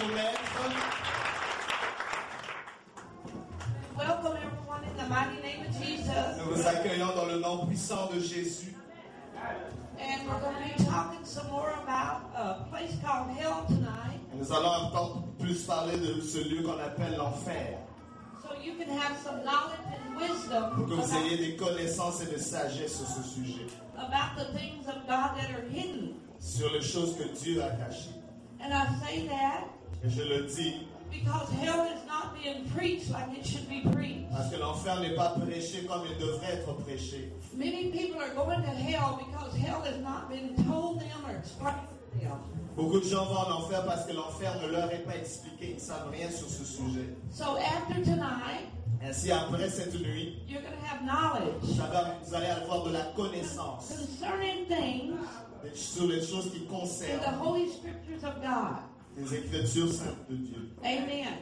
nos maîtres. Welcome everyone in the mighty name of Jesus. Nous vous accueillons dans le nom puissant de Jésus. And we're going to be talking some more about a place called hell tonight. Et nous allons encore plus parler de ce lieu qu'on appelle l'enfer. So you can have some knowledge and wisdom Pour que vous ayez des connaissances et de sagesse sur ce sujet. about the things of God that are hidden. Sur les choses que Dieu a cachées. And I say that Et je le dis because hell is not being preached like it should be preached. parce que l'enfer n'est pas prêché comme il devrait être prêché. Many people are going to hell because hell has not been told them or explained to them. Beaucoup de gens vont en enfer parce que l'enfer ne leur est pas expliqué. Ils ne savent rien sur ce sujet. So after tonight, Ainsi, après cette nuit, you're going to have knowledge vous allez avoir de la connaissance concerning things sur les choses qui in the concernent Holy Scriptures of God. les Écritures saintes de Dieu. Amen.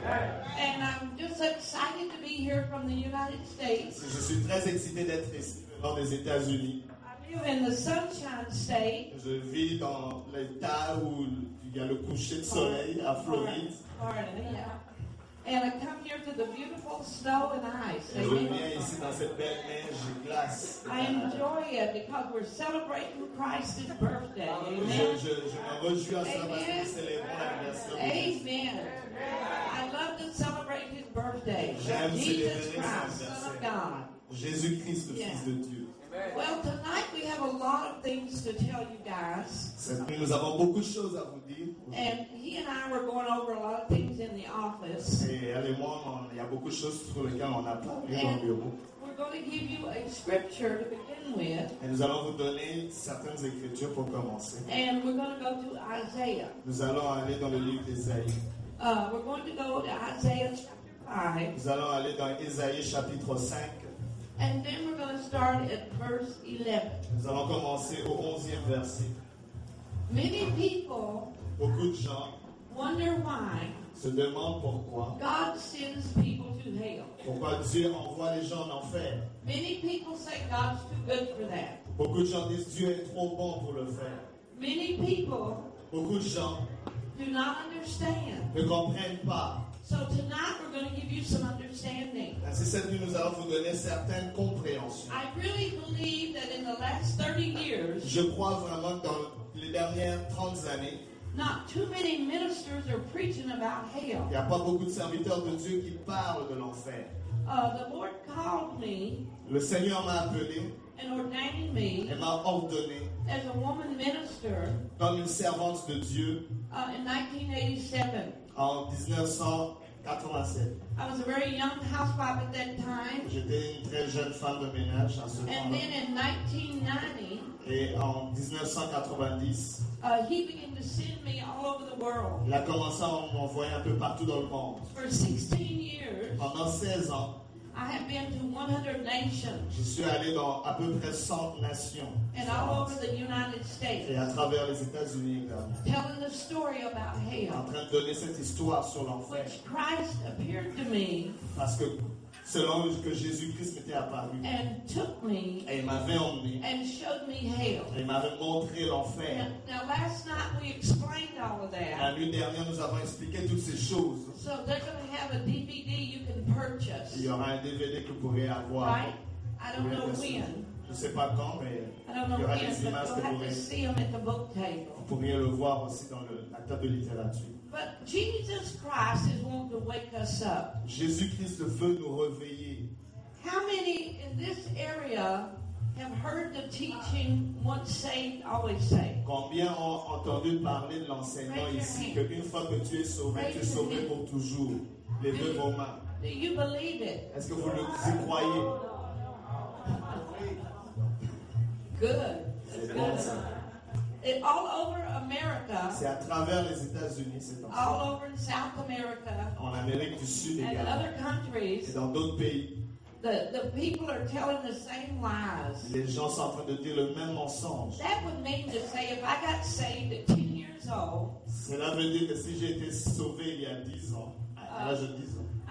And I'm just excited to be here from the United States. Je suis très excité d'être ici, venant des États-Unis. I live in the Sunshine State. Je vis dans l'État où il y a le coucher de soleil, à Floride. Florida, yeah. And I come here to the beautiful snow and ice. Et je viens ici dans cette belle neige et glace. I enjoy it because we're celebrating Christ's birthday. Amen. Je me réjouis à ça parce que nous célébrons l'anniversaire de Jésus. Amen. I love to celebrate his birthday. J'aime Jesus célébrer Christ, son Son of anniversaire. God. Jésus-Christ, le Yeah. Fils de Dieu. Well, tonight we have a lot of things to tell you guys. Cette nuit, nous avons beaucoup de choses à vous dire. And he and I were going over a lot of things in the office. Et elle et moi, il y a beaucoup de choses sur lesquelles on a parlé dans le bureau. We're going to give you a scripture to begin with. Et nous allons vous donner certaines écritures pour commencer. And we're going to go to Isaiah. Nous allons aller dans le livre d'Ésaïe. We're going to go to Isaiah chapter 5. Nous allons aller dans Ésaïe chapitre 5. And then we're going to start at verse 11. Nous allons commencer au 11e verset. Many people Beaucoup de gens wonder why se demandent pourquoi. God sends people to hell. Pourquoi Dieu envoie les gens en enfer. Many people say God's too good for that. Beaucoup de gens disent Dieu est trop bon pour le faire. Many people Beaucoup de gens do not understand. ne comprennent pas. So tonight we're going to give you some understanding. Ainsi, cette nuit, nous allons vous donner certaines compréhensions. I really believe that in the last 30 years, Je crois vraiment que dans les dernières 30 années, not too many ministers are preaching about hell. il n'y a pas beaucoup de serviteurs de Dieu qui parlent de l'enfer. The Lord called me Le Seigneur m'a appelé and ordained me et m'a ordonné as a woman minister comme une servante de Dieu in 1987. en 1987. I was a very young housewife at that time. J'étais une très jeune femme de ménage à ce And temps-là. then in 1990, Et en 1990, He began to send me all over the world. il a commencé à m'envoyer un peu partout dans le monde. For 16 years, Pendant 16 ans, I have been to 100 nations je suis allé dans à peu près 100 nations and all over the United States, et à travers les États-Unis également, telling the story about en hell, train de donner cette histoire sur l'enfer. which Christ appeared to me Parce que selon que Jésus-Christ m'était apparu and took me et il m'avait emmené and showed me hell. et il m'avait montré l'enfer. Now last night we explained all of La that. nuit dernière, nous avons expliqué toutes ces choses. So they're going to have a DVD you can purchase, Il y aura un DVD que vous pourrez avoir. right? I don't know when. Je ne sais pas quand, mais I don't il know y aura when, des but images you'll que have to see them at the book table. vous pourriez le voir aussi dans la table de littérature. But Jesus Christ is wanting to wake us up. Jésus-Christ veut nous réveiller. How many in this area have heard the teaching, once saved, always saved? Combien ont entendu parler de l'enseignement ici, qu'une fois que tu es sauvé pour toujours? Levez vos mains. Do you believe it? Est-ce que vous y croyez? Good. C'est bon ça. All over America, C'est à travers les États-Unis, c'est en all over in South America, en Amérique du Sud and in également. other Et countries, dans d'autres pays, the people are telling the same lies. les gens sont en train de dire le même mensonge. That would mean to say if I got saved at 10 years old, Cela veut dire que si j'ai été sauvé il y a 10 ans, à l'âge de 10 ans,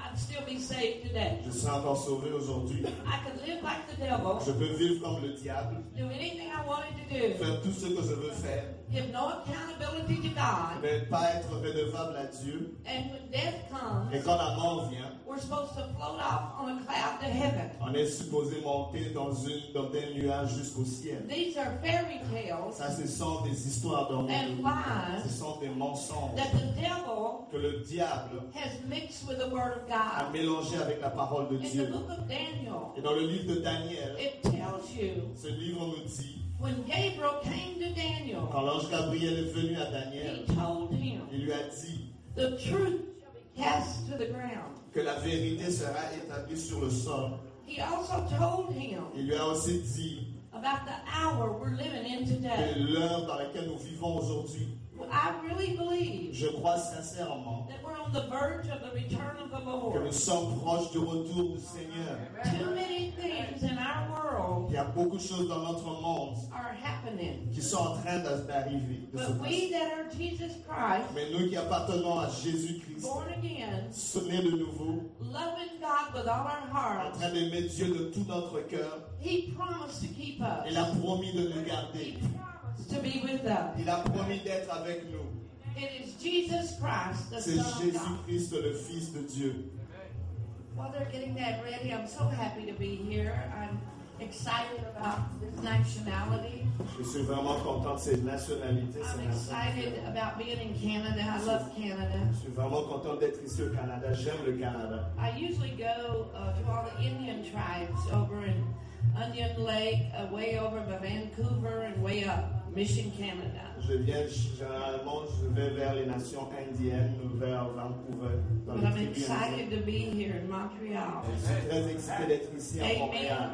I'd still be saved today. Je serai encore sauvé aujourd'hui. I could live like the devil, Je peux vivre comme le diable, do anything I wanted to do, faire tout ce que je veux faire, give no accountability to God, ne pas être redevable à Dieu. and when death comes, Et quand la mort vient, we're supposed to float off on a cloud to heaven. on est supposé monter dans des nuages jusqu'au ciel. These are fairy tales Ça, ce sont des histoires and d'amour. Ce lies sont des mensonges that the devil que le diable has mixed with the Word of a God. mélangé avec la parole de In the Dieu. book of Daniel, Et dans le livre de Daniel, it tells you ce livre nous dit, when Gabriel came to Daniel, quand l'ange Gabriel est venu à Daniel, he told him, il lui a dit the truth shall be cast to the ground. que la vérité sera établie sur le sol. He also told him Il lui a aussi dit about the hour we're living in que today. l'heure dans laquelle nous vivons aujourd'hui, I really believe je crois sincèrement that we're on the verge of the return of the que Lord. nous sommes proches du retour du Seigneur. Too many things in our world Il y a beaucoup de choses dans notre monde are happening. qui sont en train d'arriver. de se But we passer. that are Jesus Christ, Mais nous qui appartenons à Jésus-Christ, born again, nés de nouveau, loving God with all our en hearts, train d'aimer Dieu de tout notre cœur, He promised to keep us. il a promis de nous He garder. promised to be with us. Il a promis d'être avec nous. It is Jesus Christ, the C'est Son of God. Jésus-Christ, le Fils de Dieu. While they're getting that ready, I'm so happy to be here. I'm excited about this nationality. Je suis vraiment content de cette nationalité. I'm excited about being in Canada. I love Canada. Je suis vraiment content d'être ici au Canada. J'aime le Canada. I usually go to all the Indian tribes over in Onion Lake, way over by Vancouver, and way up Mission, Canada. Généralement, je vais vers les nations indiennes, vers Vancouver, dans But les I'm tribus excited indiennes. to be here in Montreal. Je suis très excité d'être ici à Amen. Montréal.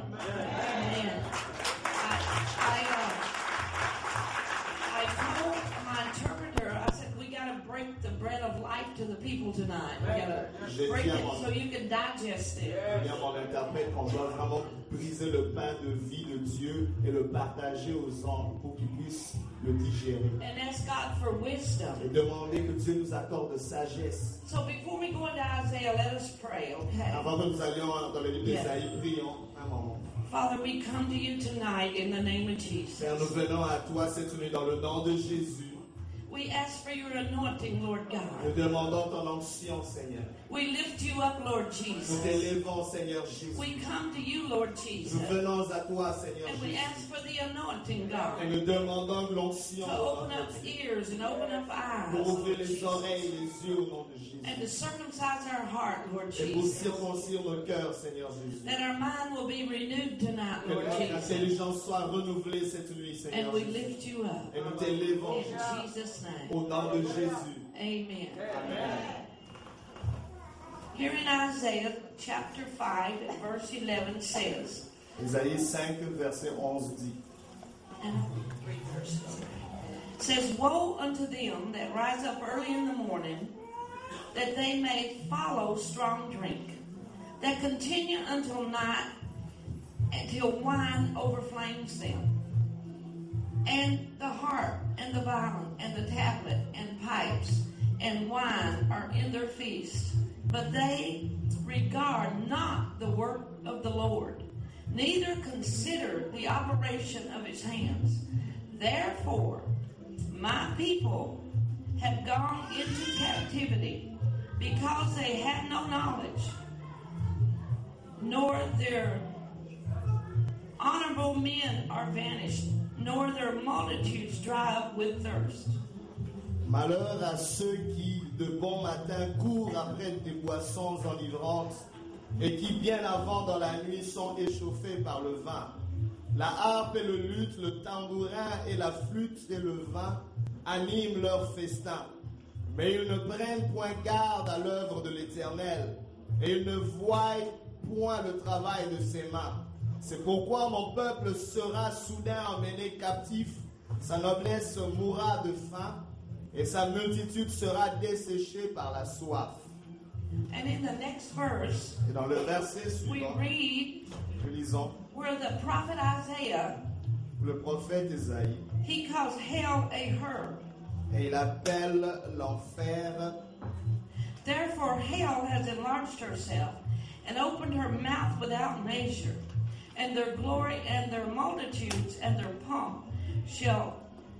Amen. I told my interpreter, I said, we got to break the bread of life to the people tonight. We got to break it so you can digest it. Je dis à mon interprète qu'on doit vraiment briser le pain de vie de Dieu et le partager aux hommes pour qu'ils puissent le digérer. And ask God for wisdom. Et demander que Dieu nous accorde sagesse. So before we go into Isaiah, let us pray, okay? Avant que nous allions dans le livre d'Ésaïe, prions un moment. Father, we come to you tonight in the name of Jesus. Père, nous venons à toi cette nuit dans le nom de Jésus. We ask for your anointing, Lord Nous God. demandons ton onction, Seigneur. We lift you up, Lord Nous Jesus. t'élevons, Seigneur Jésus. We come to you, Lord Nous Jesus. venons à toi, Seigneur And we Jésus. ask for the anointing, Et God, nous demandons l'onction to open up ears and open up eyes, pour ouvrir Lord les Jesus, oreilles, les yeux au nom de Jésus. and to circumcise our heart, Lord Et pour Jesus, circoncire nos cœurs, Seigneur Jésus. that our mind will be renewed tonight, Que Lord notre Jesus, intelligence soit renouvelée cette nuit, Seigneur and we Jésus. lift you up Et nous t'élevons in Jesus' name. au nom de Jésus. Amen. Here in Isaiah chapter 5, verse 11 says, Ésaïe 5, verset 11 dit, and I'll read 3 verses. Says, woe unto them that rise up early in the morning, that they may follow strong drink, that continue until night, until wine overflames them. And the harp, and the violin, and the tablet, and pipes, and wine are in their feast. But they regard not the work of the Lord, neither consider the operation of his hands. Therefore, my people have gone into captivity, because they have no knowledge, nor their honorable men are vanished, nor their multitudes dry up with thirst. Malheur à ceux qui, de bon matin, courent après des boissons enivrantes et qui, bien avant dans la nuit, sont échauffés par le vin. La harpe et le luth, le tambourin et la flûte et le vin animent leur festin. Mais ils ne prennent point garde à l'œuvre de l'Éternel et ils ne voient point le travail de ses mains. C'est pourquoi mon peuple sera soudain emmené captif, sa noblesse mourra de faim, et sa multitude sera desséchée par la soif. And in the next verse, Et dans le verset we suivant, read nous lisons, where the prophet Isaiah, le prophète Ésaïe, he calls hell a herb. et il appelle l'enfer Therefore hell has enlarged herself and opened her mouth without measure, and their glory and their multitudes and their pomp shall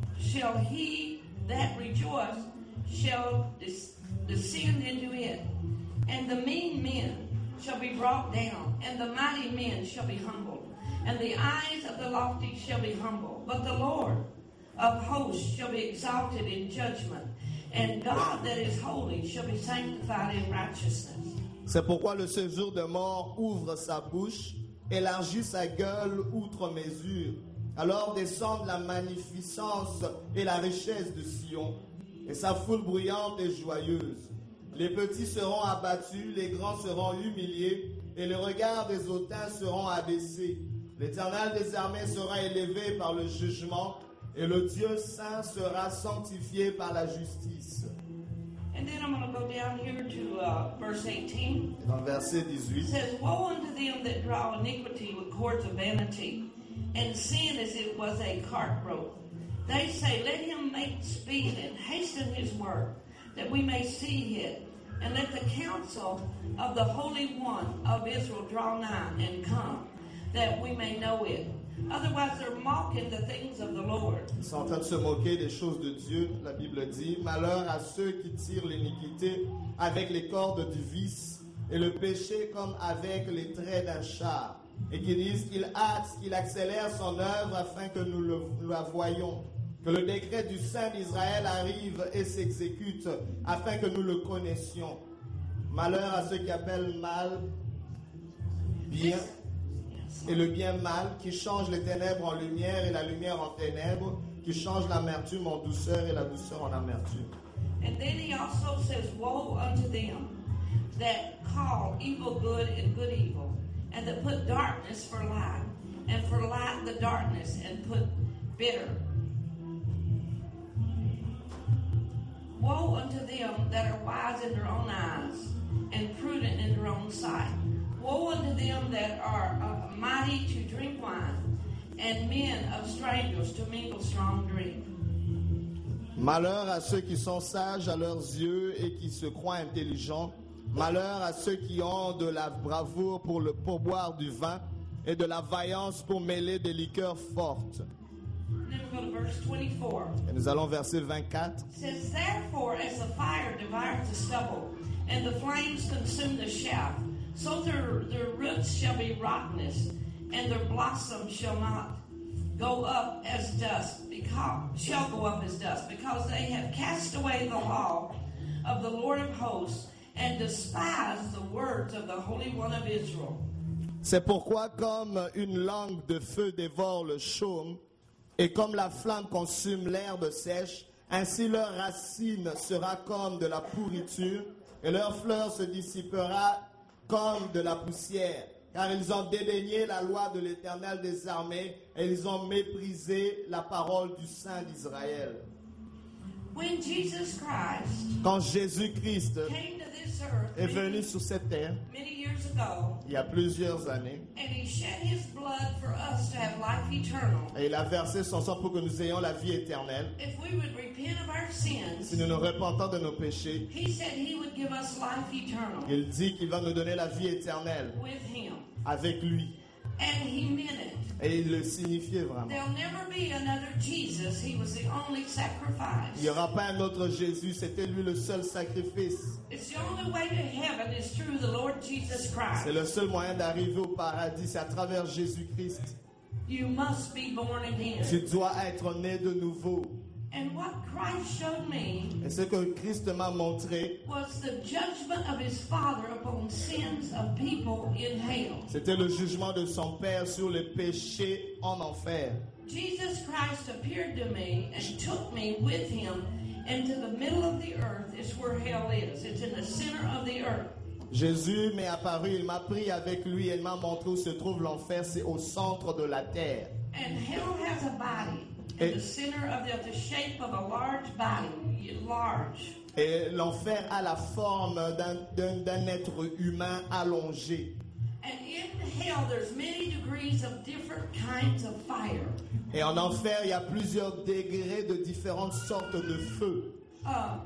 he that rejoice shall descend into it. And the mean men shall be brought down, and the mighty men shall be humbled, and the eyes of the lofty shall be humbled. But the Lord of hosts shall be exalted in judgment, and God that is holy shall be sanctified in righteousness. C'est pourquoi le séjour de mort ouvre sa bouche, élargit sa gueule outre mesure. Alors descendent la magnificence et la richesse de Sion, et sa foule bruyante et joyeuse. Les petits seront abattus, les grands seront humiliés, et les regards des hautains seront abaissés. L'Éternel des armées sera élevé par le jugement, et le Dieu saint sera sanctifié par la justice. And then I'm going to go down here to verse 18. Dans le verset 18, It says, Woe unto them that draw iniquity with cords of vanity, and sin as it was a cart rope. They say, Let him make speed and hasten his work, that we may see it. And let the counsel of the Holy One of Israel draw nigh and come, that we may know it. Otherwise they're mocking the things of the Lord. ils sont en train de se moquer des choses de Dieu. La Bible dit, malheur à ceux qui tirent l'iniquité avec les cordes du vice et le péché comme avec les traits d'un char, et qui disent qu'il hâte, qu'il accélère son œuvre afin que nous la voyions. Que le décret du Saint d'Israël arrive et s'exécute afin que nous le connaissions. Malheur à ceux qui appellent mal bien et le bien mal, qui changent les ténèbres en lumière et la lumière en ténèbres, qui changent l'amertume en douceur et la douceur en amertume. And then he also says, Woe unto them that call evil good and good evil, and that put darkness for light, and for light the darkness, and put bitter. Woe unto them that are wise in their own eyes, and prudent in their own sight. Woe unto them that are mighty to drink wine, and men of strangers to mingle strong drink. Malheur à ceux qui sont sages à leurs yeux et qui se croient intelligents. Malheur à ceux qui ont de la bravoure pour boire du vin et de la vaillance pour mêler des liqueurs fortes. Then we go to verse 24. Et nous allons au verset 24. It says, Therefore, as the fire devours the stubble, and the flames consume the shaft, so their roots shall be rottenness, and their blossoms shall go up as dust, because they have cast away the law of the Lord of hosts, and despised the words of the Holy One of Israel. C'est pourquoi, comme une langue de feu dévore le chaume, et comme la flamme consume l'herbe sèche, ainsi leur racine sera comme de la pourriture, et leur fleur se dissipera comme de la poussière. Car ils ont dédaigné la loi de l'Éternel des armées, et ils ont méprisé la parole du Saint d'Israël. When Jesus Christ Quand Jésus-Christ came to this earth est venu sur cette terre, many years ago, il y a plusieurs années, and he shed his blood for us to have life eternal, et il a versé son sang pour que nous ayons la vie éternelle, if we would repent of our sins, si nous nous repentons de nos péchés, he said he would give us life eternal il dit qu'il va nous donner la vie éternelle with him. avec lui. And he meant it. Et il le signifiait vraiment. There'll never be another Jesus. He was the only sacrifice. Il n'y aura pas un autre Jésus, c'était lui le seul sacrifice. It's the only way to heaven is through the Lord Jesus Christ. C'est le seul moyen d'arriver au paradis, c'est à travers Jésus-Christ. You must be born again. Tu dois être né de nouveau. And what Christ showed me Et ce que Christ m'a montré, was the judgment of his Father upon sins of people in hell. c'était le jugement de son Père sur les péchés en enfer. Jesus Christ appeared to me and took me with him into the middle of the earth. It's where hell is. It's in the center of the earth. Jésus m'est apparu, il m'a pris avec lui et il m'a montré où se trouve l'enfer, c'est au centre de la terre. And hell has a body in the center of the shape of a large body, large. Et l'enfer a la forme d'un être humain allongé. And in hell, there's many degrees of different kinds of fire. Et en enfer, il y a plusieurs degrés de différentes sortes de feux.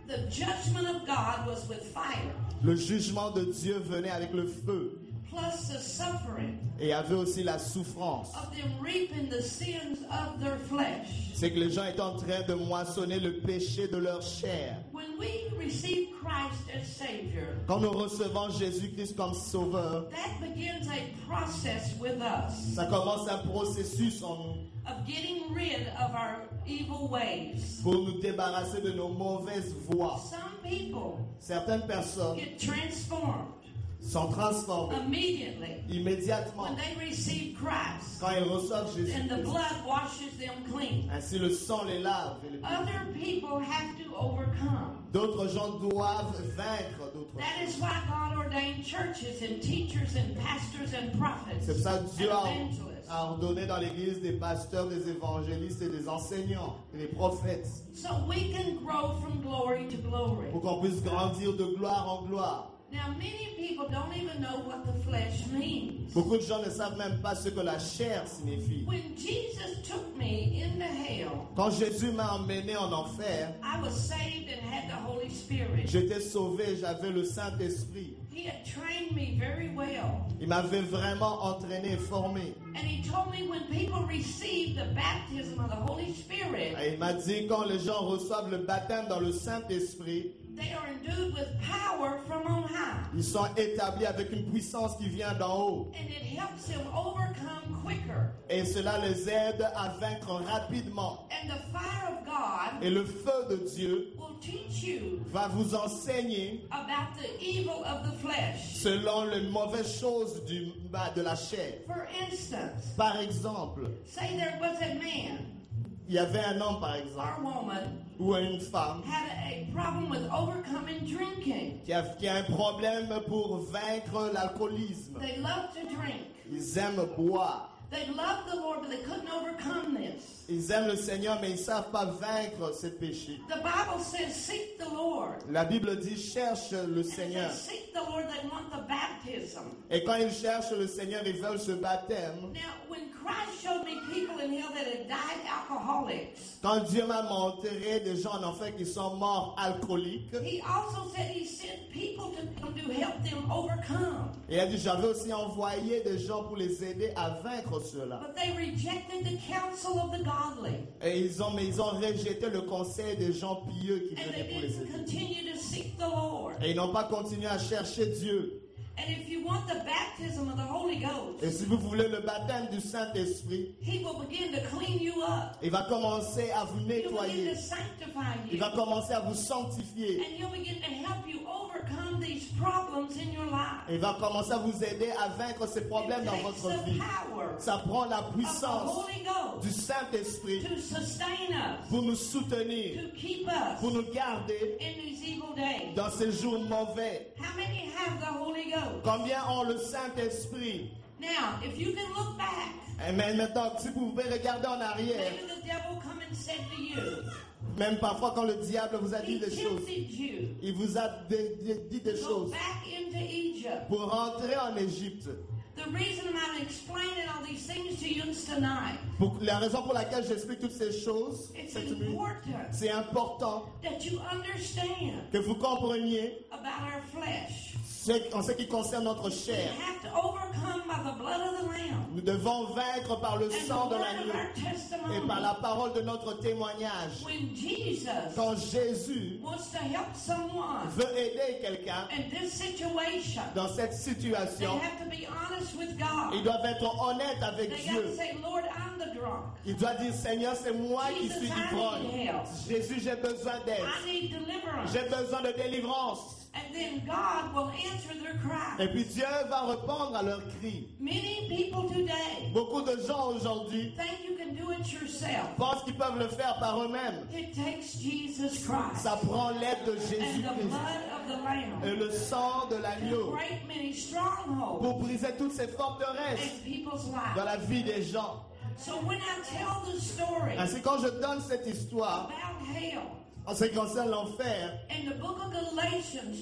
the judgment of God was with fire, Le jugement de Dieu venait avec le feu. plus the suffering Et il y avait aussi la souffrance. of them reaping the sins of their flesh. C'est que les gens étaient en train de moissonner le péché de leur chair. When we receive Christ as Savior, Quand nous recevons Jésus-Christ comme Sauveur, that begins a process with us ça commence un processus en nous of getting rid of our evil ways. pour nous débarrasser de nos mauvaises voies. Some people Certaines personnes get transformed sont transformées immediately immédiatement when they receive Christ, quand ils reçoivent and the Jésus-Christ. blood washes them clean. Ainsi le sang les lave et les purifie. Other people have to overcome. D'autres gens doivent vaincre d'autres That gens. is why God ordained churches and teachers and pastors and prophets C'est pour ça que and Dieu evangelists, a ordonné dans l'Église des pasteurs, des évangélistes et des enseignants et des prophètes so we can grow from glory to glory. pour qu'on puisse grandir de gloire en gloire. Now, many people don't even know what the flesh means. Beaucoup de gens ne savent même pas ce que la chair signifie. When Jesus took me into hell, Quand Jésus m'a emmené en enfer, I was saved and had the Holy Spirit. j'étais sauvé, j'avais le Saint-Esprit. He had trained me very well. Il m'avait vraiment entraîné et formé. And he told me when people receive the baptism of the Holy Spirit, Et il m'a dit quand les gens reçoivent le baptême dans le Saint-Esprit, they are endued with power from on high. ils sont établis avec une puissance qui vient d'en haut. And it helps them overcome quicker. Et cela les aide à vaincre rapidement. And the fire of God Et le feu de Dieu will teach you va vous enseigner about the evil of the flesh. selon les mauvaises choses de la chair. For instance, Par exemple, say there was a man il y avait un homme, par or exemple, woman ou une femme had a problem with overcoming drinking. qui a un problème pour vaincre l'alcoolisme. They love to drink. Ils aiment boire. They love the Lord, but they couldn't overcome this. Ils aiment le Seigneur, mais ils ne savent pas vaincre ces péchés. The Bible says, seek the Lord. La Bible dit, cherche le And if Seigneur. they seek the Lord, they want the baptism. Et quand ils cherchent le Seigneur, ils veulent ce baptême. Now, when Christ showed me people in hell that had died alcoholics, Quand Dieu m'a montré des gens en enfer qui sont morts alcooliques, he also said he sent people to help them overcome. et il a dit, j'avais aussi envoyé des gens pour les aider à vaincre cela. But they rejected the counsel of the godly. Et ils ont rejeté le conseil des gens pieux qui And they venaient pour les didn't aider. continue to seek the Lord. Et ils n'ont pas continué à chercher Dieu. And if you want the baptism of the Holy Ghost, Et si vous voulez le baptême du Saint-Esprit, he will begin to clean you up. il va commencer à vous He'll begin nettoyer. to sanctify Il you. va commencer à vous sanctifier. And he'll begin to help you overcome these problems in your life. Il va commencer à vous aider à vaincre ces problèmes It dans takes votre the vie. power Ça prend la of the puissance Holy Ghost du Saint-Esprit to sustain us, pour nous soutenir, to keep us pour nous garder in these evil days. dans ces jours mauvais. How many have the Holy Ghost? Combien ont le Saint-Esprit? Now, if you can look back, Et maintenant, si vous pouvez regarder en arrière, maybe the devil come and said to you, même parfois quand le diable vous a dit he des choses, tempted you il vous a dit des to go choses back into Egypt. pour rentrer en Égypte. The reason I'm explaining all these things to you tonight, La raison pour laquelle j'explique toutes ces choses, it's cette nuit, important c'est important that you understand que vous compreniez about our flesh. en ce qui concerne notre We chair. have to overcome by the blood of the Lamb Nous devons vaincre par le and the sang de word of l'agneau our testimony. et par la parole de notre témoignage. When Jesus Quand Jésus wants to help someone veut aider quelqu'un in this situation, dans cette they situation, have to be honest with God. ils doivent être honnêtes avec They got to Dieu. say, Lord, I'm the drunk. Il doit dire, Seigneur, c'est moi qui Jesus, suis I ivrogne. need help. Jésus, j'ai besoin d'aide. I need deliverance. J'ai besoin de délivrance. And then God will answer their cry. Et puis Dieu va répondre à leurs cris. Many people today Beaucoup de gens aujourd'hui think you can do it yourself. pensent qu'ils peuvent le faire par eux-mêmes. It takes Jesus Christ Ça prend l'aide de and the Jésus-Christ blood of the Lamb et le sang de to l'agneau break many strongholds pour briser toutes ces forteresses in people's dans lives. la vie des gens. So when I tell the story Ainsi, quand je donne cette histoire about hell en ce qui concerne l'enfer, in the book of Galatians, chapter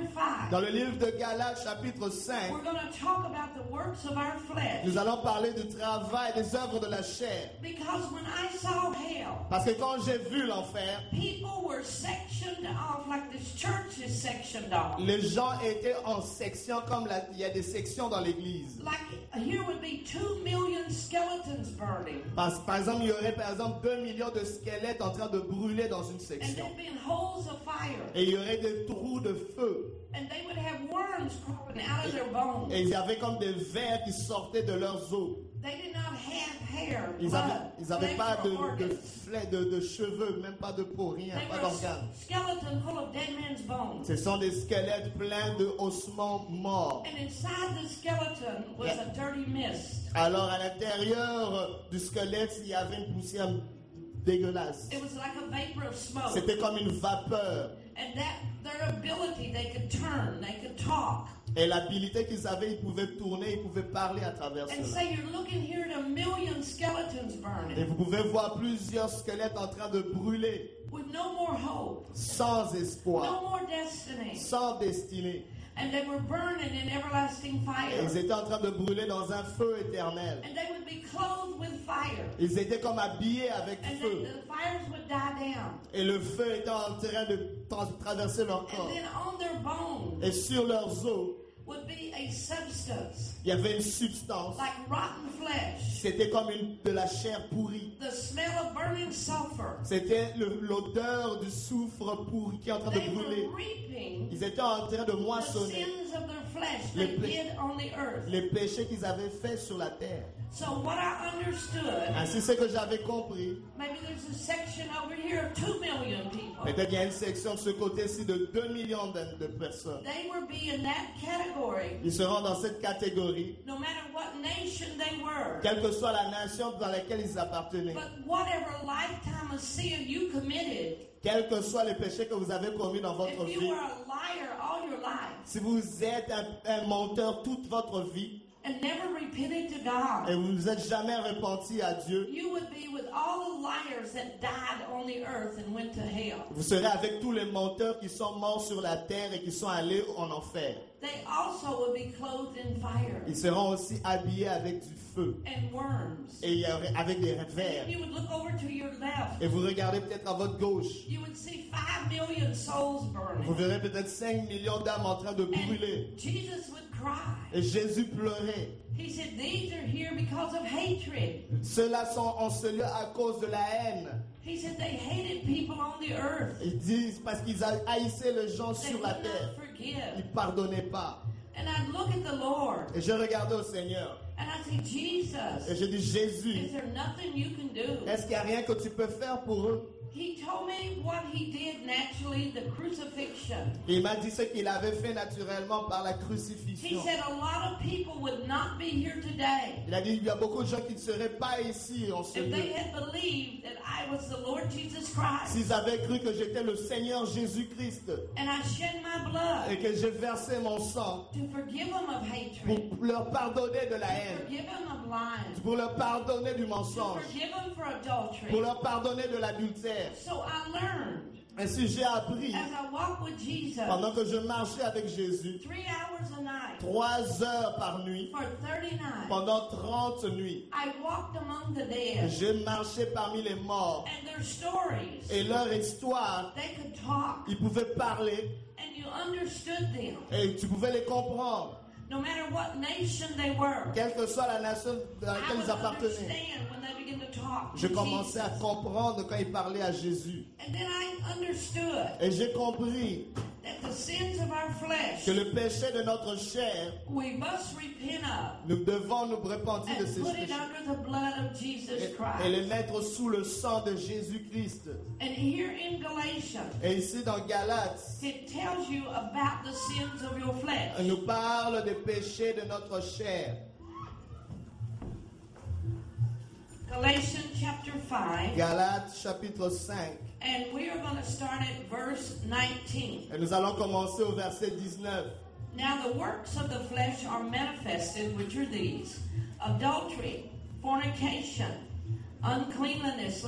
5, Dans le livre de Galates, chapitre 5, we're going to talk about the works of our flesh. nous allons parler du travail des œuvres de la chair. Because when I saw hell, Parce que quand j'ai vu l'enfer, people were sectioned off like this church is sectioned off. les gens étaient en sections comme il y a des sections dans l'église. Like here would be 2 million skeletons burning. Par exemple, il y aurait par exemple 2 millions de squelettes en train de brûler dans une And section. there'd been holes of fire. Et il y aurait des trous de feu. And they would have worms crawling out of their bones. Et il y avait comme des vers qui sortaient de leurs os. They did not have hair, Ils blood, n'avaient pas flesh, or organs. de cheveux, même pas de peau, rien, They pas were a d'organes. skeleton full of dead men's bones. Ce sont des squelettes pleins de ossements morts. And inside the skeleton was a dirty mist. Alors à l'intérieur du squelette, il y avait une poussière dégueulasse. It was like a vapor of smoke. C'était comme une vapeur. And that their ability, they could turn, they could talk. Et l'habilité qu'ils avaient, ils pouvaient tourner, ils pouvaient parler à travers And cela. say you're looking here at 1 million skeletons Et burning vous pouvez voir plusieurs squelettes en train de brûler, with no more hope, sans no espoir, more destiny. sans destinée. And they were burning in everlasting Et fire. ils étaient en train de brûler dans un feu éternel. And they would be clothed with fire. Ils étaient comme habillés avec And feu. then the fires would die down. Et le feu était en train de traverser leur And corps. then on their bones Et sur leurs os, would be a substance il y avait une substance. like rotten flesh. C'était comme de la chair pourrie. The smell of burning sulfur. C'était l'odeur du soufre pourri qui est en train de They brûler. were reaping Ils étaient en train de the moissonner sins of their flesh Les they did on the earth. les péchés qu'ils avaient faits sur la terre. So what I understood, Ainsi, c'est que j'avais compris. maybe there's a section over here of 2 million people. Peut-être qu'il y a une section de ce côté-ci de 2 millions de personnes. They would be in that category Ils seront dans cette catégorie, no matter what nation they were. quelle que soit la nation dans laquelle ils appartenaient. But whatever lifetime of sin you committed, Quels que soient les péchés que vous avez commis dans votre if you vie. were a liar all your life Si vous êtes un menteur toute votre vie and never repented to et God, vous ne vous êtes jamais repenti à Dieu, you would be with all the liars that died on the earth and went to hell. vous serez avec tous les menteurs qui sont morts sur la terre et qui sont allés en enfer. They also would be clothed in fire Ils seront aussi habillés avec du feu and worms. et il y aurait- avec des And vers. if you would look over to your left, Et vous regardez peut-être à votre gauche, you would see 5 million souls vous burning. verrez peut-être 5 millions d'âmes en train de brûler. And Jesus would cry. Et Jésus pleurait. He said, these are here because of hatred. Ceux-là sont en ce lieu à cause de la haine. He said they hated people on the earth. Ils disent parce qu'ils haïssaient les gens They sur would la terre. not forgive. Ils ne pardonnaient pas. And I'd look at the Lord Et je regardais au Seigneur. and I'd say, Et Jesus, je dis, Jésus, is there nothing you can do? est-ce qu'il n'y a rien que tu peux faire pour eux? He told me what he did naturally, the crucifixion. Et il m'a dit ce qu'il avait fait naturellement par la He crucifixion. said a lot of people would not be here today Il a dit, il y a beaucoup de gens qui ne seraient pas ici en ce if they lieu. had believed that I was the Lord Jesus Christ S'ils avaient cru que j'étais le Seigneur Jésus-Christ and I shed my blood et que j'ai versé mon sang to forgive them of hatred, pour leur pardonner de la to haine, forgive them of lying, pour leur pardonner du to mensonge, forgive them for pour adultery. leur pardonner de l'adultère. So I learned Ainsi, j'ai appris, as I walked with Jesus pendant que je marchais avec Jésus, 3 hours a night 3 heures par nuit, for 30 nights. pendant 30 nuits. I walked among the dead J'ai marché parmi les morts and their stories. et leur histoire, They could talk ils pouvaient parler and you understood them. et tu pouvais les comprendre, No matter what nation they were. quelle que soit la nation dans I laquelle would ils appartenaient. understand when they began to talk. Je to commençais à Jesus. comprendre quand ils parlaient à Jésus. And then I understood Et j'ai compris that the sins of our flesh que le péché de notre chair, we must repent of nous devons nous repentir de and ces put it péchés under the blood of Jesus et les Christ. mettre sous le sang de Jésus-Christ. And here in Galatians, Et ici dans Galates, it tells you about the sins of your flesh. on nous parle des péchés de notre chair. Galatians chapter 5, Galates chapitre 5. and we are going to start at verse 19. Et nous allons commencer au verset 19. Now the works of the flesh are manifested, which are these: adultery, fornication, uncleanliness,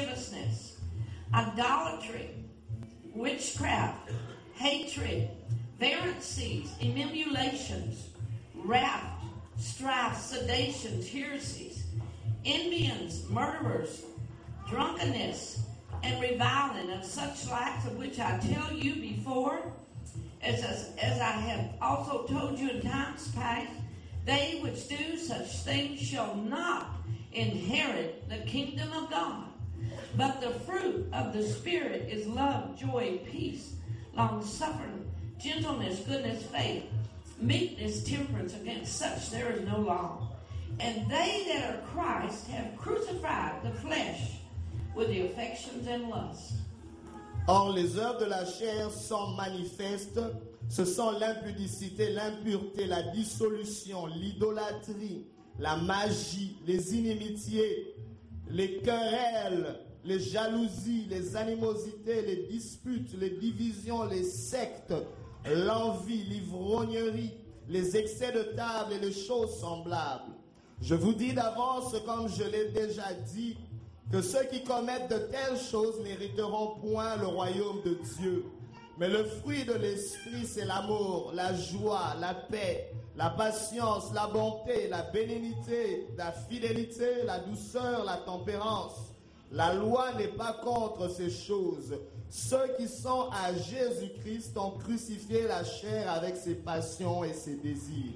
lasciviousness, idolatry, witchcraft, hatred, variancies, emulations, wrath, strife, seditions, heresies, envyings, murderers, drunkenness, and reviling, and such likes, of which I tell you before, as I have also told you in times past, they which do such things shall not inherit the kingdom of God. But the fruit of the Spirit is love, joy, peace, long-suffering, gentleness, goodness, faith, meekness, temperance. Against such there is no law. And they that are Christ have crucified the flesh with the affections and lusts. Or les œuvres de la chair sont manifestes, ce sont l'impudicité, l'impureté, la dissolution, l'idolâtrie, la magie, les inimitiés, les querelles, les jalousies, les animosités, les disputes, les divisions, les sectes, l'envie, l'ivrognerie, les excès de table et les choses semblables. Je vous dis d'avance, comme je l'ai déjà dit, que ceux qui commettent de telles choses mériteront point le royaume de Dieu. Mais le fruit de l'esprit, c'est l'amour, la joie, la paix, la patience, la bonté, la bénignité, la fidélité, la douceur, la tempérance. La loi n'est pas contre ces choses. Ceux qui sont à Jésus-Christ ont crucifié la chair avec ses passions et ses désirs.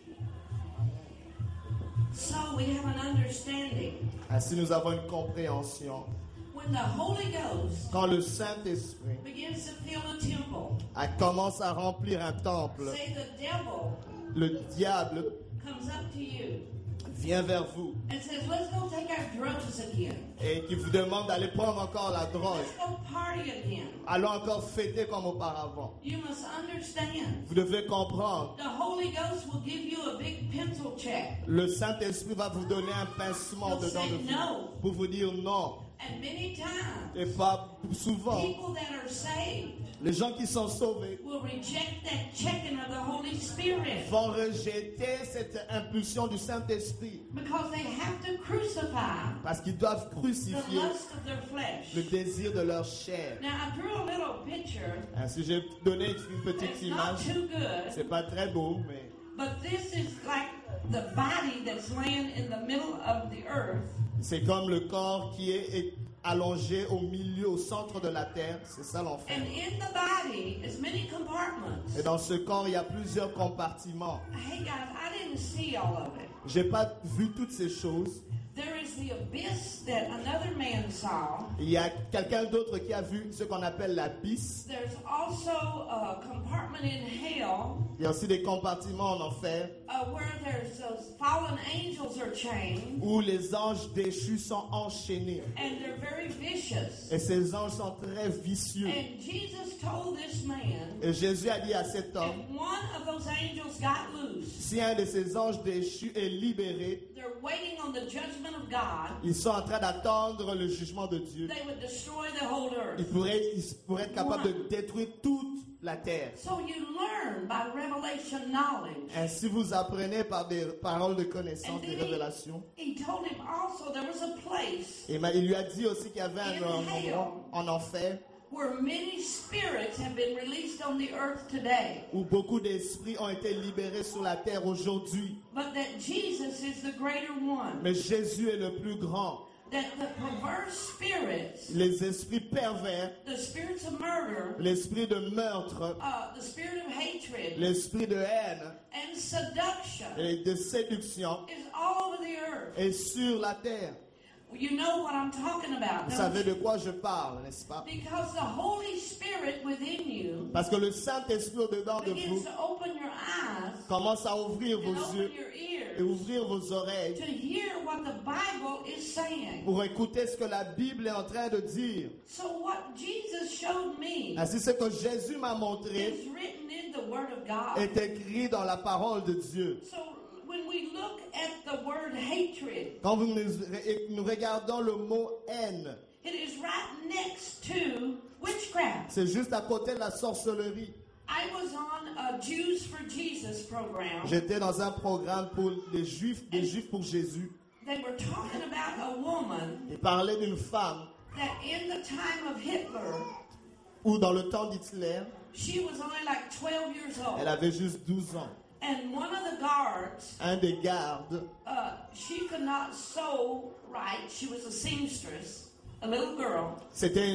So we have an understanding. Ainsi, nous avons une compréhension. When the Holy Ghost Quand le Saint-Esprit begins to fill a temple, commence à remplir un temple, say the devil le diable comes up to you vient vers vous and says, let's go take our drugs again. et qui vous demande d'aller prendre encore la drogue. Let's go party again. Allons encore fêter comme auparavant. You must understand. Vous devez comprendre. The Holy Ghost will give you a big pencil check. Le Saint-Esprit va vous donner un pincement He'll dedans say de vous no. pour vous dire non. And many times, Et pas souvent, people that are saved les gens qui sont sauvés will reject that checking of the Holy Spirit vont rejeter cette impulsion du Saint-Esprit because they have to crucify parce qu'ils doivent the crucifier lust of their flesh. le désir de leur chair. Now, I drew a little picture. Ainsi, j'ai donné une petite It's not image. too good, C'est pas très beau, mais but this is like the body that's laying in the middle of the earth. c'est comme le corps qui est allongé au milieu, au centre de la terre. C'est ça l'enfer. And in the body is many compartments. Et dans ce corps, il y a plusieurs compartiments. Hey guys, I didn't see all of it. J'ai pas vu toutes ces choses. There is the abyss that another man saw. Il y a quelqu'un d'autre qui a vu ce qu'on appelle l'abysse. There's also a compartment in hell Il y a aussi des compartiments en enfer where there's those fallen angels are chained où les anges déchus sont enchaînés. and they're very vicious. Et ces anges sont très vicieux. And Jesus told this man Et Jésus a dit à cet homme, if one of those angels got loose, si un de ces anges déchus est libéré, they're waiting on the judgment of God. ils sont en train d'attendre le jugement de Dieu. They would destroy the whole earth. Ils pourraient être capables de détruire toute la terre. So you learn by revelation knowledge. Ainsi, vous apprenez par des paroles de connaissance, des révélations. He told him also there was a place Et il lui a dit aussi qu'il y avait un endroit en enfer where many spirits have been released on the earth today. où beaucoup d'esprits ont été libérés sur la terre aujourd'hui. But that Jesus is the greater one. Mais Jésus est le plus grand. That the perverse spirits, Les esprits pervers, the spirits of murder, l'esprit de meurtre, the spirit of hatred, l'esprit de haine and seduction et de séduction is all over the earth. est sur la terre. You know what I'm talking about, Vous don't savez you? de quoi je parle, n'est-ce pas? Because the Holy Spirit within you Parce que le Saint-Esprit au-dedans de begins vous to open your eyes commence à ouvrir vos and yeux open your et ears ouvrir vos oreilles to hear what the Bible is saying. pour écouter ce que la Bible est en train de dire. So what Jesus showed me Ainsi, ce que Jésus m'a montré is written in the Word of God. est écrit dans la parole de Dieu. So when we look at the word hatred, Quand nous regardons le mot haine, it is right next to witchcraft. c'est juste à côté de la sorcellerie. I was on a Jews for Jesus program. J'étais dans un programme pour des Juifs pour Jésus. They were talking about a woman Il parlait d'une femme that in the time of Hitler, où dans le temps d'Hitler, she was only like 12 years old. elle avait juste 12 ans. And one of the guards, Un des gardes, she could not sew right. She was a seamstress, a little girl. c'était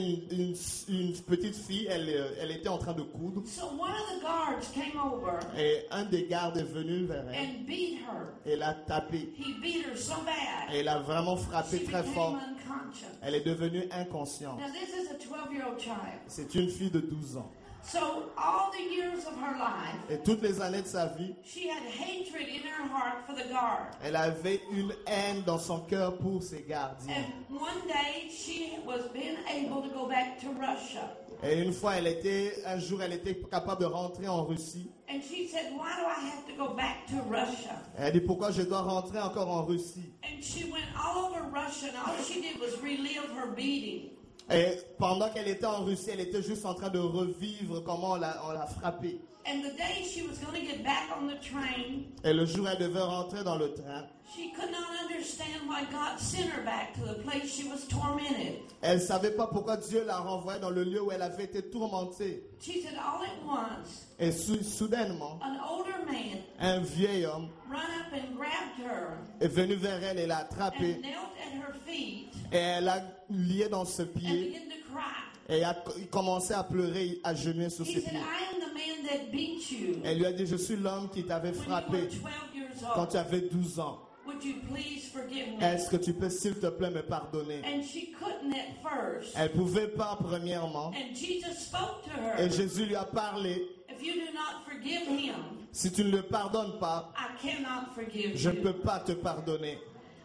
une petite fille, elle était en train de coudre. So one of the guards came over Et un des gardes est venu vers elle and beat her. et l'a tapée. He beat her so bad, Et il a vraiment she frappé très became fort. unconscious. Elle est devenue inconsciente. Now this is a 12-year-old child. C'est une fille de 12 ans. So all the years of her life, Et toutes les années de sa vie, she had hatred in her heart for the guard. elle avait une haine dans son cœur pour ses gardiens. And one day she was being able to go back to Russia. Et une fois, un jour, elle était capable de rentrer en Russie. And she said, why do I have to go back to Russia? Elle a dit, pourquoi je dois rentrer encore en Russie? And she went all over Russia, and all she did was relive her beating. Et pendant qu'elle était en Russie, elle était juste en train de revivre comment on l'a frappée. And the day she was going to get back on the train, Et le jour où elle devait rentrer dans le train, she could not understand why God sent her back to the place she was tormented. elle ne savait pas pourquoi Dieu la renvoyait dans le lieu où elle avait été tourmentée. She said, all at once, Et soudainement, an older man un vieil homme ran up and grabbed her est venu vers elle et l'a attrapée. and knelt at her feet Et elle a lié dans ses and pieds began to cry. et a commencé à pleurer, à genouiller sur He ses said, pieds. I am the man that beat you Elle lui a dit, je suis l'homme qui t'avait when you frappé were 12 years quand old. tu avais 12 ans. Would you please forgive me? Est-ce que tu peux, s'il te plaît, me pardonner? And she couldn't at first. Elle pouvait pas, premièrement. And Jesus spoke to her. Et Jésus lui a parlé. If you do not forgive him, Si tu ne le pardonnes pas, I cannot forgive je ne you. peux pas te pardonner.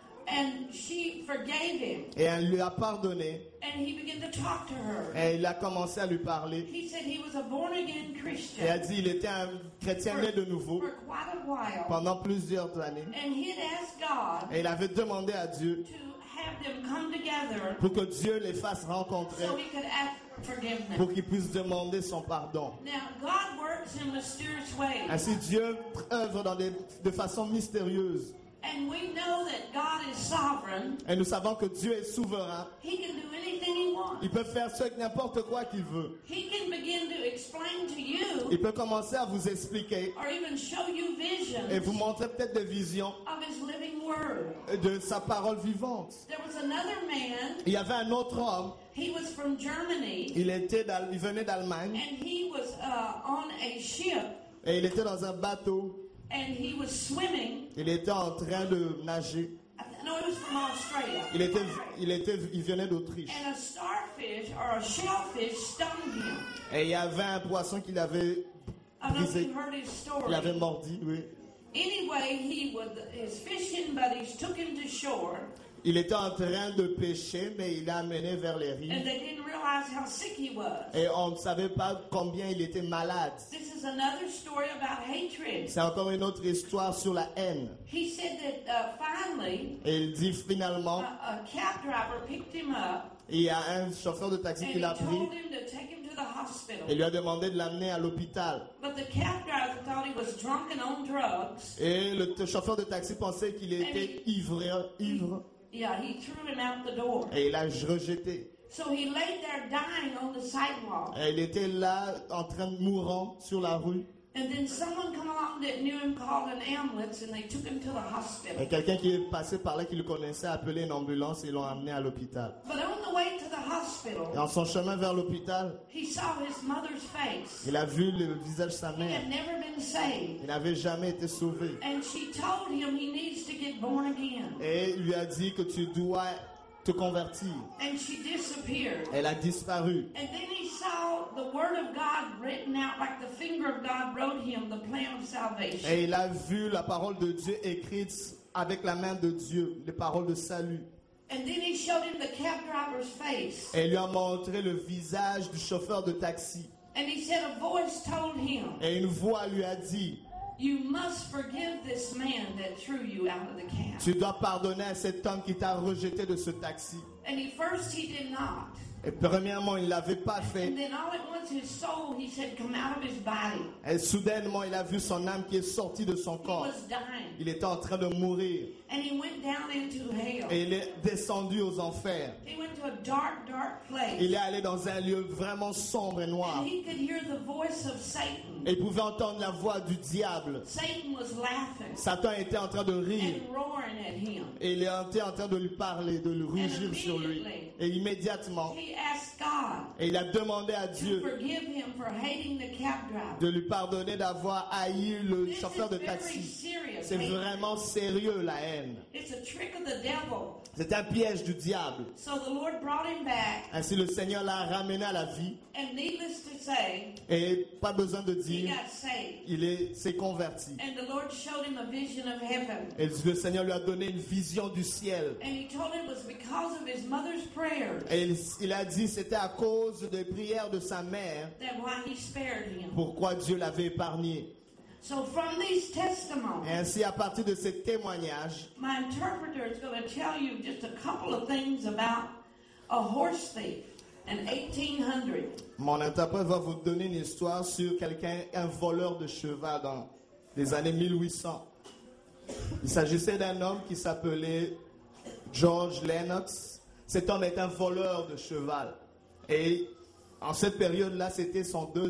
And she forgave him. Et elle lui a pardonné. And he began to talk to her. Et il a commencé à lui parler. He said he was a born-again Et elle Christian a dit, il était un chrétien né de nouveau for quite a while. pendant plusieurs années. And he had asked God Et il avait demandé à Dieu to have them come together pour que Dieu les fasse rencontrer, so he could ask forgiveness. pour qu'ils puissent demander son pardon. Now, God works in mysterious ways. Ainsi, Dieu œuvre de façon mystérieuse. And we know that God is sovereign. Et nous savons que Dieu est souverain. He can do anything he wants. Il peut faire n'importe quoi qu'il veut. He can begin to explain to you Il peut commencer à vous expliquer or even show you et visions vous montrer peut-être des visions of his living word. de sa parole vivante. There was another man. Il y avait un autre homme. He was from Germany. Il venait d'Allemagne And he was on a ship. et il était dans un bateau. And he was swimming. Il était en train de nager. No, he was from Australia. Il venait d'Autriche. And a starfish or a shellfish stung him. Et il y avait un poisson qui l'avait I don't know if brisé. you heard his story. Il avait mordi, oui. Anyway, his fishing buddies took him to shore. Il était en train de pêcher, mais il l'a amené vers les And rives. they didn't realize how sick he was. Et on ne savait pas combien il était malade. This is another story about hatred. C'est encore une autre histoire sur la haine. He said that finally, Et il dit finalement, a cab driver picked him up il y a un chauffeur de taxi and qui he l'a pris told him to take him to the hospital. et lui a demandé de l'amener à l'hôpital. But the cab driver thought he was drunk and on drugs. Et le chauffeur de taxi pensait qu'il était ivre Yeah, he threw him out the door. et il l'a rejeté. So he laid there dying on the sidewalk. Et il était là en train de mourant sur la rue. And then someone come along that knew him called an ambulance and they took him to the hospital. Et quelqu'un qui est passé par là, qui le connaissait, a appelé une ambulance et l'ont amené à l'hôpital. But on the way to the Et hospital, en son chemin vers l'hôpital, he saw his mother's face. il a vu le visage de sa He mère. had never been saved. Il n'avait jamais été sauvé. And she told him he needs to get born again. Et il lui a dit que tu dois te convertir. And she disappeared. Elle a disparu. And then he saw the word of God written out like the finger of God wrote him the plan of salvation. Et il a vu la parole de Dieu écrite avec la main de Dieu, les paroles de salut. And then he showed him the cab driver's face. Et il lui a montré le visage du chauffeur de taxi. And he said a voice told him, Et une voix lui a dit, you must forgive this man that threw you out of the cab. tu dois pardonner à cet homme qui t'a rejeté de ce taxi. And first he did not. Et premièrement, il ne l'avait pas fait. And then all at once his soul, he said, come out of his body. Et soudainement, il a vu son âme qui est sortie de son He corps. was dying. Il était en train de mourir. And he went down into hell. Et il est descendu aux enfers. He went to a dark, dark place. Il est allé dans un lieu vraiment sombre et noir. And he could hear the voice of Satan. Et il pouvait entendre la voix du diable. Satan was laughing Satan était en train de rire. and roaring at him. Et il était en train de lui parler, de lui rugir sur lui. Et immédiatement, He asked God et il a demandé à to Dieu forgive him for hating the cab driver. de lui pardonner d'avoir haï le This chauffeur de is very taxi. serious. C'est vraiment sérieux, la haine. It's a trick of the devil. C'est un piège du diable. So the Lord brought him back, Ainsi, le Seigneur l'a ramené à la vie. and needless to say, Et pas besoin de he dire, got saved. il s'est converti. And the Lord showed him a vision of heaven. Et le Seigneur lui a donné une vision du ciel. And he told him it was because of his mother's prayers Et il a dit c'était à cause des prières de sa mère that why he spared him. pourquoi Dieu l'avait épargné. So from these testimonies, Et ainsi, à partir de ces témoignages, my interpreter is going to tell you just a couple of things about a horse thief in 1800. mon interprète va vous donner une histoire sur quelqu'un, un voleur de cheval dans les années 1800. Il s'agissait d'un homme qui s'appelait George Lennox. Cet homme est un voleur de cheval. Et en cette période-là, c'était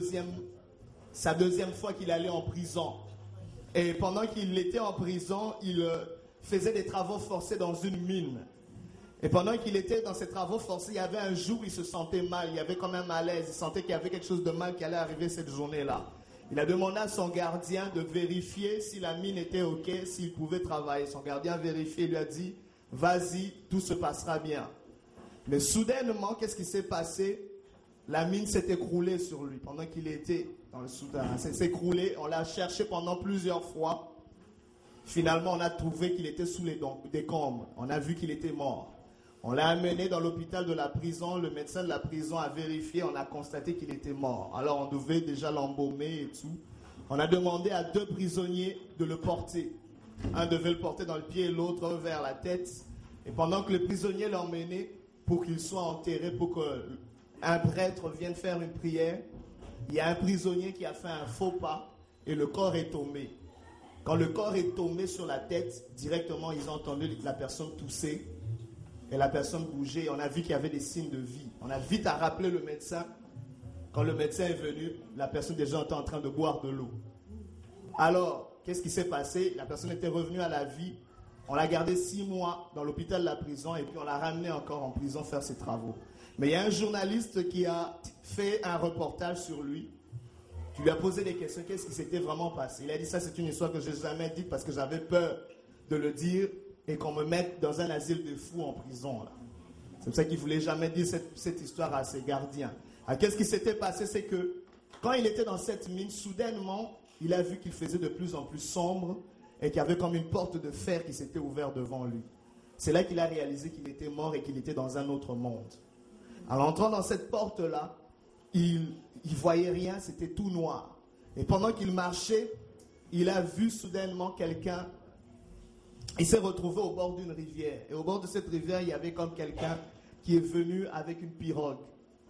sa deuxième fois qu'il allait en prison. Et pendant qu'il était en prison, il faisait des travaux forcés dans une mine. Et pendant qu'il était dans ces travaux forcés, il y avait un jour où il se sentait mal. Il y avait comme un malaise. Il sentait qu'il y avait quelque chose de mal qui allait arriver cette journée-là. Il a demandé à son gardien de vérifier si la mine était OK, s'il pouvait travailler. Son gardien a vérifié et lui a dit « Vas-y, tout se passera bien ». Mais soudainement, qu'est-ce qui s'est passé? La mine s'est écroulée sur lui pendant qu'il était dans le souterrain. Elle s'est écroulée, on l'a cherché pendant plusieurs fois. Finalement, on a trouvé qu'il était sous les décombres. On a vu qu'il était mort. On l'a amené dans l'hôpital de la prison. Le médecin de la prison a vérifié. On a constaté qu'il était mort. Alors, on devait déjà l'embaumer et tout. On a demandé à 2 prisonniers de le porter. Un devait le porter dans le pied et l'autre vers la tête. Et pendant que le prisonnier l'emmenait pour qu'il soit enterré, pour qu'un prêtre vienne faire une prière, il y a un prisonnier qui a fait un faux pas et le corps est tombé. Quand le corps est tombé sur la tête, directement, ils ont entendu la personne tousser et la personne bouger. On a vu qu'il y avait des signes de vie. On a vite à rappeler le médecin. Quand le médecin est venu, la personne déjà était en train de boire de l'eau. Alors, qu'est-ce qui s'est passé? La personne était revenue à la vie. On l'a gardé 6 mois dans l'hôpital de la prison et puis on l'a ramené encore en prison faire ses travaux. Mais il y a un journaliste qui a fait un reportage sur lui, qui lui a posé des questions. Qu'est-ce qui s'était vraiment passé? Il a dit ça, c'est une histoire que je n'ai jamais dite parce que j'avais peur de le dire et qu'on me mette dans un asile de fous en prison. Là. C'est pour ça qu'il ne voulait jamais dire cette histoire à ses gardiens. Alors, qu'est-ce qui s'était passé? C'est que quand il était dans cette mine, soudainement, il a vu qu'il faisait de plus en plus sombre et qu'il y avait comme une porte de fer qui s'était ouverte devant lui. C'est là qu'il a réalisé qu'il était mort et qu'il était dans un autre monde. En entrant dans cette porte-là, il voyait rien, c'était tout noir. Et pendant qu'il marchait, il a vu soudainement quelqu'un. Il s'est retrouvé au bord d'une rivière. Et au bord de cette rivière, il y avait comme quelqu'un qui est venu avec une pirogue.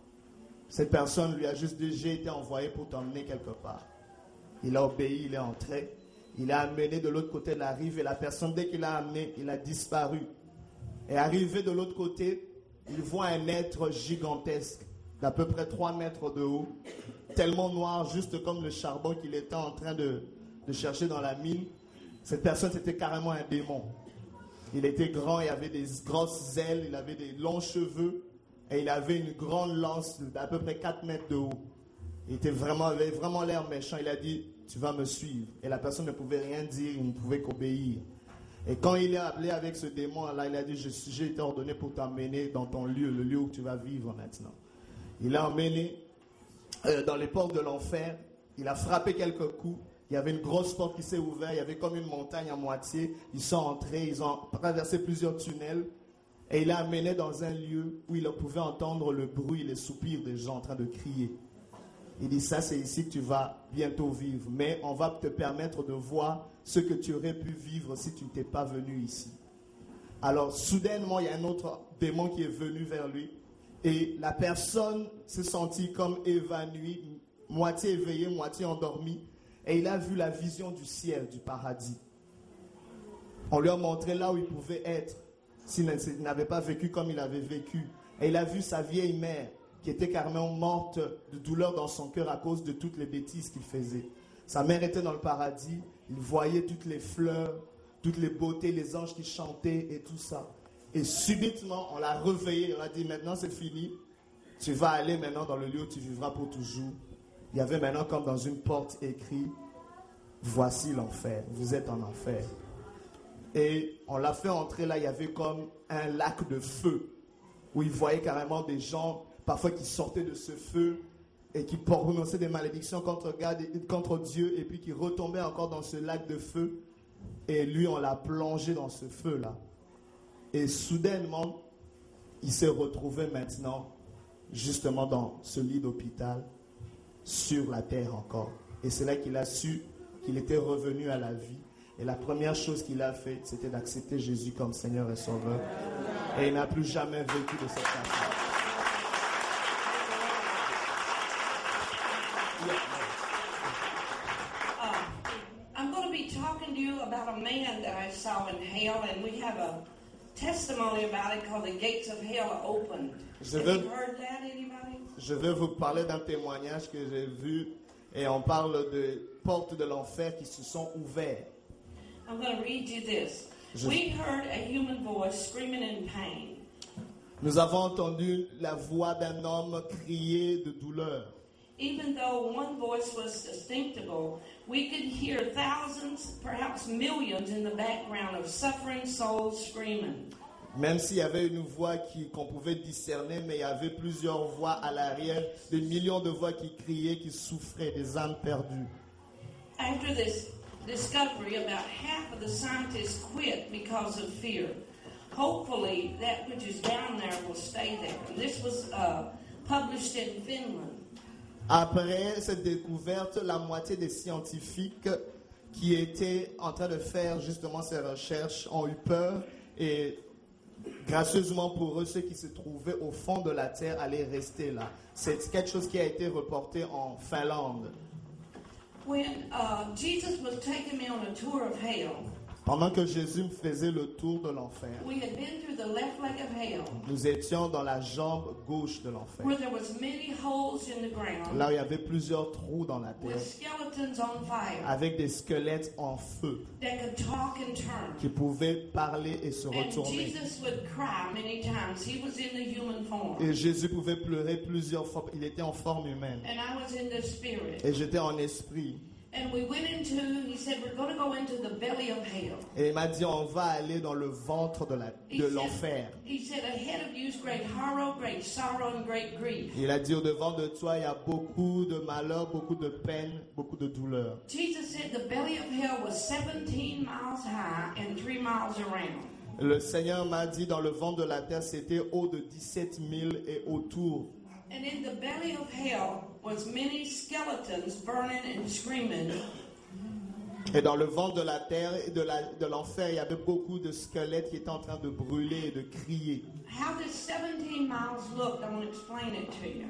Cette personne lui a juste dit, j'ai été envoyé pour t'emmener quelque part. Il a obéi, il est entré. Il a amené de l'autre côté de la rive et la personne, dès qu'il l'a amené, il a disparu. Et arrivé de l'autre côté, il voit un être gigantesque, d'à peu près 3 mètres de haut, tellement noir, juste comme le charbon qu'il était en train de chercher dans la mine. Cette personne, c'était carrément un démon. Il était grand, il avait des grosses ailes, il avait des longs cheveux, et il avait une grande lance d'à peu près 4 mètres de haut. Il avait vraiment l'air méchant. Il a dit, tu vas me suivre. Et la personne ne pouvait rien dire, il ne pouvait qu'obéir. Et quand il est appelé avec ce démon-là, il a dit, j'ai été ordonné pour t'emmener dans ton lieu, le lieu où tu vas vivre maintenant. Il l'a emmené dans les portes de l'enfer. Il a frappé quelques coups. Il y avait une grosse porte qui s'est ouverte. Il y avait comme une montagne à moitié. Ils sont entrés, ils ont traversé plusieurs tunnels. Et il l'a amené dans un lieu où il pouvait entendre le bruit, les soupirs des gens en train de crier. Il dit, ça c'est ici que tu vas bientôt vivre. Mais on va te permettre de voir ce que tu aurais pu vivre si tu n'étais pas venu ici. Alors, soudainement, il y a un autre démon qui est venu vers lui. Et la personne s'est sentie comme évanouie, moitié éveillée, moitié endormie. Et il a vu la vision du ciel, du paradis. On lui a montré là où il pouvait être s'il n'avait pas vécu comme il avait vécu. Et il a vu sa vieille mère qui était carrément morte de douleur dans son cœur à cause de toutes les bêtises qu'il faisait. Sa mère était dans le paradis, il voyait toutes les fleurs, toutes les beautés, les anges qui chantaient et tout ça. Et subitement, on l'a réveillé, on a dit maintenant c'est fini, tu vas aller maintenant dans le lieu où tu vivras pour toujours. Il y avait maintenant comme dans une porte écrit, voici l'enfer, vous êtes en enfer. Et on l'a fait entrer là, il y avait comme un lac de feu, où il voyait carrément des gens, parfois qui sortaient de ce feu, et qui prononçaient des malédictions contre Dieu, et puis qui retombaient encore dans ce lac de feu. Et lui, on l'a plongé dans ce feu-là. Et soudainement, il s'est retrouvé maintenant, justement dans ce lit d'hôpital, sur la terre encore. Et c'est là qu'il a su qu'il était revenu à la vie. Et la première chose qu'il a faite, c'était d'accepter Jésus comme Seigneur et Sauveur. Et il n'a plus jamais vécu de cette façon. I'm going to be talking to you about a man that I saw in hell, and we have a testimony about it called The Gates of Hell Are Opened. Have you heard that, anybody? Je vais vous parler d'un témoignage que j'ai vu, et on parle de portes de l'enfer qui se sont ouvertes. I'm going to read you this. We heard a human voice screaming in pain. Nous avons entendu la voix d'un homme crier de douleur. Even though one voice was distinctible, we could hear thousands, perhaps millions in the background of suffering souls screaming. Même s'il y avait une voix qu'on pouvait discerner, mais il y avait plusieurs voix à l'arrière, des millions de voix qui criaient, qui souffraient, des âmes perdues. After this discovery, about half of the scientists quit because of fear. Hopefully, that which is down there will stay there. And this was published in Finland. Après cette découverte, la moitié des scientifiques qui étaient en train de faire justement ces recherches ont eu peur et gracieusement pour eux, ceux qui se trouvaient au fond de la terre allaient rester là. C'est quelque chose qui a été reporté en Finlande. When Jesus was taking me on a tour of hell, pendant que Jésus me faisait le tour de l'enfer, we had been through the left leg of hell, nous étions dans la jambe gauche de l'enfer, where there was many holes in the ground, là où il y avait plusieurs trous dans la terre, with skeletons on fire, avec des squelettes en feu, that could talk and turn. qui pouvaient parler et se And retourner. Jesus would cry many times. He was in the human form, Et Jésus pouvait pleurer plusieurs fois. Il était en forme humaine. and I was in the spirit. Et j'étais en esprit. And we went into, he said, we're going to go into the belly of hell. Et il m'a dit, on va aller dans le ventre de l'enfer. He said, ahead of you is great horror, great sorrow, and great grief. Il a dit, au devant de toi, il y a beaucoup de malheur, beaucoup de peine, beaucoup de douleur. Jesus said the belly of hell was 17 miles high and 3 miles around. Le Seigneur m'a dit, dans le ventre de la terre, c'était haut de 17 000 et autour. And in the belly of hell was many skeletons burning and screaming. Et dans le ventre de la terre et de l'enfer, il y avait beaucoup de squelettes qui étaient en train de brûler et de crier. How this 17 miles looked, I'm going to explain it to you.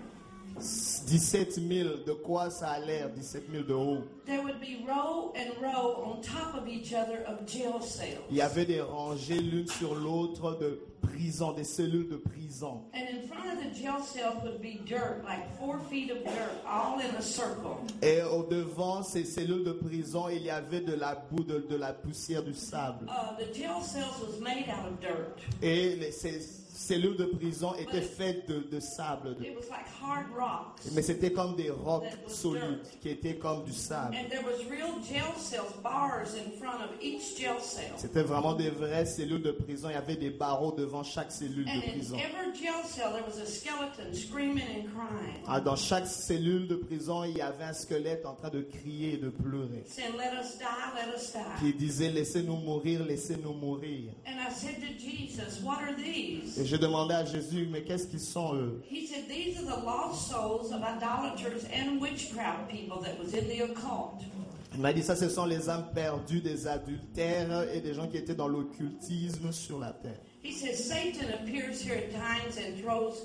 17 000, de quoi ça a l'air, 17 000 de haut? There would be row and row on top of each other of jail cells. Il y avait des rangées l'une sur l'autre de prisons, des cellules de prison. And in front of the jail cells would be dirt, like 4 feet of dirt, all in a circle. Et au devant ces cellules de prison, il y avait de la boue, de la poussière, du sable. The jail cells was made out of dirt. Et ces cellules de prison étaient faites de sable. It was like hard rocks. Mais c'était comme des rocs solides qui étaient comme du sable. And there was real jail cells, bars in front of each jail cell. C'était vraiment des vraies cellules de prison. Il y avait des barreaux devant chaque cellule And de prison. in every jail cell there was a skeleton screaming and crying. Dans chaque cellule de prison, il y avait un squelette en train de crier et de pleurer, Saying, let us die, let us die. qui disait, laissez-nous mourir, laissez-nous mourir. And I said to Jesus, what are these? Et je demandais à Jésus, mais qu'est-ce qu'ils sont eux? He said, these are the lost souls of idolaters and witchcraft people that was in the occult. Il m'a dit, ça, ce sont les âmes perdues des adultères et des gens qui étaient dans l'occultisme sur la terre. He says, Satan appears here at times and throws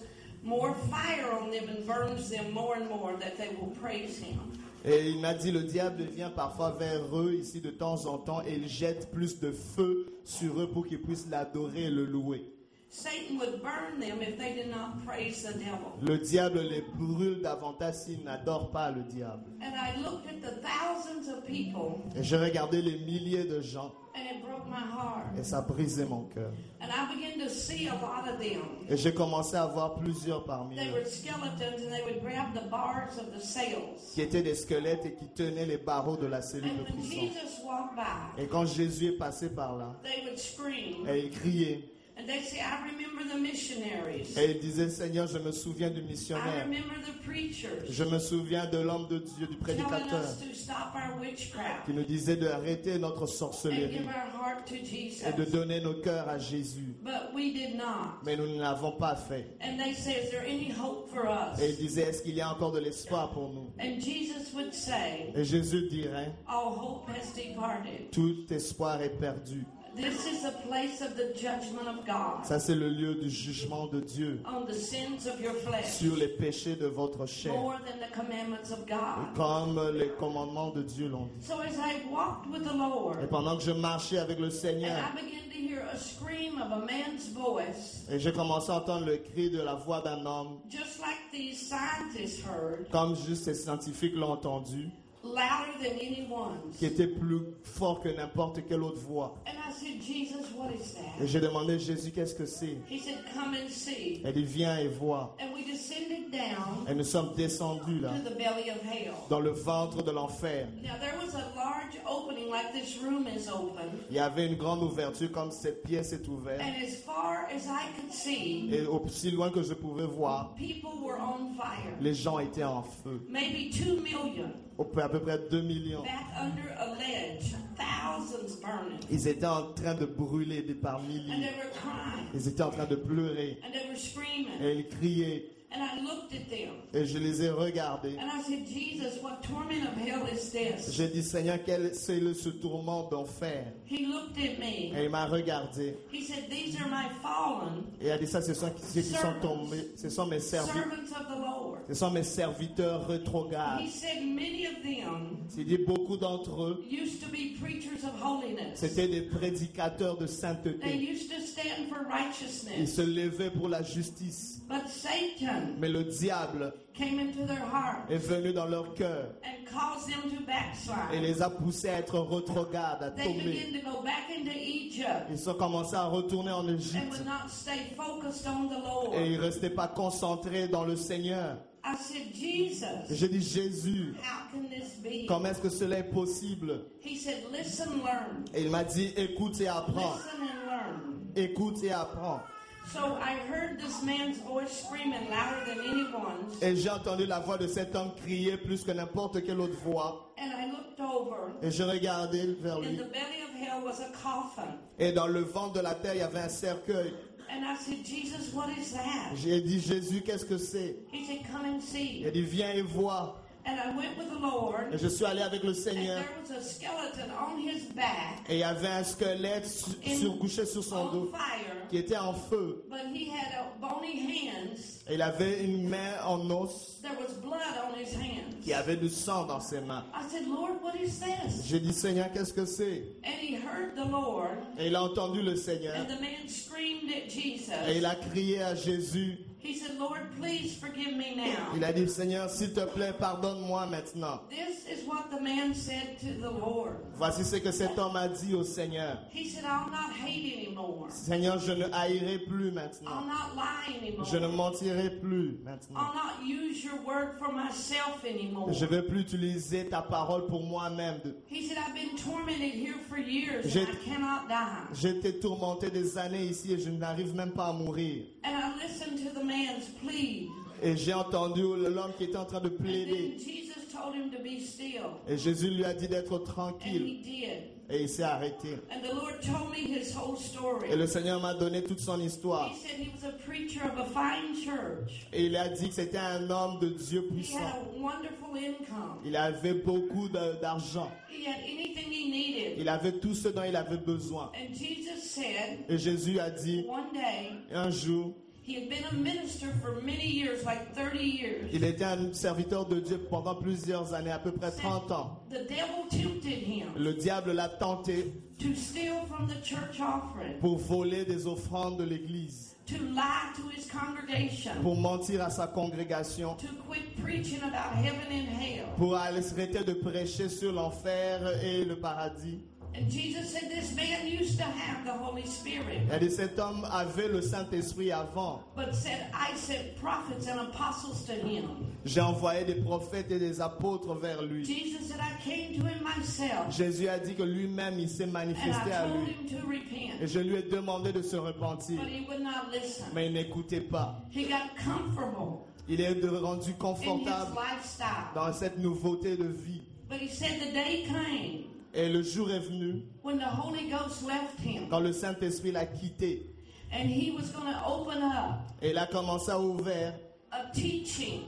more fire on them and burns them more and more, that they will praise him. Et il m'a dit, le diable vient parfois vers eux ici de temps en temps et il jette plus de feu sur eux pour qu'ils puissent l'adorer et le louer. Satan would burn them if they did not praise the devil. Le diable les brûle davantage s'ils n'adorent pas le diable. And I looked at the thousands of people, Et j'ai regardé les milliers de gens and it broke my heart. et ça brisait mon cœur. And I began to see a lot of them. Et j'ai commencé à voir plusieurs parmi They eux were skeletons, and they would grab the bars of the sails. qui étaient des squelettes et qui tenaient les barreaux de la cellule de And when prison. Jesus walked by, Et quand Jésus est passé par là, they would scream. et il criait, And they'd say, I remember the missionaries. et il disait, Seigneur, je me souviens du I missionnaire. remember the preachers Je me souviens de l'homme de Dieu, du telling prédicateur, us to stop our witchcraft qui nous disait d'arrêter notre and sorcellerie give our heart to Jesus. et de donner nos cœurs à Jésus. But we did not. Mais nous ne l'avons pas fait. And they say, is there any hope for us? Et il disait, est-ce qu'il y a encore de l'espoir pour nous? And Jesus would say, Et Jésus dirait, all hope has departed. tout espoir est perdu. This is a place of the judgment of God Ça, c'est le lieu du jugement de Dieu on the sins of your flesh, sur les péchés de votre chair, more than the commandments of God. comme les commandements de Dieu l'ont dit. So as I walked with the Et Lord, pendant que je marchais avec le and Seigneur, I began to hear a scream of a man's voice, et j'ai commencé à entendre le cri de la voix d'un homme, just like these scientists heard, comme juste ces scientifiques l'ont entendu, louder than anyone's. qui était plus fort que n'importe quelle autre voix. And I said, Jesus, what is Et that? j'ai demandé, Jésus, qu'est-ce que c'est? He said, come and see. Elle dit, viens et vois. And we descended down Et nous sommes descendus là, to the belly of hell. dans le ventre de l'enfer. Now there was a large opening like this room is open, Il y avait une grande ouverture comme cette pièce est ouverte. and as far as I could see, Et aussi loin que je pouvais voir, people were on fire. les gens étaient en feu. Maybe 2 million À peu près 2 millions. back under a ledge, thousands burning. Ils étaient en train de brûler par And milliers. they were crying, Ils étaient en train de pleurer. and they were screaming. Et ils criaient. And I looked at them, Et je les ai regardés. and I said, Jesus, what torment of hell is this? J'ai dit, Seigneur, quel c'est ce tourment d'enfer? He looked at me. Et il m'a regardé. He said, these are my fallen Et il a dit, ça, ce sont ceux qui sont tombés. Ce sont mes serviteurs. servants of the Lord. Ce sont mes serviteurs rétrogrades. He said, many of them Il dit, beaucoup d'entre eux, used to be preachers of holiness. c'étaient des prédicateurs de They sainteté. used to stand for Ils righteousness. se levaient pour la justice. But Satan Mais le diable came into their heart est venu dans leur cœur and caused them to et backslide. les a poussés à être rétrogrades, à They tomber. began to go back into Egypt Ils ont commencé à retourner en and Égypte would not stay focused on the et Lord. ils ne restaient pas concentrés dans le Seigneur. I said, Et Jesus, j'ai dit, Jésus, how can this be? comment est-ce que cela est possible? He said, listen, learn. Et il m'a dit, écoute et apprends. Listen and learn. Écoute et apprends. So I heard this man's voice screaming louder than anyone's. Et j'ai entendu la voix de cet homme crier plus que n'importe quelle autre voix. And I looked over. Et je regardais vers In lui. the belly of hell was a coffin. Et dans le ventre de la terre, il y avait un cercueil. And I said, Jesus, what is that? J'ai dit, Jésus, qu'est-ce que c'est? He said, come and see. Il a dit, viens et vois. And I went with the Lord. Et je suis allé avec le And Seigneur. there was a skeleton on his back Et il y avait un squelette surcouché sur son on dos fire. qui était en feu. But he had a bony hands. Et il avait une main en os There was blood on his hands. qui avait du sang dans ses mains. I said, Lord, what is this? J'ai dit, Seigneur, qu'est-ce que c'est? And he heard the Lord. Et il a entendu le Seigneur. And the man screamed at Et Jesus. il a crié à Jésus. He said, Lord, please forgive me now. Il a dit, Seigneur, s'il te plaît, pardonne-moi maintenant. This is what the man said to the Lord. Voici ce que cet homme a dit au Seigneur. He said, I'll not hate anymore. Seigneur, je ne haïrai plus I'll maintenant. not lie anymore. Je ne mentirai plus maintenant. I'll not use your word for myself anymore. Je ne vais plus utiliser ta parole pour moi-même. He said, I've been tormented here for years J'ai- and I cannot die. J'ai été tourmenté des années ici et je n'arrive même pas à mourir. And I listened to the man's plea. Et j'ai entendu l'homme qui était en train de And then plaider. Jesus told him to be still. Et Jésus lui a dit d'être And he tranquille. did. Et il s'est arrêté. And the Lord told me his whole story. Et le Seigneur m'a donné toute son histoire. He said he was a preacher of a fine church. Et il a dit que c'était un homme de Dieu He puissant. had a wonderful income. Il avait beaucoup d'argent. He had anything he needed. Il avait tout ce dont il avait besoin. And Jesus said, Et Jésus a dit, one day, un jour, He had been a minister for many years, like 30 years. Il était un serviteur de Dieu pendant plusieurs années, à peu près 30 ans. The devil tempted him Le diable l'a tenté to steal from the church offering, pour voler des offrandes de l'église, to lie to his congregation, pour mentir à sa congrégation, to quit preaching about heaven and hell. pour arrêter de prêcher sur l'enfer et le paradis. And Jesus said this man used to have the Holy Spirit, Elle dit, cet homme avait le Saint-Esprit avant. but said, I sent prophets and apostles to him. J'ai envoyé des prophètes et des apôtres vers lui. Jesus said, I came to him myself, Jésus a dit que lui-même, il s'est and manifesté I à told lui. him to repent. Et je lui ai demandé de se repentir. But he would not listen. Mais il n'écoutait pas. He got comfortable Il est rendu in his confortable lifestyle. dans cette nouveauté de vie. But he said the day came Et le jour est venu when the Holy Ghost left him, quand le Saint-Esprit l'a quitté. and he was going to open up Et il a commencé à ouvrir a teaching,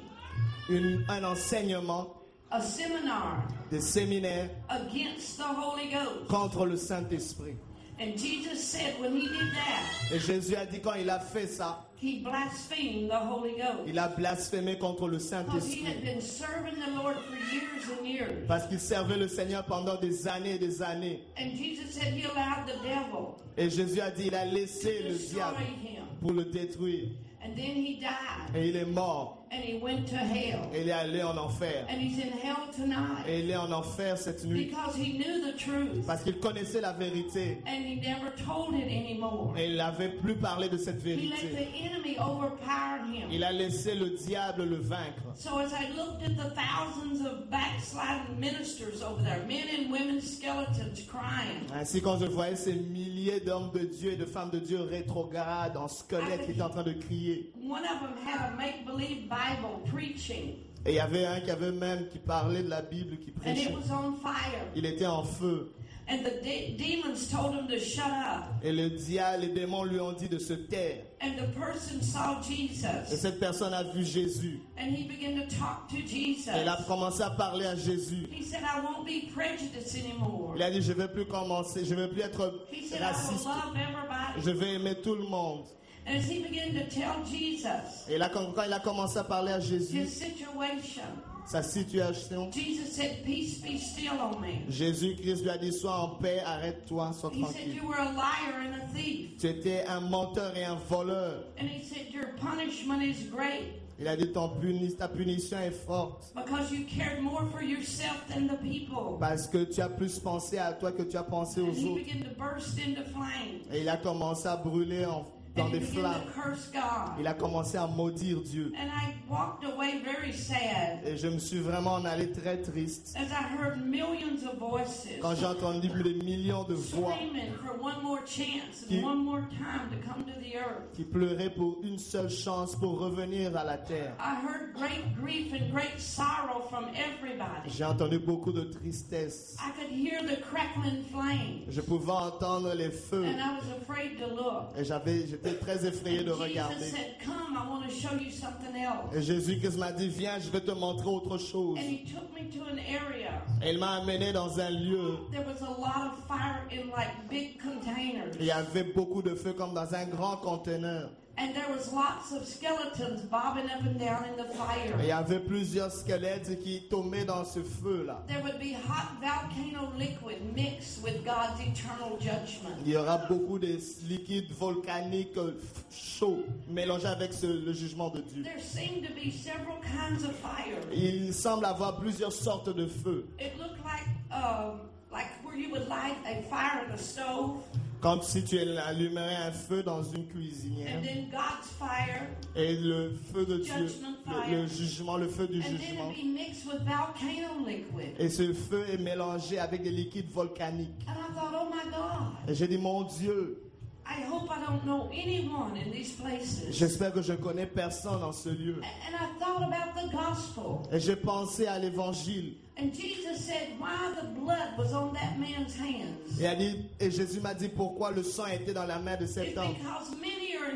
un enseignement, a seminar des séminaires against the Holy Ghost. contre le Saint-Esprit. And Jesus said when he did that, Et Jésus a dit quand il a fait ça, he blasphemed the Holy Ghost. il a blasphémé contre le Because he Saint-Esprit. had been serving the Lord for years and years. Parce qu'il servait le Seigneur pendant des années et des années. And Jesus said he allowed the devil Et Jésus a dit, il a laissé to le destroy diable him. pour le détruire. And then he died. Et il est mort. And he went to hell. Et il est allé en enfer. And he's in hell tonight. Et il est en enfer cette nuit. Because he knew the truth. Parce qu'il connaissait la vérité. And he never told it anymore. Et il n'avait plus parlé de cette He let vérité. the enemy overpower him. Il a laissé le diable le vaincre. So as I looked at the thousands of backsliding ministers over there, men and women skeletons crying, Ainsi, quand je voyais ces milliers d'hommes de Dieu et de femmes de Dieu rétrogrades en squelette qui étaient en train de crier. one of them had a make-believe Bible preaching, Et il y avait un qui parlait de la Bible, qui and it prêchait. was on fire. Il était en feu. And the demons told him to shut up. Et le diable, les démons lui ont dit de se taire. And the person saw Et Jesus, cette personne a vu Jésus. and he began to talk to Jesus. Elle a commencé à parler à Jésus. He said, I won't be prejudiced anymore. Il a dit, je ne vais plus commencer, je ne vais plus être He said, I will raciste. love everybody. Je vais aimer tout le monde. And as he began to tell Jesus Et là, quand il a commencé à parler à Jésus, his situation, sa situation, Jesus said, peace be still on me. Jésus-Christ lui a dit, sois en paix, arrête-toi, sois He said, tranquille. you were a liar and a thief. Tu étais un menteur et un voleur. And he said, your punishment is great Il a dit, ta punition est forte. because you cared more for yourself than the people. Parce que tu as plus pensé à toi que tu as pensé And aux he autres. began to burst into flames. Et il a commencé à brûler dans And des he began flammes. to curse God. Il a commencé à maudire Dieu. And I walked away very sad Et je me suis vraiment en allé très triste. as I heard millions of voices Quand j'ai entendu des millions de voix screaming for one more chance Qui- and one more time to come to the earth. qui pleuraient pour une seule chance pour revenir à la terre. I heard great grief and great sorrow from everybody. J'ai entendu beaucoup de tristesse. I could hear the crackling flames, Je pouvais entendre les feux. and I was afraid to look. Et j'étais très effrayé de Jesus regarder. said, come, I want to show you something else. Et Jésus-Christ m'a dit, viens, je vais te montrer autre chose. And he took me to an area. Et il m'a amené dans un lieu. There was a lot of fire in like big containers. Il y avait beaucoup de feu comme dans un grand conteneur. And there was lots of skeletons bobbing up and down in the Et il fire. y avait plusieurs squelettes qui tombaient dans ce feu-là. There would be hot volcano liquid mixed with God's eternal judgment. Il y aura beaucoup de liquides volcaniques chauds mélangés avec le jugement de Dieu. There seemed to be several kinds of fire. Il semble avoir plusieurs sortes de feux. It looked like where you would light a fire in a stove, Comme si tu allumerais un feu dans une cuisinière. and then God's fire, Et le feu de Dieu, Judgment fire. le jugement, le feu du and then jugement. it'd be mixed with volcano liquid. Et ce feu est mélangé avec des liquides volcaniques. And I thought, oh my God, Et j'ai dit, mon Dieu, I hope I don't know anyone in these places. j'espère que je connais personne dans ce lieu. And I thought about the gospel. Et j'ai pensé à l'évangile. And Jesus said, why the blood was on that man's hands. Et Jésus m'a dit pourquoi le sang était dans la main de It's cet homme. because many are in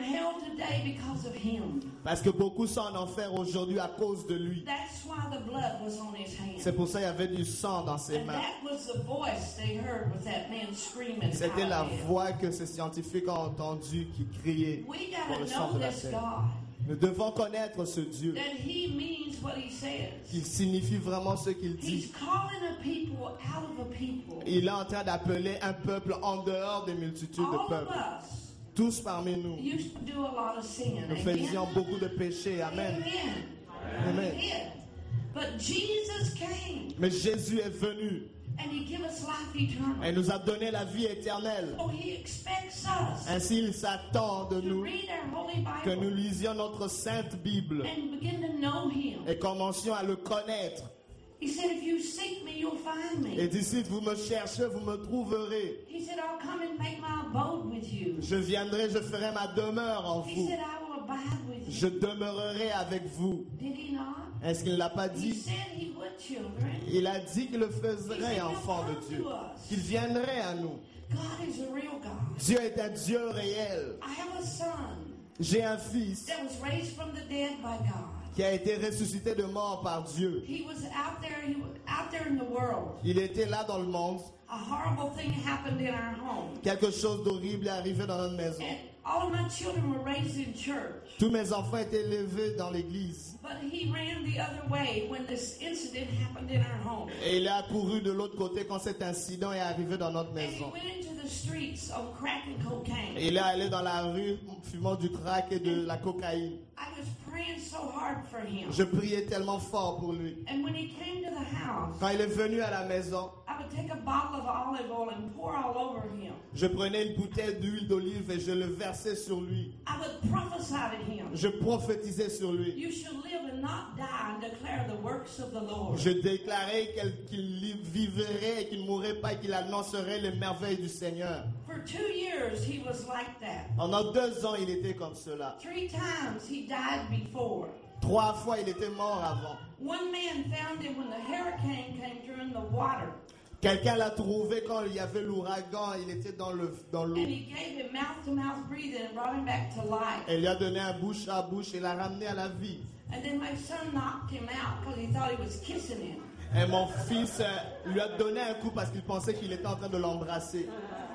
hell today because of him. Parce que beaucoup sont en enfer aujourd'hui à cause de lui. That's why the blood was on his hand. C'est pour ça qu'il y avait du sang dans ses And mains. that was the voice they heard with that man screaming. C'était out la of hell. voix que ces scientifiques ont entendue qui criait We pour le gotta sang know de la this terre. God. Nous devons connaître ce Dieu That he means what he says. qui signifie vraiment ce qu'il He's dit. calling a people out of a people. Il est en train d'appeler un peuple en dehors des multitudes de All of peuples. us Tous parmi nous, used to do a lot of sinning. nous faisions beaucoup de péchés. Amen. Amen. Amen. We did. But Jesus came Mais Jésus est venu and he gave us life eternal. et nous a donné la vie éternelle. So he expects us Ainsi, il s'attend de to nous read our Holy que nous Bible lisions notre sainte Bible and begin to know him. et commencions à le connaître. He said, if you seek me, you'll find Et me. d'ici, vous me cherchez, vous me trouverez. He said, I'll come and make my abode with you. Je viendrai, je ferai ma demeure en He vous. said, I will abide with you. Je demeurerai avec vous. Did he not? Est-ce qu'il ne l'a pas He dit? said he would, children. Il a dit qu'il le ferait, enfant de Dieu. Qu'il viendrait à nous. God is a real God. Dieu est un Dieu réel. I have a son J'ai un fils that was raised from the dead by God. qui a été ressuscité de mort par Dieu. He was out there in the world. Il était là dans le monde. A horrible thing happened in our home. Quelque chose d'horrible est arrivé dans notre maison. And all of my children were raised in church. Tous mes enfants étaient élevés dans l'église. But he ran the other way when this incident happened in our home. Et il a couru de l'autre côté quand cet incident est arrivé dans notre And he maison. went into the streets on crack and cocaine. Et il est allé dans la rue fumant du crack et de la cocaïne. I was praying so hard for him. Je priais tellement fort pour lui. And when he came to the house, Quand il est venu à la maison, I would take a bottle of olive oil and pour all over him. je prenais une bouteille d'huile d'olive et je le versais sur lui. I would prophesy to him. Je prophétisais sur lui. You shall live and not die and declare the works of the Lord. Je déclarais qu'il vivrait et qu'il ne mourrait pas et qu'il annoncerait les merveilles du Seigneur. For 2 years, he was like that. Pendant 2 ans, il était comme cela. 3 times he died before. 3 fois, il était mort avant. One man found him when the hurricane came through in the water. Quelqu'un l'a trouvé quand il y avait l'ouragan, il était dans l'eau. And he gave him mouth-to-mouth breathing and brought him back to life. Elle lui a donné un bouche à bouche et l'a ramené à la vie. And then my son knocked him out because he thought he was kissing him. Et mon fils lui a donné un coup parce qu'il pensait qu'il était en train de l'embrasser.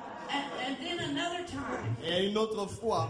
And then another time, Et une autre fois,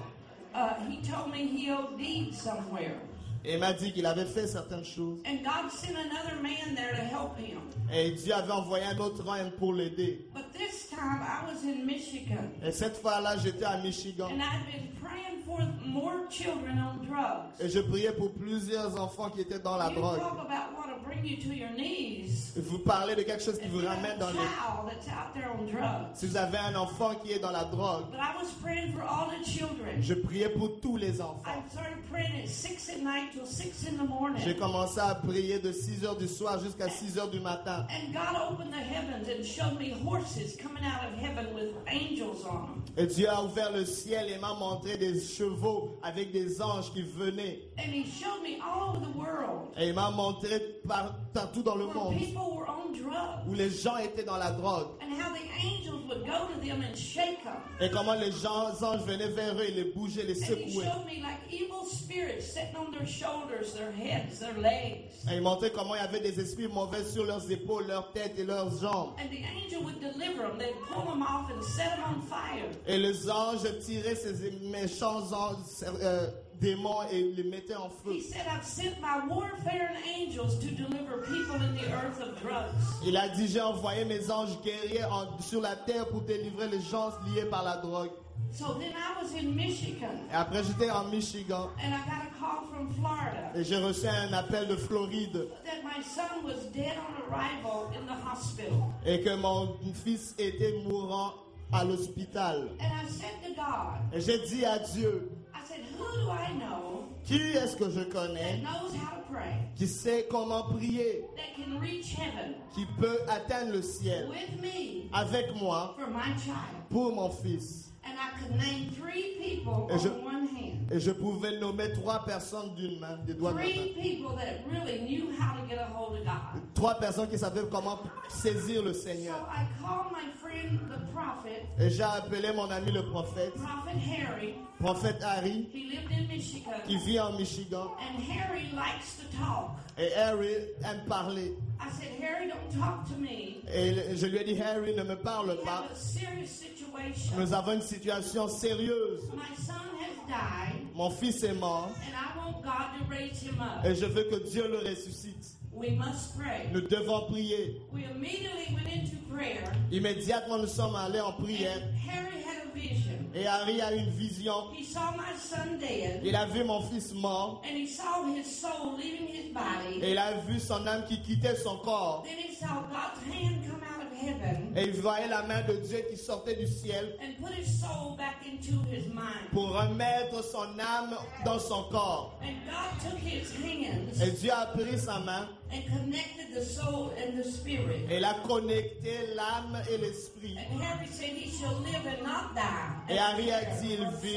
he told me he OD'd somewhere. il m'a dit qu'il avait fait certaines choses. And God sent another man there to help him. Et Dieu avait envoyé un autre homme pour l'aider. But this time I was in Michigan. Et cette fois-là, j'étais à Michigan. And I've been praying for more children on drugs. Et je priais pour plusieurs enfants qui étaient dans la You drogue. talk about what to bring you to your knees. Vous parlez de quelque chose qui If vous you have ramène a dans les... child that's out there on drugs. Si vous avez un enfant qui est dans la drogue, But I was praying for all the children. je priais pour tous les enfants. I started praying at 6 at night till 6 in the morning. J'ai commencé à prier de 6 heures du soir jusqu'à 6 heures du matin. And God opened the heavens and showed me horses coming out of heaven with angels on them. Et Dieu a ouvert le ciel et m'a montré des chevaux avec des anges qui venaient. And he showed me all over the world Et il m'a montré partout dans le where monde people were on drugs où les gens étaient dans la drogue. and how the angels would go to them and shake them. Et comment les anges venaient vers eux et les bougeaient, les And he secouaient. showed me like evil spirits sitting on their shoulders, their heads, their legs. Et il montrait comment il y avait des esprits mauvais sur leurs épaules, leurs têtes et leurs jambes. And the angel would deliver them. They'd pull them off and set them on fire. Et les anges tiraient ces méchants démons et les mettaient en feu. He said, I've sent my warfaring angels to deliver people in the earth of drugs. Il a dit, j'ai envoyé mes anges guerriers sur la terre pour délivrer les gens liés par la drogue. So then I was in Michigan, Et après, j'étais en Michigan and I got a call from Florida et j'ai reçu un appel de Floride that my son was dead on arrival in the hospital. et que mon fils était mourant à l'hôpital. And I said to God, Et j'ai dit à Dieu, I said, who do I know qui est-ce que je that connais knows how to pray, qui sait comment prier, that can reach heaven qui peut atteindre le ciel with me avec moi for my child? pour mon fils? And I could name 3 people Et je- on one hand. Et je pouvais nommer 3 personnes d'une main, des doigts de la 3 main. people that really knew how to get a hold of God. 3 personnes qui savaient comment saisir le So Seigneur. I called my friend, the prophet, Et j'ai appelé mon ami le prophète, Prophet Harry. prophète Harry, He lived in Michigan. qui vit en Michigan. And Harry likes to talk. Et Harry aime parler. I said, Harry, don't talk to me. Et je lui ai dit, Harry, ne me parle We pas. have a serious situation. Nous avons une situation sérieuse. My son has died, Mon fils est mort and I want God to raise him up. et je veux que Dieu le ressuscite. We must pray. Nous devons prier. We immediately went into prayer, Immédiatement, nous sommes allés en prière. and Harry had a vision. Et Harry a une vision. He saw my son dead, Il a vu mon fils mort. and he saw his soul leaving his body. Et il a vu son âme qui quittait son corps. Then he saw God's hand come out of heaven Et il voyait la main de Dieu qui sortait du ciel and put his soul back into his mind. pour remettre son âme dans son corps. And God took his hands Et Dieu a pris sa main and connected the soul and the spirit. et il a connecté l'âme et l'esprit. And Harry said he shall live and not die. Et Harry a dit,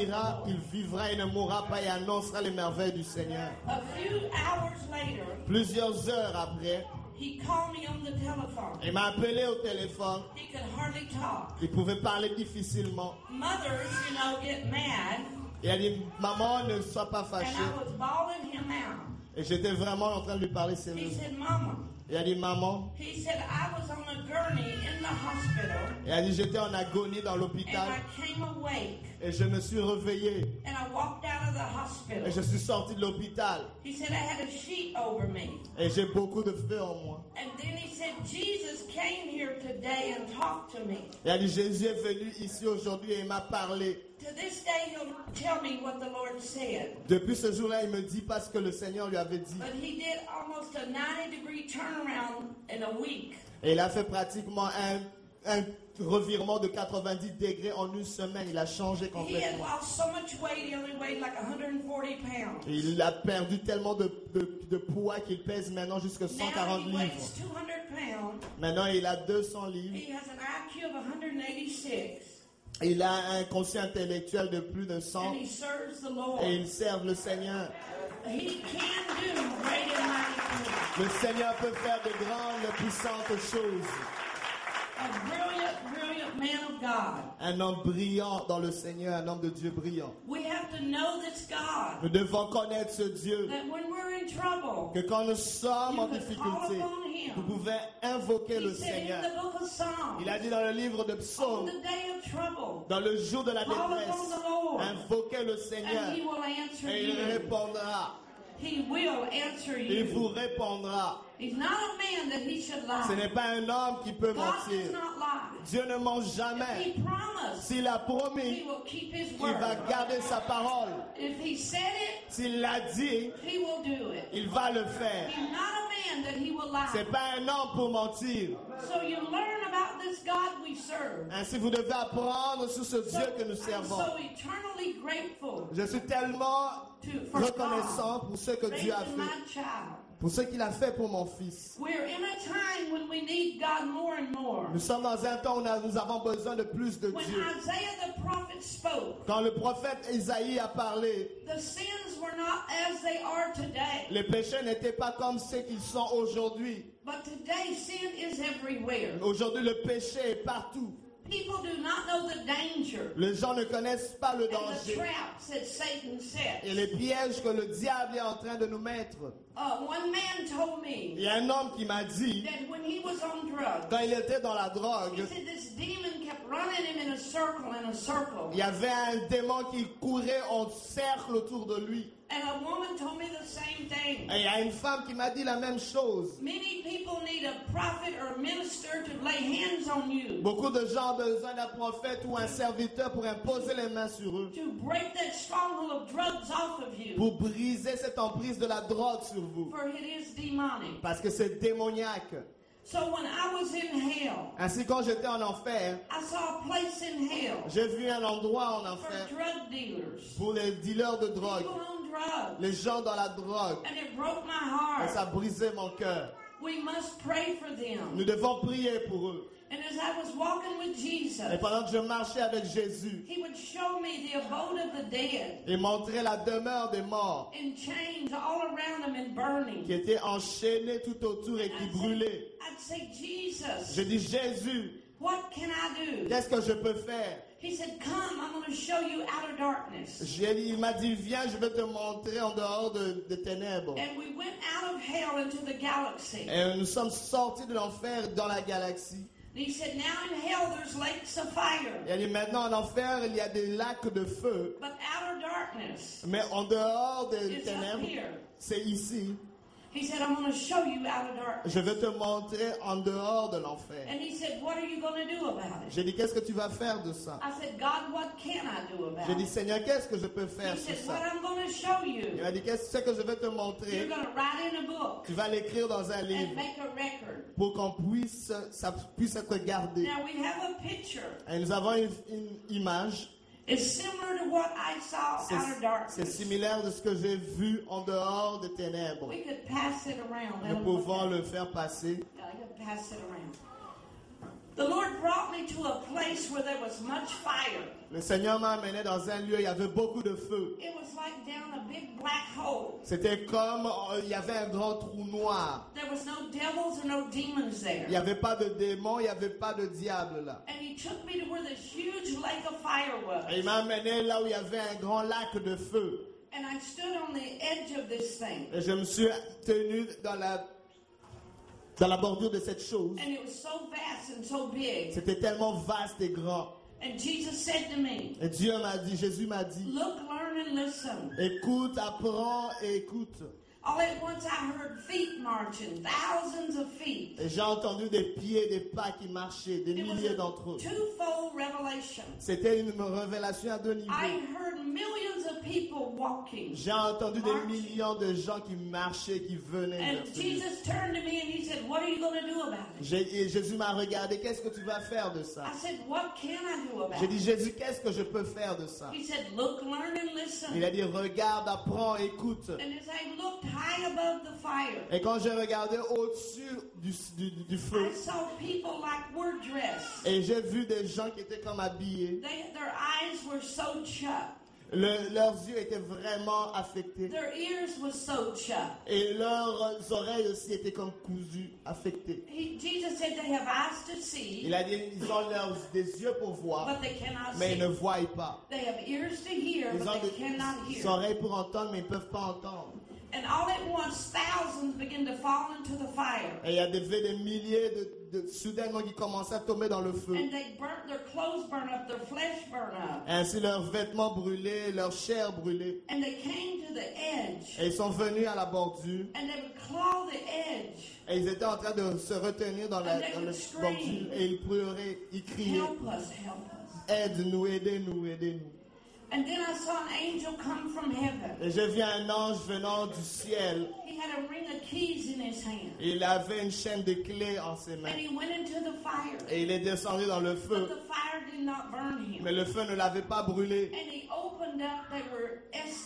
il vivra et ne mourra pas et annoncera les merveilles du Seigneur. A few hours later, Plusieurs heures après, he called me on the telephone. il m'a appelé au téléphone. He could hardly talk. Il pouvait parler difficilement. Mothers, get mad, Il a dit, maman, ne sois pas and fâchée. I was bawling him out. Et j'étais vraiment en train de lui parler He sérieusement. said, Mama, Il a dit, maman. he said, I was on a gurney in the hospital, Il a dit, j'étais en agonie dans and l'hôpital. I came awake, Et je me suis réveillé. and I walked out of the Et hospital. je suis sorti de l'hôpital. He said, I had a sheet over me. Et j'ai beaucoup de feu en moi. And then he said, Jesus came here today and talked to me. Il a dit, Jésus est venu ici aujourd'hui et il m'a parlé. To this day, he'll tell me what the Lord said. Depuis ce jour-là, il me dit pas ce que le Seigneur lui avait dit. But he did almost a 90-degree turnaround in a week. Et il a fait pratiquement un revirement de 90 degrés en une semaine. Il a changé He had complètement. lost so much weight, he only weighed like 140 pounds. Et il a perdu tellement de poids qu'il pèse maintenant jusqu'à Now 140 he livres. weighs 200 pounds. Maintenant, il a 200 livres. He has an IQ of 186. Il a un quotient intellectuel de plus de 100. And he serves the Lord. Et il sert le Seigneur. He can do great and mighty things. Le Seigneur peut faire de grandes et puissantes choses. A brilliant man of God. Un homme brillant dans le Seigneur, un homme de Dieu brillant. We have to know this God. Nous devons connaître ce Dieu. That when we're in trouble, Que quand nous sommes en you can call difficulté, upon him. nous pouvons invoquer le He said in Seigneur. the book of Psalms, Il a dit dans le livre de on Psaumes, the day of trouble, dans le jour de la call upon détresse, the Lord, invoquez le Seigneur and he will answer et il you. répondra. He will answer Il you. vous répondra. He's not a man that he should Ce lie. n'est pas un homme qui peut God does mentir. not lie. Dieu ne ment If jamais. he promised, S'il a he promis, will keep his il word. va garder sa parole. If he said it, S'il l'a dit, he will do it. il va le faire. He's not a man that he will lie. C'est pas un homme pour mentir. So you learn about this God we serve. Ainsi, vous devez apprendre sur ce Dieu que nous I'm servons. so eternally grateful Je suis tellement for reconnaissant pour ce que Dieu a raising my fait, child. pour ce qu'il a fait pour mon fils. We're in a time when we need God more and more. Nous sommes dans un temps où nous avons besoin de plus de When Dieu. Isaiah the prophet spoke, Quand le prophète Isaïe a parlé, the sins were not as they are today. les péchés n'étaient pas comme ceux qu'ils sont aujourd'hui. But today, sin is everywhere. Aujourd'hui, le péché est partout. People do not know the danger Les gens ne connaissent pas le and the danger traps that Satan sets. et les pièges que le diable est en train de nous mettre. One man told Il me y a un homme qui m'a dit, that when he was on drugs, quand il était dans la he drogue, said this demon kept running him in a circle and a circle. il y avait un démon qui courait en cercle autour de lui. And a woman told me the same thing. Et il y a une femme qui m'a dit la même chose. Many people need a prophet or a minister to lay hands on you Beaucoup de gens ont besoin d'un prophète ou un serviteur pour imposer les mains sur eux, to break that stronghold of drugs off of you. pour briser cette emprise de la drogue sur vous. For it is demonic. Parce que c'est démoniaque. So when I was in hell, Ainsi, quand j'étais en enfer, I saw a place in hell j'ai vu un endroit en for enfer drug dealers, pour les dealers de drogue, people on drugs, les gens dans la drogue. and it broke my Et heart. ça brisait mon cœur. We must pray for them. Nous devons prier pour eux. And as I was walking with Jesus, Et pendant que je marchais avec Jésus, he would show me the abode of the dead il montrait la demeure des morts in chains all around them and burning. qui étaient enchaînés tout autour et qui brûlaient. I'd say, Jesus, Je dis, Jésus, what can I do? qu'est-ce que je peux faire? He said, come, I'm going to show you outer darkness. Il m'a dit, viens, je vais te montrer en dehors de ténèbres. And we went out of hell into the galaxy. Et nous sommes sortis de l'enfer dans la galaxie. And he said, now in hell there's lakes of fire. Et il dit, maintenant en enfer, il y a des lacs de feu. But outer darkness Mais en dehors des is up ténèbres, here. c'est ici. He said, I'm going to show you outer darkness. Je vais te montrer en dehors de l'enfer. And he said, what are you going to do about it? J'ai dit, qu'est-ce que tu vas faire de ça? I said, God, what can I do about J'ai dit, it? Seigneur, qu'est-ce que je peux faire He sur said, what ça? I'm going to show Il you, m'a dit, qu'est-ce que je vais te you're montrer? going to write in a book Tu vas l'écrire dans un and livre make a record. pour ça puisse être gardé. Now we have a picture. Et nous avons une image. It's similar to what I saw outer C'est darkness. similaire de ce que j'ai vu en dehors des ténèbres. We could pass it around. Nous pouvons le faire passer. I could pass it around. The Lord brought me to a place where there was much fire. Le Seigneur m'a amené dans un lieu, il y avait beaucoup de feu. It was like down a big black hole. C'était comme, il y avait un grand trou noir. There was no devils or no demons there. Il n'y avait pas de démons, il n'y avait pas de diable là. And he took me to where this huge lake of fire was. Et il m'a amené là où il y avait un grand lac de feu. And I stood on the edge of this thing. Et je me suis tenu dans la bordure de cette chose. And it was so vast and so big. C'était tellement vaste et grand. And Jesus said to me, Et Dieu m'a dit, Jésus m'a dit, look, learn, and listen. écoute, apprends et écoute. All at once I heard feet marching, thousands of feet. Et j'ai entendu des pieds, des pas qui marchaient, des It was milliers d'entre a eux. twofold revelation. C'était une révélation à deux niveaux. I heard millions of people walking. J'ai entendu des Marching. millions de gens qui marchaient, qui venaient vers And ce lieu. Jesus turned to me and he said, what are you going to do about it? Et Jésus m'a regardé, qu'est-ce que tu vas faire de ça? I said, what can I do about J'ai dit, it? Jésus, qu'est-ce que je peux faire de ça? He said, look, learn, and listen. Il a dit, regarde, apprends, écoute. And as I looked high above the fire, Et quand j'ai regardé au-dessus du feu, I saw people like we're dressed. et j'ai vu des gens qui étaient comme habillés, Their eyes were sewed shut. leurs yeux étaient vraiment affectés. Their ears were sewed shut. Et leurs oreilles aussi étaient comme cousues, affectées. Jesus said they have eyes to see, Il a dit, ils ont des yeux pour voir, but they cannot mais ils ne see. voient pas. They have ears to hear, Ils but ont they cannot des hear. oreilles pour entendre, mais ils ne peuvent pas entendre. And all at once, thousands began to fall into the fire. Et il y avait des milliers soudainement qui commençaient à tomber dans le feu. And they burnt, their clothes burnt up, their flesh burnt up. Et ainsi leurs vêtements brûlaient, leur chair brûlait. And they came to the edge. Et ils sont venus à la bordure. And they would claw the edge. Et ils étaient en train de se retenir dans la bordure. Et ils pleuraient, ils criaient, Help us, help us. aide-nous, aidez-nous, aidez-nous. And then I saw an angel come from heaven. Et j'ai vu un ange venant du ciel. He had a ring of keys in his hand. Il avait une chaîne de clés en ses mains. And he went into the fire. Et il est descendu dans le But feu. the fire did not burn him. Mais le feu ne l'avait pas brûlé. And he opened up, they were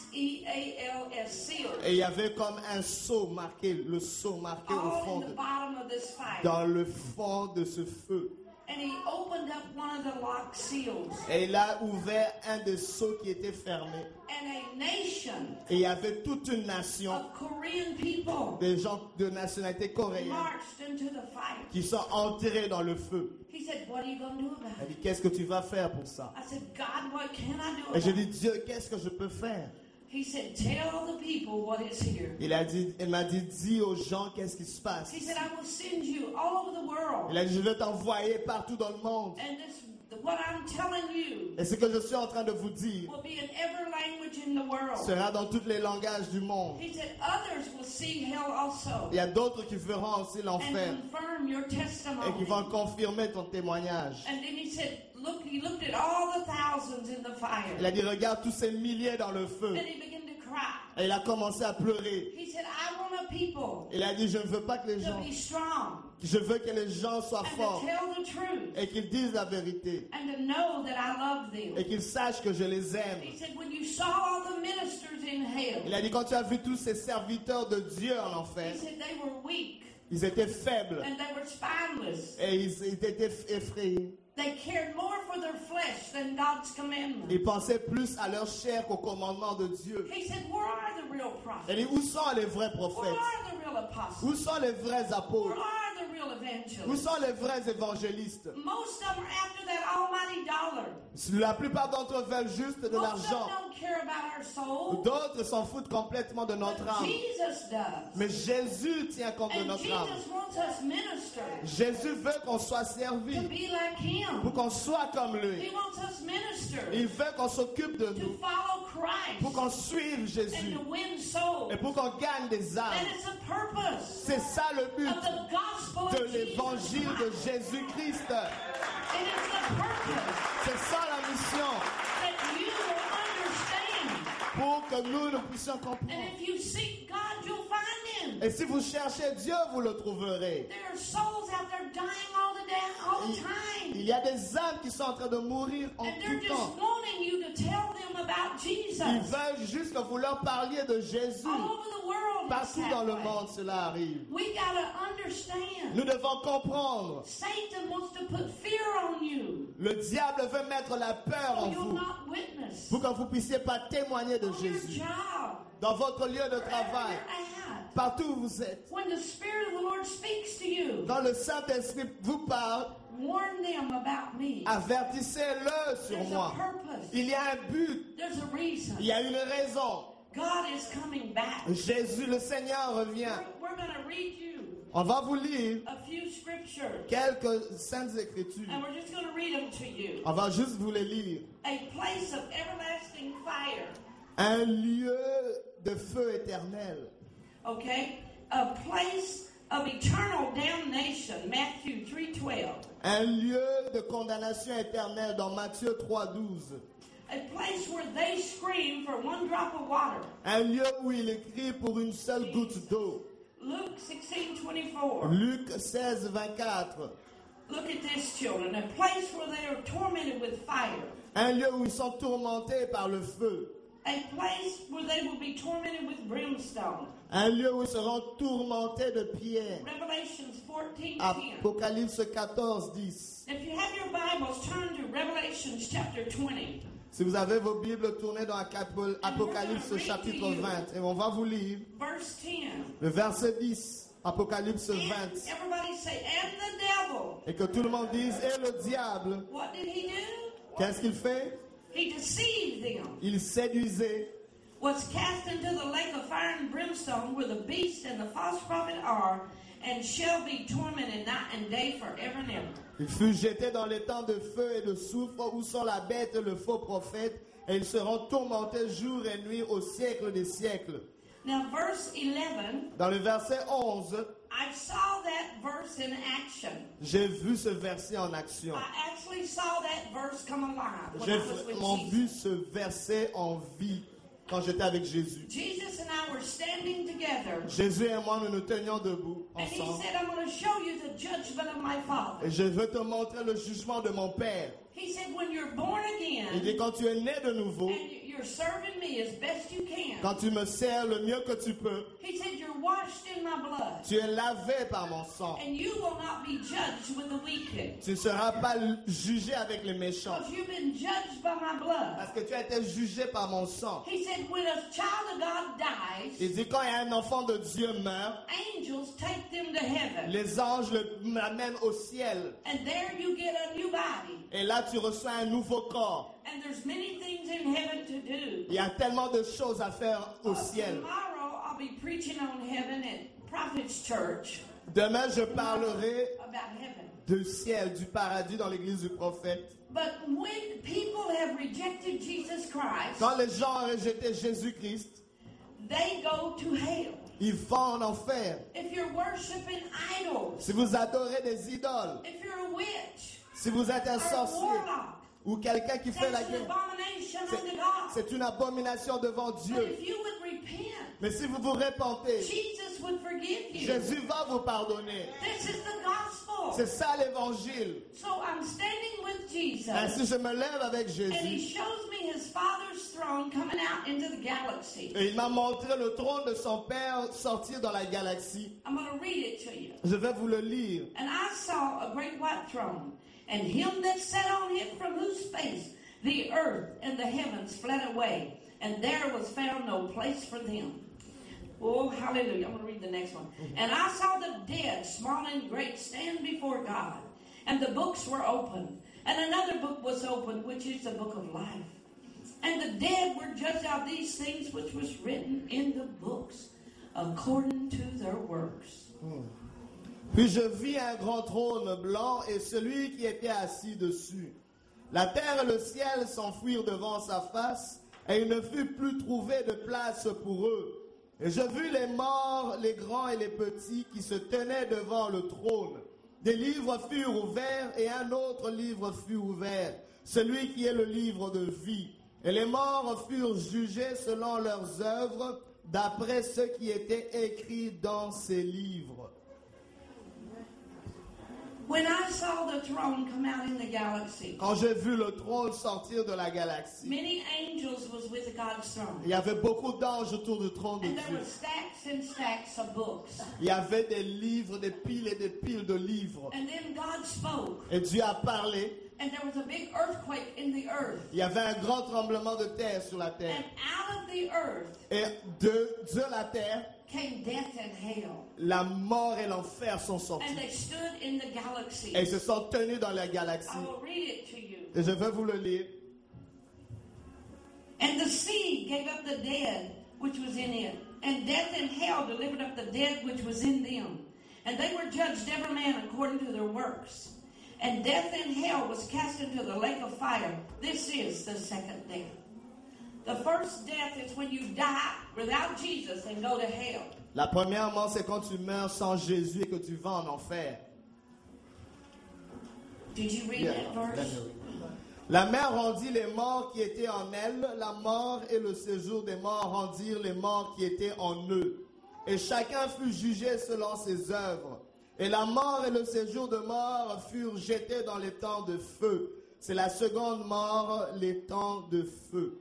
S-E-A-L-S, sealed. Et il y avait comme un sceau marqué, le sceau marqué au All fond, in the bottom of this fire. dans le fond de ce feu. And he opened up one of the locked seals. Et il a ouvert un des sceaux qui était fermé. And a nation Et il y avait toute une nation, of Korean people des gens de nationalité coréenne, marched into the fire. qui sont entrés dans le feu. He said, what are you going to do about Elle it? dit, qu'est-ce que tu vas faire pour ça? I said, God, what can I do Et about j'ai it? dit, Dieu, qu'est-ce que je peux faire? He said, tell the people what is here. Il m'a dit, dis aux gens qu'est-ce qui se passe. He said, I will send you all over the world. Il a dit, je vais t'envoyer partout dans le monde. And what I'm telling you Et ce que je suis en train de vous dire will be in every language in the world. sera dans tous les langages du monde. He said, others will see hell also Il y a d'autres qui verront aussi and l'enfer confirm your et qui testimony. vont confirmer ton témoignage. And then he said, look, he looked at all the thousands in the fire. Il a dit, regarde tous ces milliers dans le feu. And he began to cry. Et il a commencé à pleurer. He said, I want a people Il a dit, je ne veux pas que les to gens, be strong je veux que les gens soient and to forts tell the truth et qu'ils disent la vérité and to know that I love them. et qu'ils sachent que je les aime. He said, when you saw all the ministers in hell, Il a dit, quand tu as vu tous ces serviteurs de Dieu en he enfer, said they were weak. Ils étaient faibles and they were spineless. et ils étaient effrayés. They cared more for their flesh than God's commandments. Ils pensaient plus à leur chair qu'au commandement de Dieu. He said, where are the real Elle prophets? dit, où sont les vrais Where prophètes? are the real apostles? Où sont les vrais Where apôtres? are the real Où evangelists? sont les vrais évangélistes? Most of them are after that almighty dollar. La plupart d'entre eux veulent juste de Most of them l'argent. don't care about our soul. D'autres s'en foutent complètement de notre But âme. Jesus does. Mais Jésus tient compte de And notre âme. Jesus wants us ministers Jésus veut qu'on soit to servi, be like pour him. qu'on soit comme He lui. wants us ministers Il veut qu'on s'occupe de to nous, follow Christ pour qu'on suive and Jésus to win souls. et pour qu'on gagne des That âmes. is the purpose C'est ça le but of the gospel de of Jesus l'évangile de Christ. Jésus-Christ. It is the purpose C'est ça la mission, that you will understand. pour que nous puissions And comprendre. if you seek God, you'll find him. Et si vous cherchez Dieu, vous le trouverez. There are souls out there dying all the time. Il y a des âmes qui sont en train de mourir en And they're tout just temps. wanting you to tell them about Jesus. Ils veulent juste que vous leur parliez de Jésus. All over the world, it's Partout that dans le way. monde, cela arrive. We gotta understand. Nous devons comprendre. Satan wants to put fear on you. Le diable veut mettre la peur So en you'll vous not witness. pour que vous ne puissiez pas témoigner de On your Jésus. job, Dans votre lieu de wherever travail, you're at. partout où vous êtes. When the Spirit of the Lord speaks to you, Quand le Saint-Esprit vous parle, warn them about me. avertissez-le sur There's a moi. purpose. Il y a un but, There's a reason. il y a une raison. God is coming back. Jésus le Seigneur revient. We're going to read you On va vous lire a few scriptures, quelques saintes écritures. and we're just going to read them to you. On va juste vous les lire. A place of everlasting fire. Un lieu de feu éternel. Okay? A place of eternal damnation. Matthew 3:12. Un lieu de condamnation éternelle dans Matthieu 3,12. A place where they scream for one drop of water. Un lieu où il écrit pour une seule goutte d'eau. Luke 16:24. Luc 16, 24. Look at this, children. A place where they are tormented with fire. Un lieu où ils sont tourmentés par le feu. A place where they will be tormented with brimstone. Un lieu où ils seront tourmentés de pierre. Revelations 14:10. Apocalypse 14, 10. If you have your Bibles, turn to Revelations chapter 20. Si vous avez vos Bibles, tournez dans Apocalypse chapitre 20. Et on va vous lire Verse 10. le verset 10. Apocalypse And 20. everybody say, and the devil. Et que tout le monde dise, et le diable, What did he do? qu'est-ce qu'il fait? He deceived them. Il séduisait. Was cast into the lake of fire and brimstone where the beast and the false prophet are, and shall be tormented night and day forever and ever. Il fut jeté dans les temps de feu et de soufre où sont la bête et le faux prophète, et ils seront tourmentés jour et nuit au siècle des siècles. Now, verse 11, Dans le verset 11, I saw that verse in action. j'ai vu ce verset en action. I actually saw that verse come alive when J'ai I was with vraiment Jesus. vu ce verset en vie quand j'étais avec Jésus. Jesus and I were standing together, Jésus et moi, nous nous tenions debout and he ensemble. said, I'm going to show you the judgment of my Father. Et je veux te montrer le jugement de mon Père. He said, when you're born Il again, dit, quand tu es né de nouveau, and you're serving me as best you can, quand tu me sers le mieux que tu peux, he said, you're washed in my blood, tu es lavé par mon sang. and you will not be judged with the wicked, Tu ne seras pas jugé avec les méchants. because you've been judged by my blood. Parce que tu as été jugé par mon sang. He said, when a child of God dies, Il dit, quand un enfant de Dieu meurt, angels take them to heaven, les anges l'amènent au ciel. and there you get a new body. Et là, tu reçois un nouveau corps. And there's many things in heaven to do. Il y a tellement de choses à faire au ciel. Tomorrow I'll be preaching on heaven at Prophet's Church Demain, je parlerai about heaven. du ciel, du paradis dans l'église du prophète. But when people have rejected Jesus Christ, Quand les gens ont rejeté Jésus-Christ, they go to hell. ils vont en enfer. If you're worshiping idols, Si vous adorez des idoles, if you're a witch si vous êtes un or a sorcier warlock, ou quelqu'un qui fait that's la an guerre, abomination unto God. c'est une abomination devant But Dieu. if you would repent, Mais si vous vous repentez, Jesus would forgive you. Jésus va vous pardonner. This is the gospel. C'est ça l'évangile. So I'm standing with Jesus, Ainsi, je me lève avec and he Jésus shows me his Father's throne coming out into the galaxy. Et il m'a montré le trône de son Père sortir dans la galaxie. I'm going to read it to you. Je vais vous le lire. And I saw a great white throne, and him that sat on it, from whose face the earth and the heavens fled away, and there was found no place for them. Oh, hallelujah. I'm going to read the next one. And I saw the dead, small and great, stand before God, and the books were opened. And another book was opened, which is the book of life. And the dead were judged of these things which was written in the books, according to their works. Puis je vis un grand trône blanc et celui qui était assis dessus. La terre et le ciel s'enfuirent devant sa face, et il ne fut plus trouvé de place pour eux. Et je vis les morts, les grands et les petits, qui se tenaient devant le trône. Des livres furent ouverts, et un autre livre fut ouvert, celui qui est le livre de vie. Et les morts furent jugés selon leurs œuvres, d'après ce qui était écrit dans ces livres. When I saw the throne come out in the galaxy, Quand j'ai vu le trône sortir de la galaxie, many angels was with God's throne. il y avait beaucoup d'anges autour du trône de And there Dieu. were stacks and stacks of books. Il y avait des livres, des piles et des piles de livres. And then God spoke, Et Dieu a parlé. and there was a big earthquake in the earth. Il y avait un grand tremblement de terre sur la terre. And out of the earth Et de la terre, came death and hell. la mort et l'enfer sont And sortis. they stood in the galaxy. Et ils se sont tenus dans la galaxie. I will read it to you. Et je vais vous le lire. And the sea gave up the dead which was in it. And death and hell delivered up the dead which was in them. And they were judged every man according to their works. And death and hell was cast into the lake of fire. This is the second death. The first death is when you die without Jesus and go to hell. La première mort, c'est quand tu meurs sans Jésus et que tu vas en enfer. Did you read that verse? La mer rendit les morts qui étaient en elle, la mort et le séjour des morts rendirent les morts qui étaient en eux. Et chacun fut jugé selon ses œuvres. Et la mort et le séjour de mort furent jetés dans les temps de feu. C'est la seconde mort, les temps de feu.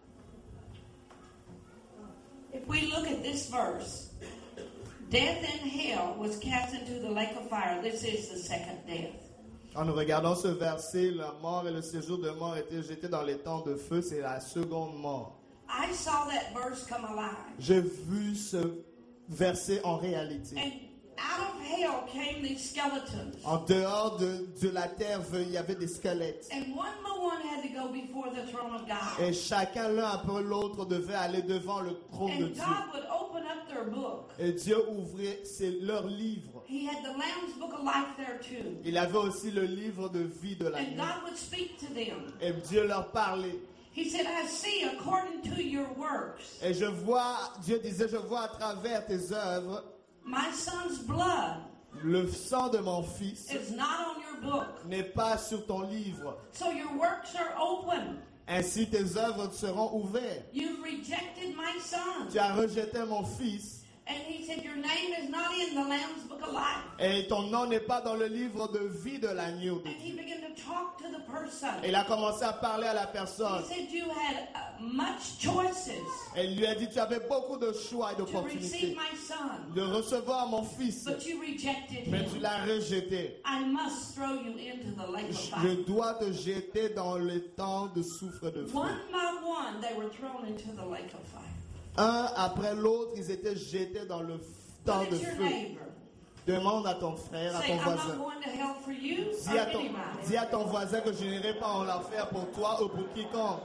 If we look at this verse, death and hell was cast into the lake of fire. This is the second death. En nous regardant ce verset, la mort et le séjour de mort étaient jetés dans les temps de feu. C'est la seconde mort. I saw that verse come alive. J'ai vu ce verset en réalité. And out of hell came these skeletons. En dehors de la terre, il y avait des squelettes. And one by one had to go before the throne of God. Et chacun, l'un après l'autre, devait aller devant le trône de And Dieu. God would open up their book. Et Dieu ouvrait leur livre. He had the Lamb's book of life there too. Il avait aussi le livre de vie de And l'agneau. God would speak to them. Et Dieu leur parlait. He said, I see according to your works. Et Dieu disait, je vois à travers tes œuvres, My son's blood le sang de mon fils is not on your book. n'est pas sur ton livre. So your works are open. Ainsi tes œuvres seront ouvertes. You've rejected my son. Tu as rejeté mon fils. And he said, your name is not in the Lamb's book of life. Et ton nom n'est pas dans le livre de vie de l'agneau de And he Dieu. began to talk to the person. Et il a commencé à parler à la He personne. said, you had much choices Et il lui a dit, tu avais beaucoup de choix et to d'opportunités receive my son, de recevoir mon fils. but you rejected Mais tu him. l'as rejeté. I must throw you into the lake of Je fire. dois te jeter dans le temps de souffre de feu. One by one, they were thrown into the lake of fire. Un après l'autre, ils étaient jetés dans le temps Look de at your feu. neighbor. Demande à ton frère, à Say, ton I'm not voisin. going to hell for you Dis or à, ton, anybody. dis à ton voisin que je n'irai pas en enfer pour toi ou pour quiconque.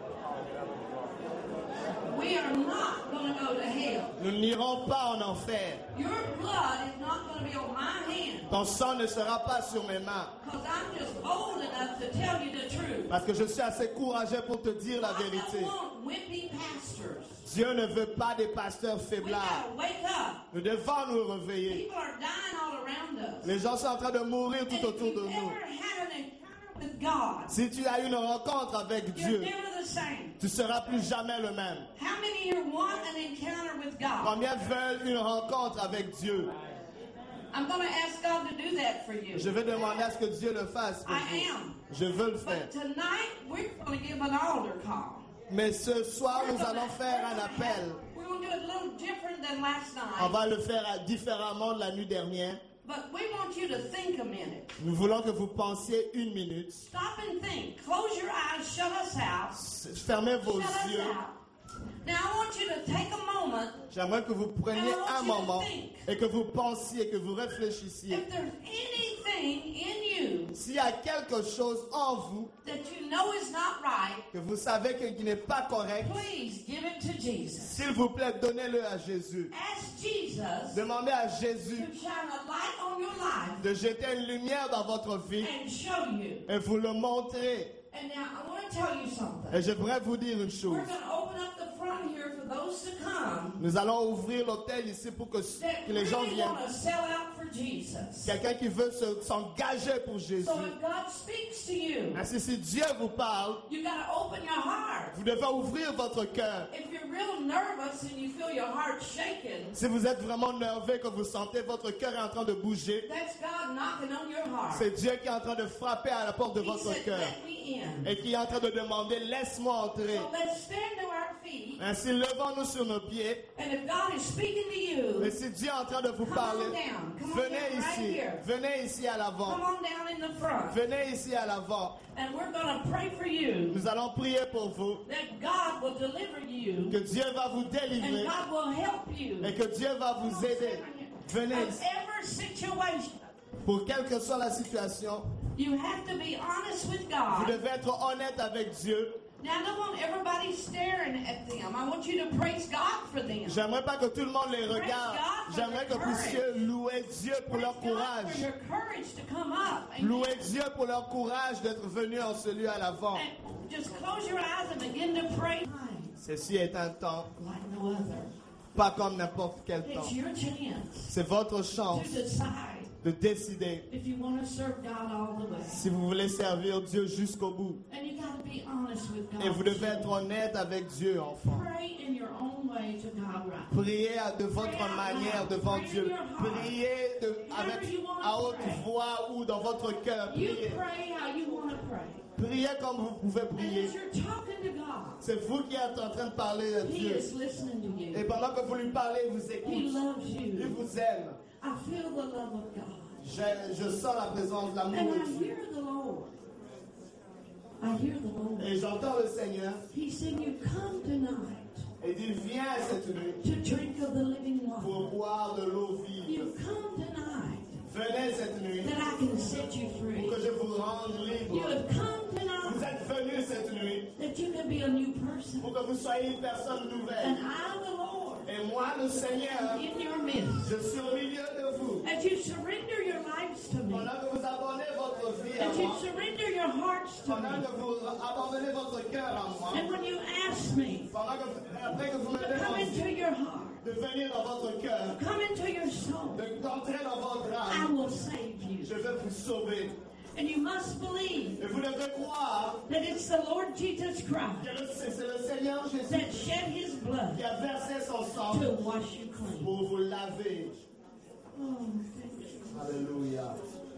We are not going to go to hell. Nous n'irons pas en enfer. Your blood is not going to be on my hand Ton sang ne sera pas sur mes mains. because I'm just bold enough to tell you the truth. Parce que je suis assez courageux pour te dire la I vérité. don't want wimpy pastors. Dieu ne veut pas des pasteurs We faiblards. got to wake up. Nous devons nous réveiller. People are dying all around us. Les gens sont en train de mourir And tout if autour de you've nous. ever had an encounter with God, Si tu as eu une rencontre avec you're Dieu, never the same. tu ne seras plus jamais le même. How many here want an encounter with God? Combien veulent une rencontre avec Dieu? I'm going to ask God to do that for you. Je vais demander à ce que Dieu le fasse pour I vous. am. Je veux le faire. But tonight, we're going to give an altar call. Mais ce soir, nous allons faire un appel. We're going to do it a little different than last On night. va le faire différemment de la nuit dernière. But we want you to think a minute. Nous voulons que vous pensiez une minute. Stop and think. Close your eyes. Shut us out. Fermez vos Shut us yeux. out. Now I want you to take a moment. J'aimerais que vous preniez un moment et que vous pensiez, que vous réfléchissiez. If there's anything in you S'il y a quelque chose en vous that you know is not right, que vous savez qui n'est pas correct, please give it to Jesus. s'il vous plaît, donnez-le à Jésus. Ask Jesus Demandez à Jésus to shine a light on your life de jeter une lumière dans votre vie and show you. et vous le montrer. And now I want to tell you something. Et j'aimerais vous dire une We're chose. going to open up the front here for those to come Nous allons ouvrir l'hôtel ici pour que that les gens really viennent. want to sell out for Jesus. Quelqu'un qui veut s'engager pour Jésus. So if God speaks to you, Ainsi, si Dieu vous parle, you got to open your heart. vous devez ouvrir votre cœur. If you're real nervous and you feel your heart shaking, Si vous êtes vraiment nerveux, que vous sentez votre cœur est en train de bouger, that's God knocking on your heart. c'est Dieu qui est en train de frapper à la porte de He votre said, cœur let me in. et qui est en train de demander, laisse-moi entrer. So let's stand to our feet. Ainsi, levons-nous sur nos pieds. And if God is speaking to you, Et si Dieu est en train de vous come parler, on down. Come on venez down right ici. here. Venez ici à l'avant. Come on down in the front. Venez ici à l'avant. And we're going to pray for you Nous allons prier pour vous. that God will deliver you Que Dieu va vous délivrer and God will help you et que Dieu va vous aider. Venez of ici. every situation. Pour quelle que soit la situation, You have to be honest with vous God. devez être honnête avec Dieu. Now, I don't want everybody staring at them. I want you to praise God for them. J'aimerais pas que tout le monde les regarde. J'aimerais que vous puissiez louer Dieu pour leur Praise God for courage. your courage to come up. And Louer Dieu pour leur courage d'être venus en ce lieu à l'avant. just close your eyes and begin to pray. Ceci est un temps, Like no other. pas comme n'importe quel temps. It's your chance C'est votre to chance decide de décider if you want to serve God all the way. si vous voulez servir Dieu jusqu'au bout. And you got to be honest with God. Et vous devez être honnête avec Dieu, enfant. Pray in your own way to God right. Priez de votre manière devant Dieu. Priez à haute voix ou dans votre cœur. You Priez. pray how you want to pray. Priez comme vous pouvez And prier. as you're talking to God, C'est vous qui êtes en train de parler à He Dieu. is listening to Et you. pendant que vous lui parlez, il vous He écoute. loves Il you. vous aime. I feel the love of God. Je sens la présence, l'amour And de I Dieu. hear the Lord. I hear the Lord. Et j'entends le Seigneur. He said, you come tonight Et il vient cette nuit to drink of the living water. pour boire de l'eau vive. You come tonight Venez cette nuit that I can set you pour free. que je vous rende You libre. have come Vous tonight êtes venus cette nuit that you can be a new person. pour que vous soyez une personne And nouvelle. I, the Lord, Et moi, le Seigneur, in your midst. je suis au milieu de vous. As you surrender your lives to me, Pendant que vous abandonnez votre vie à as you moi, surrender your hearts to pendant me, que vous abandonnez votre cœur à moi, and when you ask me pendant que après que vous me to come into demandez your heart, de venir dans votre cœur, come into your soul, d'entrer dans votre I âme, will save you. je vais vous sauver. And you must believe Et vous devez croire that it's the Lord Jesus Christ que c'est le Seigneur Jésus that shed his blood qui a versé son sang to wash you clean. pour vous laver. Oh, thank you. Alléluia.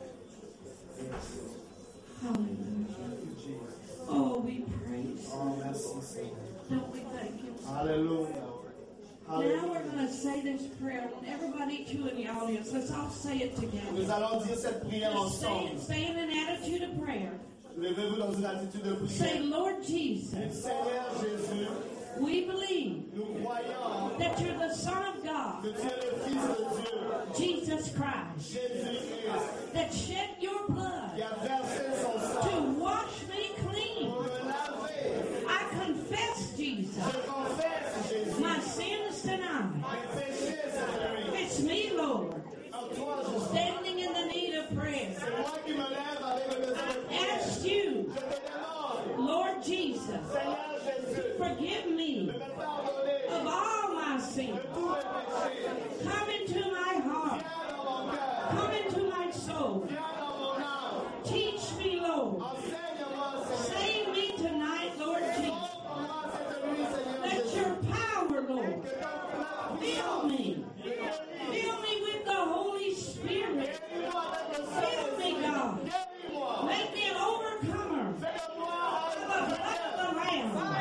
Hallelujah. Oh, we praise. Oh, merci Seigneur. Don't we thank him? Alléluia. Now we're Alléluia. going to say this prayer. And everybody too in the audience, let's all say it Nous together. allons dire cette prière Just ensemble. stay in an attitude of prayer. Levez-vous dans une attitude de Say, prière. Lord Jesus, Seigneur Jésus, we believe nous croyons that you're the Son of que God, tu es le Fils de Dieu, Jesus Christ, Jésus-Christ, that shed your blood qui a versé son sang to wash me clean. pour me laver. I confess, Jesus, Je confesse, Jésus, my sins tonight. mes péchés cette nuit. It's me, Lord, En toi, je suis. standing in the need of prayer. C'est moi qui me lève avec le besoin de prière. Ask you, Je te demande, Lord Jesus, Seigneur Jésus, forgive me de me pardonner of all my sins. de tous mes péchés. Come into my heart. Viens dans mon cœur, Come into my soul. viens dans mon âme. Teach me, Lord. Enseigne-moi, Seigneur. Save me tonight, Lord Jesus. Ouvre-moi cette nuit, Seigneur Let Jésus. your power, Lord, Que ton fill me. Fill me with the Holy Spirit. Fill me, God. Make me an overcomer by the blood of the Lamb.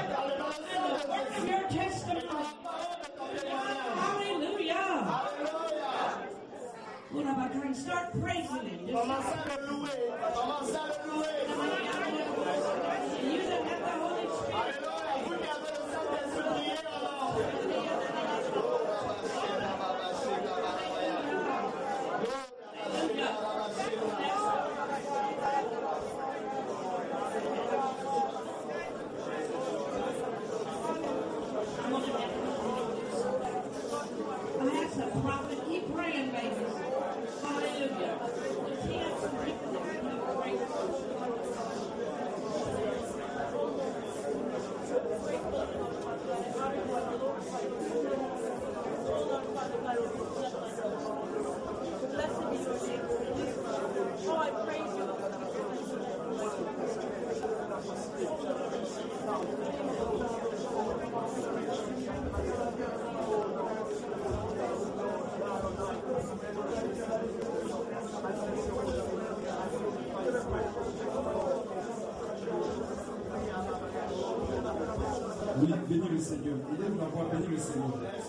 Oui, bénis le Seigneur. Élève la voix, bénis le Seigneur.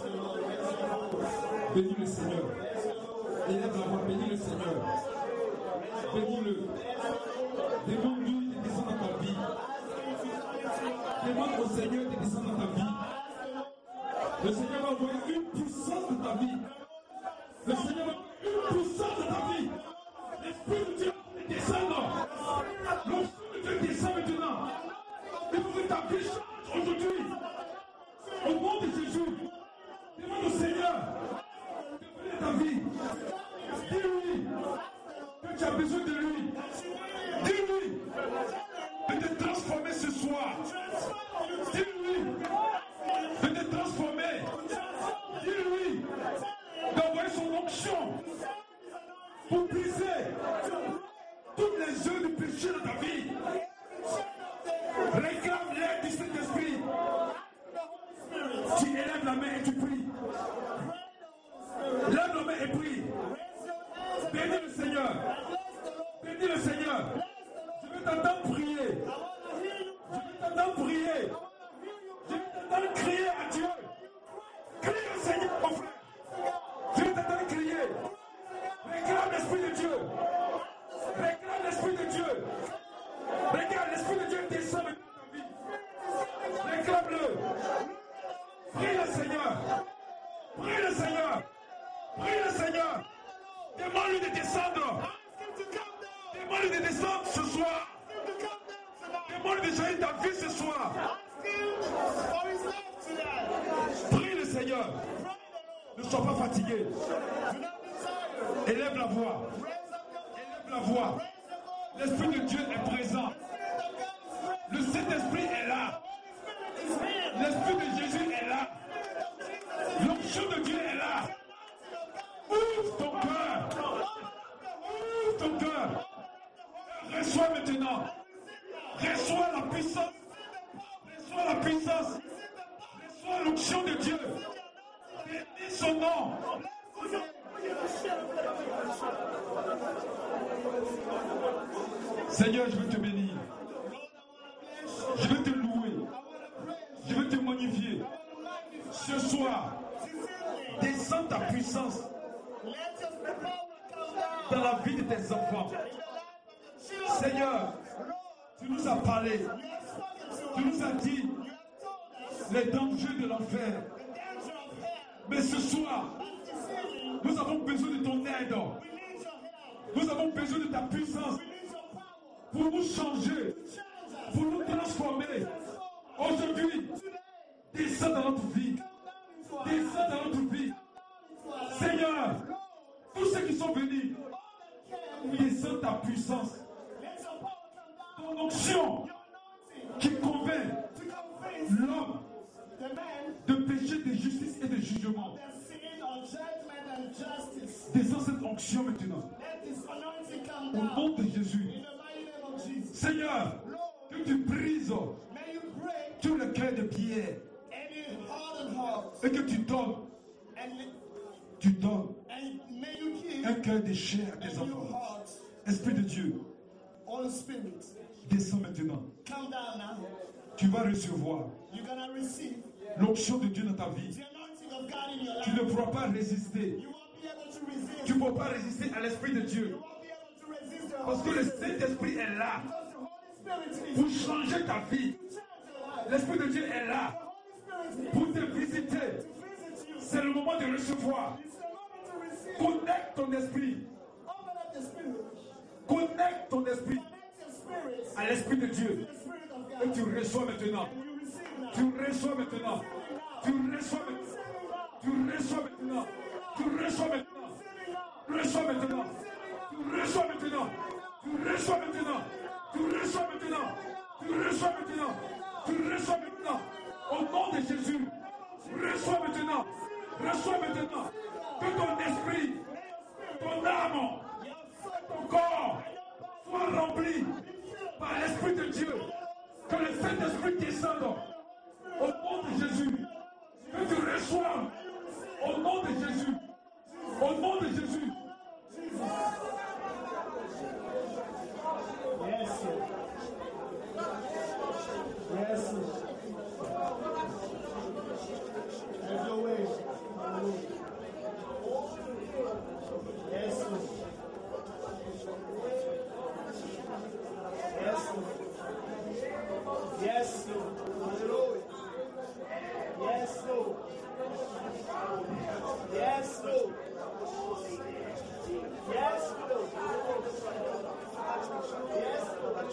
Bénis le Seigneur. Élève la voix, bénis le Seigneur. Bénis-le. Demande-lui de descendre dans ta vie. Demande au Seigneur de descendre dans ta vie. Le Seigneur va envoyer une puissance dans ta vie. Le Seigneur va envoyer une puissance dans ta vie. L'Esprit de Dieu descend. L'onction de Dieu descend maintenant. Il faut que ta vie change aujourd'hui. Au nom de Jésus, demande au Seigneur de venir ta vie. Dis-lui que tu as besoin de lui. Dis-lui de te transformer ce soir. Dis-lui de te transformer. Dis-lui d'envoyer son onction pour briser toutes les œuvres du péché dans ta vie. Réclame l'aide du Saint-Esprit. Tu élèves la main et tu pries. Lève la main et prie. Bénis le Seigneur. Bénis le Seigneur. Je vais t'entendre prier. Je vais t'entendre prier. Je vais t'entendre crier à Dieu. Crie au Seigneur, mon frère. Je vais t'entendre crier. Réclame l'Esprit de Dieu. Réclame l'Esprit de Dieu. Regarde, l'Esprit de Dieu descend dans ta vie. Réclame-le. Prie le Seigneur. Prie le Seigneur. Prie le Seigneur. Demande-lui de descendre. Demande-lui de descendre ce soir. Demande-lui de changer ta vie ce soir. Prie le Seigneur. Ne sois pas fatigué. Élève la voix. Élève la voix. L'Esprit de Dieu est présent. Le Saint-Esprit est là. L'Esprit de Jésus est là. L'onction de Dieu est là. Ouvre ton cœur. Ouvre ton cœur. Reçois maintenant. Reçois la puissance. Reçois la puissance. Reçois l'onction de Dieu. Bénis son nom. Seigneur, je veux te bénir. Je veux te louer. Je veux te magnifier. Ce soir, descends ta puissance dans la vie de tes enfants. Seigneur, tu nous as parlé. Tu nous as dit les dangers de l'enfer. Mais ce soir, nous avons besoin de ton aide. Nous avons besoin de ta puissance pour nous changer, pour nous transformer. Aujourd'hui, descends dans notre vie. Descends dans notre vie. Seigneur, tous ceux qui sont venus, descends ta puissance. Ton onction qui convainc l'homme de péché, de justice et de jugement. Descends cette onction maintenant. Au nom de Jésus. Seigneur, que tu brises tout le cœur de pierre et que tu donnes un cœur de chair à tes enfants. Esprit de Dieu, descends maintenant. Tu vas recevoir l'onction de Dieu dans ta vie. Tu ne pourras pas résister. Tu ne pourras pas résister à l'Esprit de Dieu. Parce que le Saint-Esprit est là pour changer ta vie. L'Esprit de Dieu est là pour te visiter. C'est le moment de recevoir. Connecte ton esprit. Connecte ton esprit à l'Esprit de Dieu. Et tu reçois maintenant. Tu reçois maintenant. Tu reçois maintenant. Tu reçois maintenant. Tu reçois maintenant. Reçois maintenant. Tu reçois maintenant. Tu reçois maintenant. Tu reçois maintenant. Tu reçois maintenant. Tu reçois maintenant. Au nom de Jésus. Reçois maintenant. Reçois maintenant. Que ton esprit, ton âme, ton corps soit rempli par l'Esprit de Dieu. Que le Saint-Esprit descende. Au nom de Jésus. Que tu reçoives. Au nom de Jésus. Au nom de Jésus. Yes. Yes. Hallelujah. Yes, Lord. Yes, Lord. Yes, Lord. Yes,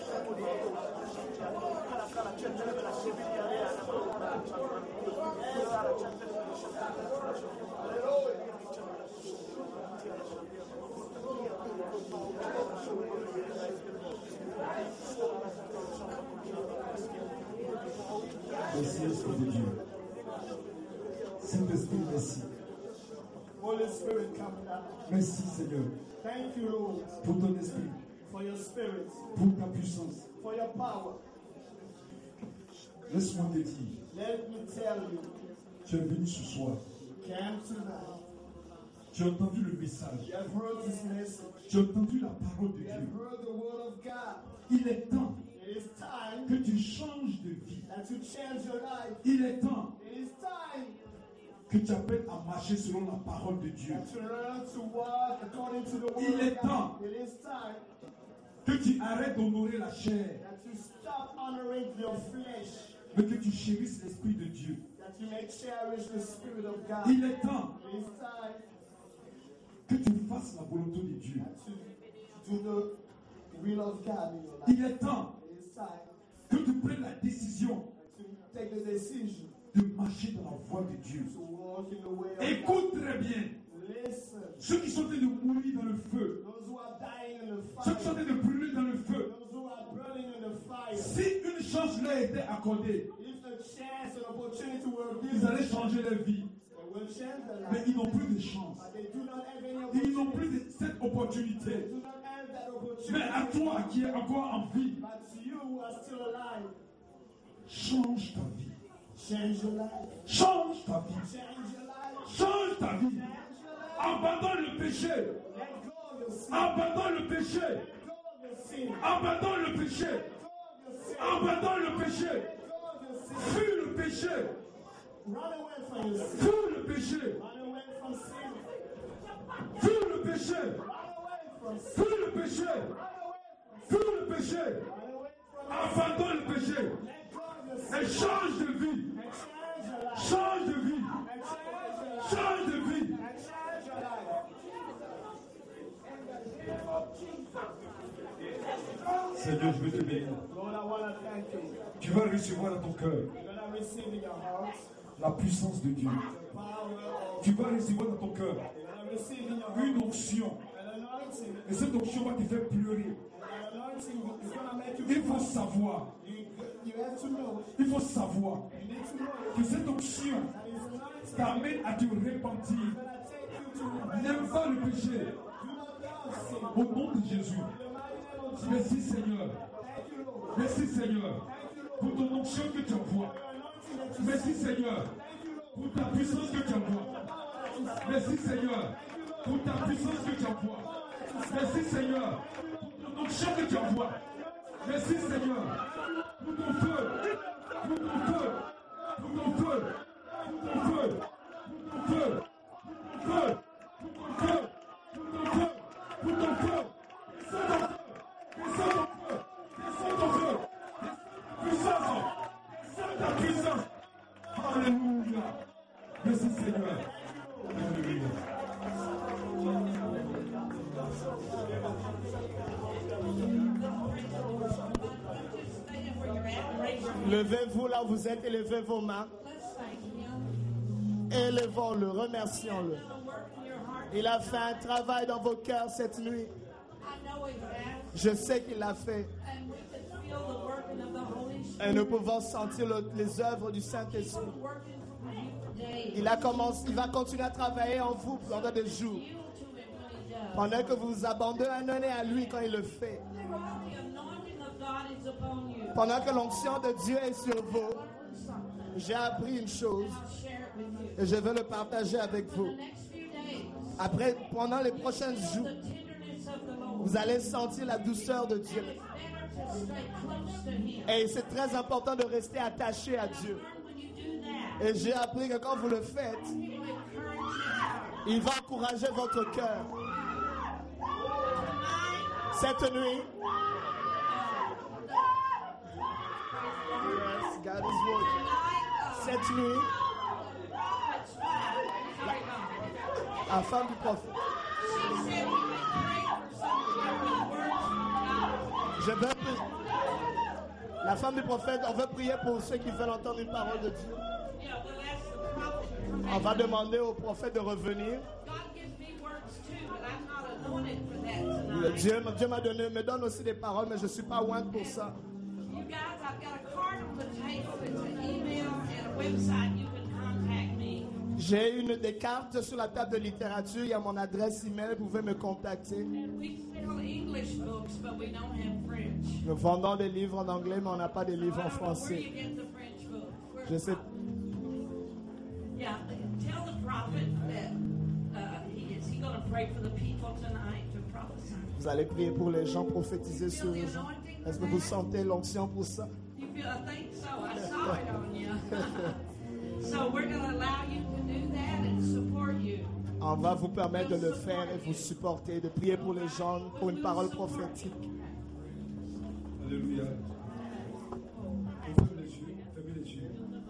Merci, Esprit de Dieu. Saint-Esprit, merci. Holy Spirit, come down. Merci, Seigneur, Thank you, Lord, pour ton esprit, for your spirit, pour ta puissance. for your power. Laisse-moi te dire, Let me tell you, tu es venu ce soir, came tonight. tu as entendu le message, You have heard this message. tu as entendu la parole de You have Dieu. heard the word of God. Il est temps It is time que tu changes de vie. that you change your life. Il est temps It is time que tu apprennes à marcher selon la parole de Dieu. that you learn to walk according to the Il word est of temps God. It is time que tu arrêtes d'honorer la chair, that you stop honoring your flesh, mais que tu chérisses l'Esprit de Dieu. that you may cherish the Spirit of God. Il est temps It is time que tu fasses la volonté de Dieu. that you do the will of God in your life. Il est temps It is time que tu prennes la décision to take the decision de marcher dans la voie de Dieu. to walk in the way of God. Écoute très bien. Listen, Ceux qui sont en train de mourir dans le feu, those who are dying in the ceux qui sont en fire, train de brûler dans le feu, those who are burning in the fire, si une chance leur était accordée, if the chance and opportunity were ils given, allaient changer leur vie. they will change their Mais life. ils n'ont plus de chance. But they do not have any Ils n'ont opportunity. plus cette They opportunité. do not have that Mais à opportunity. toi qui es encore en vie, But to you who are still alive, change ta vie. change your life. Change ta vie. Change your life. Change ta vie. Change your life. Abandonne le péché. Let go of your sin. Abandonne le péché. Let go of your sin. Abandonne le péché. Let go of your sin. Abandonne le péché. Let go of your sin. Fuis le péché. Run away from your sin. Fuis le péché. Run away from sin. Fuis le péché. Run away from sin. Fuis le péché. Run away from sin. Fuis le péché. Run away from sin. Abandonne le péché. Let go of your sin. Et change de vie. And change your life. Change de vie. And change your life. Change de vie. And change your life. Seigneur, je veux te bénir. Lord, I want to thank you. Tu vas recevoir dans ton cœur You're going to receive in your heart la puissance de Dieu. the power of, Tu vas recevoir dans ton cœur you're going to receive in your heart une onction. an anointing. Et cette onction va te faire pleurer. An anointing is going to make you Il faut savoir, You have to know. il faut savoir You need to know que cette onction that his anointing t'amène à te repentir. is going to take you to repentance. N'aime pas le péché. Do not love sin. Au nom de Jésus. In the mighty name of Jesus. Merci Seigneur. Thank you, Lord. Merci Seigneur Thank you, Lord. pour ton onction que tu envoies. For your anointing that you Merci Seigneur Thank you, Lord. pour ta puissance que tu envoies. Merci Seigneur pour ta puissance que tu envoies. Merci Seigneur pour ton onction que tu envoies. Merci Seigneur pour ton feu. Pour ton feu. Pour ton feu. Pour ton feu. Pour ton feu. Pour ton feu. Pour ton feu. Pour ton feu. Descends ton feu. Descends ton feu. Descends ton feu. Descends ta puissance. Alléluia. Merci Seigneur. Alléluia. Levez-vous là où vous êtes, élevez vos mains. Élevons-le, remercions-le. Il a fait un travail dans vos cœurs cette nuit. Je sais qu'il l'a fait. Et nous pouvons sentir les œuvres du Saint-Esprit. Il va continuer à travailler en vous pendant des jours. Pendant que vous vous abandonnez à lui quand il le fait. Pendant que l'onction de Dieu est sur vous, j'ai appris une chose et je veux le partager avec vous. Après, pendant les prochains jours, vous allez sentir la douceur de Dieu. Et c'est très important de rester attaché à Dieu. Et j'ai appris que quand vous le faites, il va encourager votre cœur. Cette nuit, God is working. Cette nuit, la femme du prophète. La femme du prophète, on veut prier pour ceux qui veulent entendre une parole de Dieu. On va demander au prophète de revenir. Dieu me donne aussi des paroles, mais je ne suis pas loin pour ça. J'ai des cartes sur la table de littérature. Il y a mon adresse email. Vous pouvez me contacter. Nous vendons des livres en anglais, mais on n'a pas de livres en français. Je sais. Vous allez prier pour les gens, prophétiser sur les gens. Est-ce que vous sentez l'onction pour ça? On va vous permettre de le faire et vous supporter, de prier pour les gens, pour une parole prophétique. Alléluia. Fermez les yeux.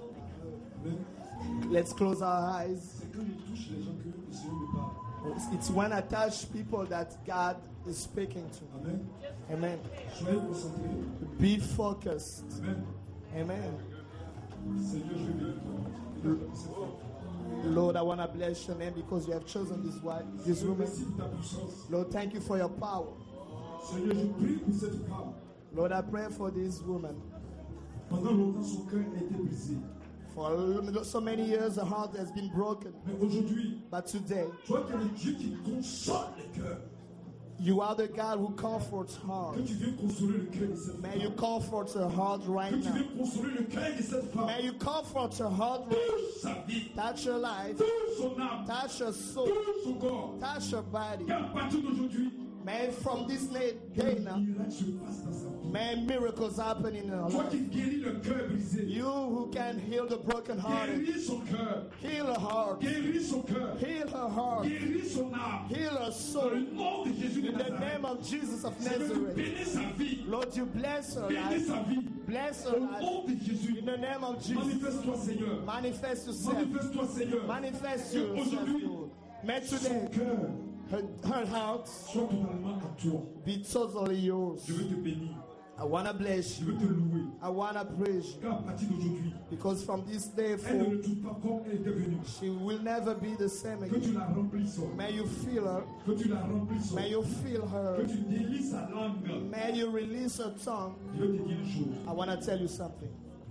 Let's close our eyes. C'est quand je touche les gens que le Seigneur me parle. It's when I touch people that God is speaking to. Amen. Amen. Soyez concentrés. Be focused. Amen. Amen. Seigneur, je vais bénir toi. Lord, I want to bless your name because you have chosen this woman. Merci pour ta puissance. Lord, thank you for your power. Seigneur, je prie pour cette femme. Lord, I pray for this woman. Pendant longtemps, son cœur a été brisé. For so many years, her heart has been broken. Mais aujourd'hui, But today, toi qui es le Dieu qui console les cœurs, you are the God who comforts heart. que tu viens consoler le cœur de cette May femme. you comfort her heart right Que tu now. viens consoler le cœur de cette femme. May you comfort her heart right Touche sa vie, now. Touch her life. touche son âme, Touch her soul. touche son corps. Touch her body. Qu'à partir d'aujourd'hui, May from this day now, miracle se passe dans sa vie. may miracles happen in her Toi life. qui guéris le cœur brisé, You who can heal the broken hearted, guéris son cœur, heal her heart, guéris son cœur, heal her heart, guéris son âme. heal her Dans soul. le nom de Jésus de In the Nazareth, name of Jesus of Seigneur, tu Nazareth, bénis sa vie, Lord, you bless her bénis life. sa vie. Bless Au her life. nom de Jésus, In the name of Jesus, manifeste-toi Seigneur, manifest yourself. manifeste-toi Seigneur. Manifest Que yourself, aujourd'hui, Lord. May son today cœur her heart soit totalement à toi. be totally yours. Je veux te bénir, I want to bless je you. veux te louer. I want to praise you. Car à partir d'aujourd'hui, Because from this day elle ne forward, retourne pas comme elle est devenue. she will never be the same Que tu again. la remplisses, May you feel her. que tu la remplisses, May you feel que her. tu délies sa langue. May you release her tongue. Je veux te dire une chose. I want to tell you something.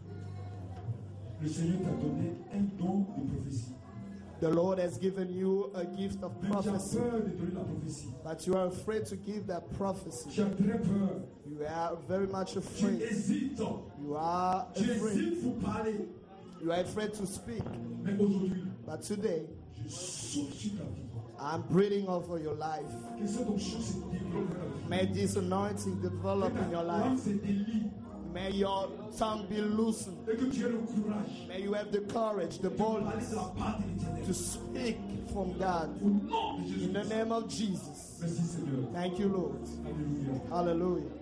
Le Seigneur t'a donné un don de prophétie. The Lord has given you a gift of Mais tu as prophecy, peur de donner la prophétie. but you are afraid to give that prophecy. Tu as très peur. You are very much Tu afraid. hésites. You are Tu afraid. hésites pour parler. You are afraid to speak. Mais aujourd'hui, But today, je souffle sur ta vie. I'm breathing over your life. Que cette onction se développe dans ta vie. May this anointing develop in your Que ta langue life. se délie. May your tongue be loosened. Et que tu aies le courage May you have the courage, the de parler boldness de la part de l'Éternel. to speak from God. Au nom de Jésus. In the name of Jesus. Merci Seigneur. Thank you, Lord. Alléluia. Hallelujah.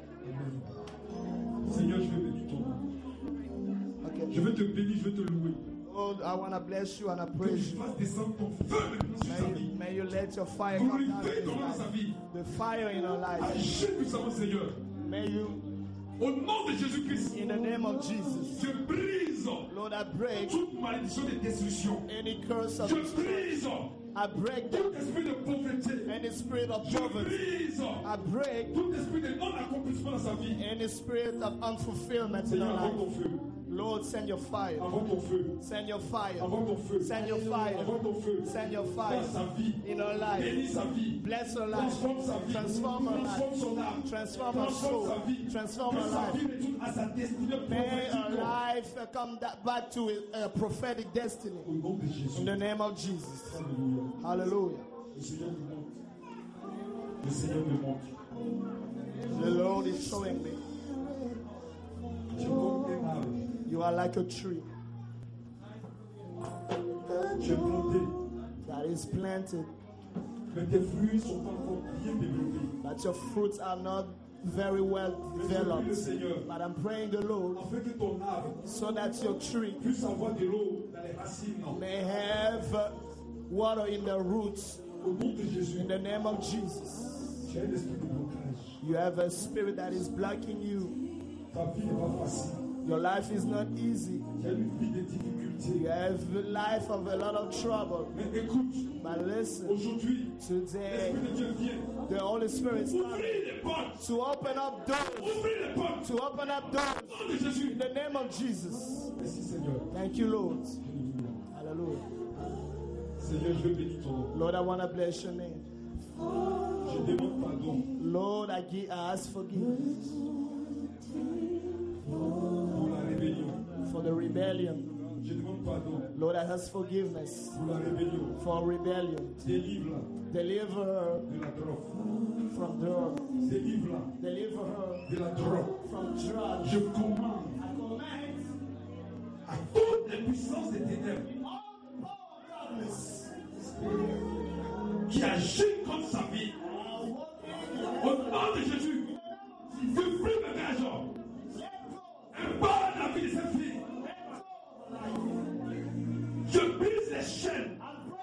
Amen. Seigneur, je vais bénir ton nom. Okay. Je vais te bénir, je vais te louer. Lord, I want to bless you and I Que praise tu you. fasses descendre ton feu maintenant sur sa vie. May you let your fire come down Glorifie in ton his nom dans sa life. vie. The fire in our life. Agis puissamment, Seigneur. May you, Au nom de Jésus-Christ, in the name of Jesus, je brise Lord, I break toute malédiction de destruction. any curse of Je destruction. brise I break tout esprit de pauvreté. any spirit of Je poverty. brise I break tout esprit de non-accomplissement dans sa vie. any spirit of unfulfillment in Seigneur, our avant life. ton feu. Lord, send your fire. Avant ton feu. Send your fire. Avant ton feu. Send your fire. Avant ton feu. Send your fire Dans sa vie. in her life. Bénis sa vie. Bless her life. Transforme sa vie. Transform her life. Transforme son âme. Transform her Transforme soul. sa vie. Transform Que her sa life. vie retourne à sa destinée May her prophétique. life come back to a prophetic destiny. Au nom de Jésus. In the name of Jesus. Alléluia. Hallelujah. Le Seigneur me montre. Le Seigneur me montre. The Lord is showing me. Tu es comme un arbre. You are like a tree Tu es planté. that is planted, Mais tes fruits sont pas encore bien développés. but your fruits are not very well Le developed. Seigneur, But I'm praying the Lord afin que ton arbre so that your tree puisse avoir de l'eau dans les racines. may have water in the roots. Au nom de Jésus, In the name of Jesus. tu as un esprit de blocage. You have a spirit that is blocking you. Ta vie n'est pas facile. Your life is not easy. Tu as une vie de difficultés. You have a life of a lot of trouble. Mais écoute, But listen, aujourd'hui, today l'Esprit de Dieu vient. the Holy Spirit is Ouvrir coming les portes. to open up doors. Ouvrir les portes. To open up Au doors nom de Jésus. in the name of Jesus. Merci Seigneur. Thank you, Lord. Hallelujah. Seigneur, je veux bénir ton nom. Lord, I want to bless your name. Je demande pardon Lord, I ask forgiveness pour la rébellion. for the rebellion. Je demande pardon Lord, I ask forgiveness pour la rébellion. for rebellion. Délivre-la Deliver her de la drogue. from drugs. Délivre-la Deliver her de la drogue. from drugs. Je commande I command à toutes les puissances des ténèbres all the power of darkness qui agissent contre sa vie. Au nom de Jésus, je prie mes gageons. Embarque la vie de cette fille. Je brise les chaînes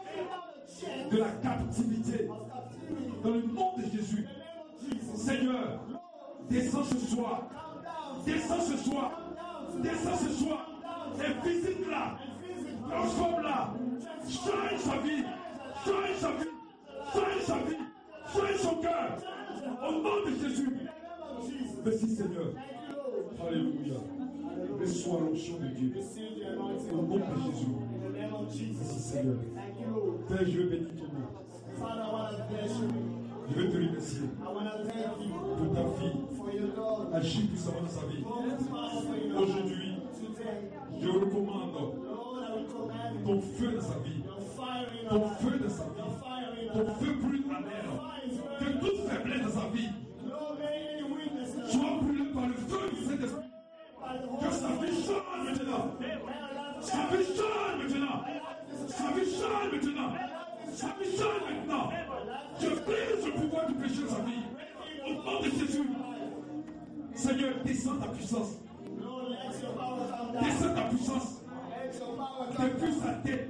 de la captivité. Dans le nom de Jésus. Seigneur, descends ce soir. Descends ce soir. Descends ce soir. Et visite-la. Transforme-la. Change sa vie. Change sa vie. Change sa vie. Change son cœur. Au nom de Jésus. Merci Seigneur. Alléluia. Reçois l'onction de Dieu. Au nom de Jésus. Merci Seigneur. Père, je veux bénir ton nom. Father, I want to bless you. Je veux te remercier I want to thank you pour ta fille. for your God. Agis puissamment dans sa vie. Today, Aujourd'hui, je recommande Lord, I will command ton feu dans sa vie. your fire in Ton our life. feu dans sa vie. Your fire in our Ton life. feu brûle en elle. Que toute faiblesse dans sa vie Lord, may any weakness in our soit brûlée par le feu du Saint-Esprit. Que sa vie change maintenant. Sa vie change maintenant. Sa vie change maintenant. Sa vie change maintenant. Je brise le pouvoir du péché dans sa vie. Au nom de Jésus. Seigneur, descends ta puissance. Lord, let your power come down. Descends ta puissance. Let your power come Depuis down. sa tête.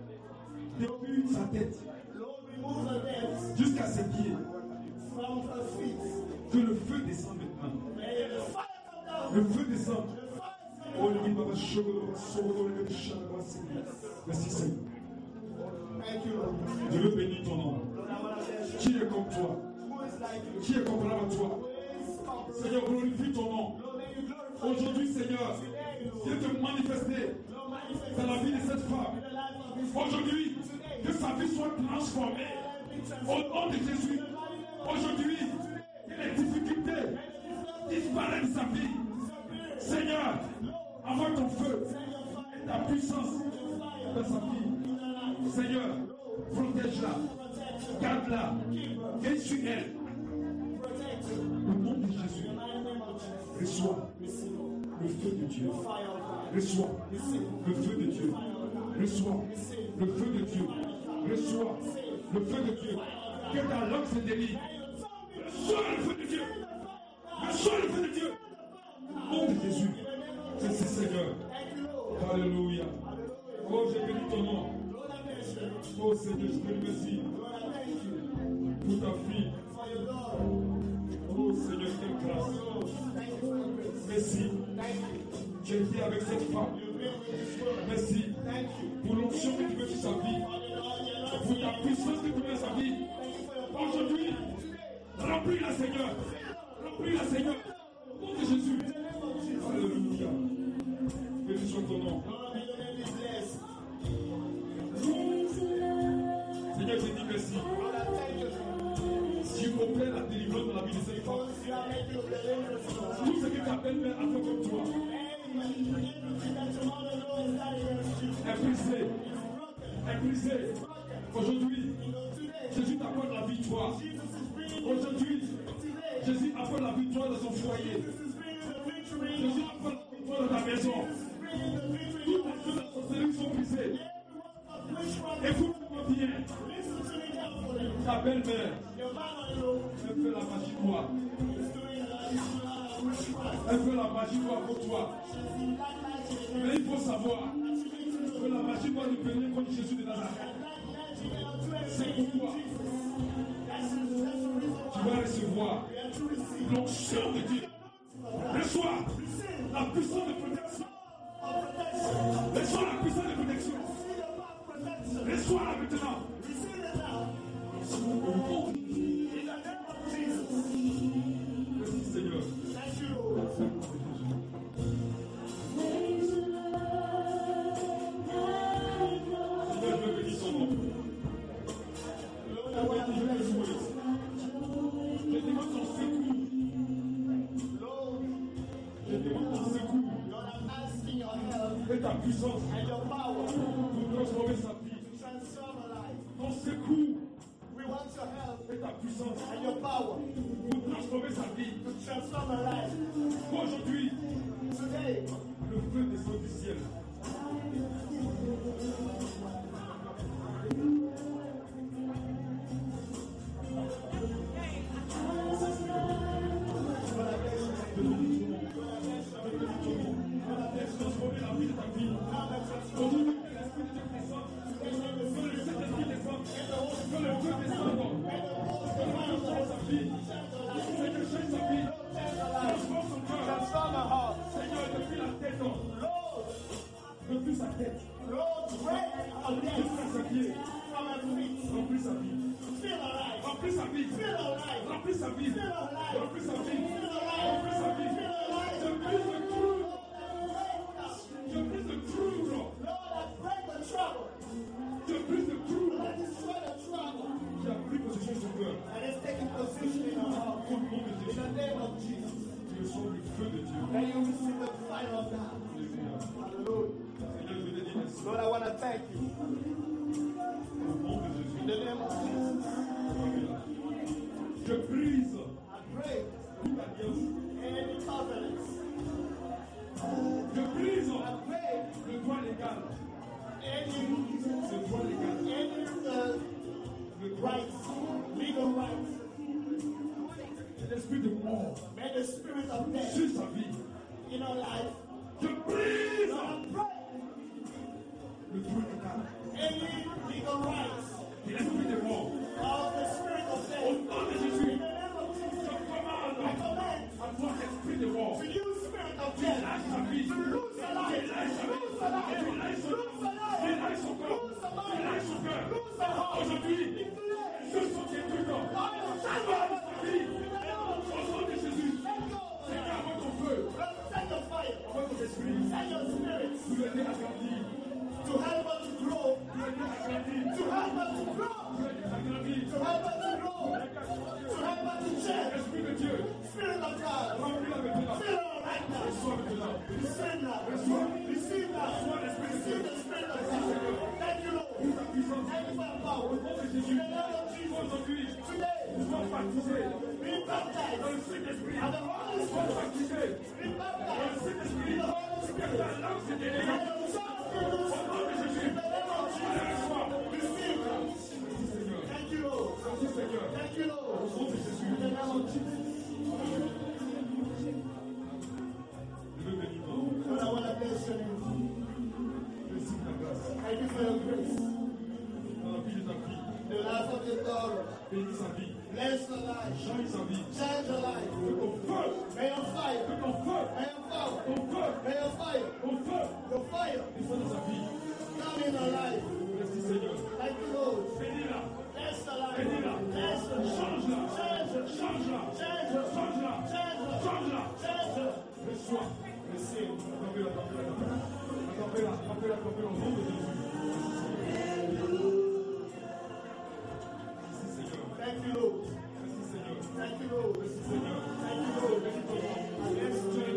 Depuis sa tête. Lord, remove the death Jusqu'à ses pieds. from her feet. Que le feu descende maintenant. May the fire come down. Le feu descende. The fire Oh, le Baba Shogo, Sogo, le Shalaba, merci Seigneur. Thank you, Lord. Je veux bénir ton nom. Lord, I want to bless you. Qui est comme toi? Who is like you? Qui est comparable à toi? Who is comparable? Seigneur, glorifie ton nom. Lord, may you glorify Aujourd'hui, Seigneur, today, Lord. viens te manifester Lord, manifest dans la vie de cette in femme. the life of this Aujourd'hui, que sa vie soit transformée. Au nom de Jésus. Aujourd'hui, que les difficultés disparaissent de sa vie. Seigneur, envoie ton feu et ta puissance dans sa vie. Seigneur, protège-la, garde-la, veille sur elle. Au nom de Jésus, reçois le feu de Dieu. Reçois le feu de Dieu. Reçois le feu de Dieu. Reçois le feu de Dieu. Que ta langue se délivre. Reçois le feu de Dieu. Reçois le feu de Dieu. Au nom de Jésus. Merci Seigneur. Alléluia. Oh, j'ai béni ton nom. Oh Seigneur, je te remercie pour ta fille. Oh Seigneur, quelle grâce. Merci. Tu étais avec cette femme. Merci pour l'onction que tu mets sur sa vie. Pour ta puissance que tu mets sur sa vie. Aujourd'hui, remplis-la Seigneur. Remplis-la Seigneur. Au nom de Jésus. Alléluia. Béni soit ton nom. Seigneur, je dis merci. Si tu opères la délivrance dans la vie de cette femme, tout ce que ta belle-mère a fait comme toi est brisé. Est brisé. Aujourd'hui, Jésus t'apporte la victoire. Aujourd'hui, Jésus apporte la victoire dans son foyer. Jésus apporte la victoire dans ta maison. Toutes les choses dans son service sont brisées. Écoute-moi bien. Ta belle-mère ne fait la magie quoi. que la magie doit pour toi. Mais il faut savoir que la magie doit devenir comme Jésus de Nazareth. C'est pourquoi tu vas recevoir l'onction de Dieu. Reçois la puissance de protection. Reçois la puissance de protection. Reçois-la maintenant. Merci Seigneur. Je demande ton secours. Je demande ton secours. Et ta puissance pour transformer sa vie. Ton secours. Et ta puissance pour transformer sa vie. Aujourd'hui, le feu descend du ciel. Transformer la vie de ta vie. Aujourd'hui, que l'Esprit de Dieu descende. Que le Saint-Esprit descende. Que le feu descende. Que le feu change sa vie. Seigneur, change sa vie. Transforme son cœur. Seigneur, depuis la tête. Depuis sa tête. Jusqu'à ses pieds. Remplis sa vie. Remplis sa vie. Remplis sa vie. Remplis sa vie. Remplis sa vie. Je prie le trou. Je prie le trou. Je prie le trou. Qui a pris possession de son cœur. Au nom de Jésus. Tu reçois le feu de Dieu. Lord, I want to thank you. Au nom de Jésus. In the name of Jesus. Je brise I pray toute alliance. any covenants. Je brise I pray le droit légal. any Le droit légal. le rights, legal rights. L'esprit de mort May the spirit of death sur sa vie. in our life. Je brise Lord, I pray le droit légal. any legal rights L'esprit de mort. of the spirit of Au death. nom de In Jésus. the name of Je Jesus, I commande command à toi, esprit de mort. to you, spirit of Tu death, lâches sa vie. to lose the life, Tu lâches sa vie. lose the life, Tu lâches son lose the life, Tu lâches son corps. lose the Tu mind, lâches son cœur. lose the heart. Aujourd'hui, Declare, je sens tes trucs. I am Salve sa vie. in the name of Au nom de Jésus. Let go of the Seigneur, life. envoie ton feu. Lord, send your fire, Envoie ton esprit. send your spirit Nous aider à grandir. to help us to grow, Nous aider à grandir. to help us to grow, Nous aider à grandir. to help us to grow, to help us to change. Esprit de Dieu. Spirit of God, Remplis-la maintenant. fill our right now. Reçois maintenant. Receive now. Receive now. Receive the Spirit of God. Thank you, Lord. Ta puissance. Thank you for your power. Au nom de In Jésus. the name of Jesus. Aujourd'hui, Today, nous sommes baptisés be baptized dans le Saint-Esprit. and the Holy Nous sommes Spirit. baptisés Be dans le baptized Saint-Esprit. in the Holy Que Spirit. ta langue se And délivre. your tongue be loosed. Au nom de Jésus. In the name of Jesus. Receive now. Merci Seigneur. Thank you, Lord. Merci Seigneur. Thank you, Au Lord. nom de Jésus. In the name of Jesus. Je veux bénir ton nom. Lord, I want to bless your name. Merci de ta grâce. Thank you for your grace. Dans la vie de ta fille. The life of your daughter. Bénis sa vie. Bless her life. Change sa vie. Change her life. Que ton feu. May your fire. Que ton feu. May your power. Ton feu. May your fire. Ton feu. Your fire. Descend dans sa vie. Come in her life. Merci Seigneur. Thank you, Lord. Bénis-la. Bless her life. Bénis-la. Bless her. Change-la. Change her. Change-la. Change her. Change-la. Change her. Change-la. Change her. Reçois. Receive. Attendez-la, au nom de Jésus. Merci Seigneur. Thank you, Lord. Merci Seigneur. Thank you, Lord. Merci Seigneur. Thank you, Lord. Bénis ton nom. Bless you.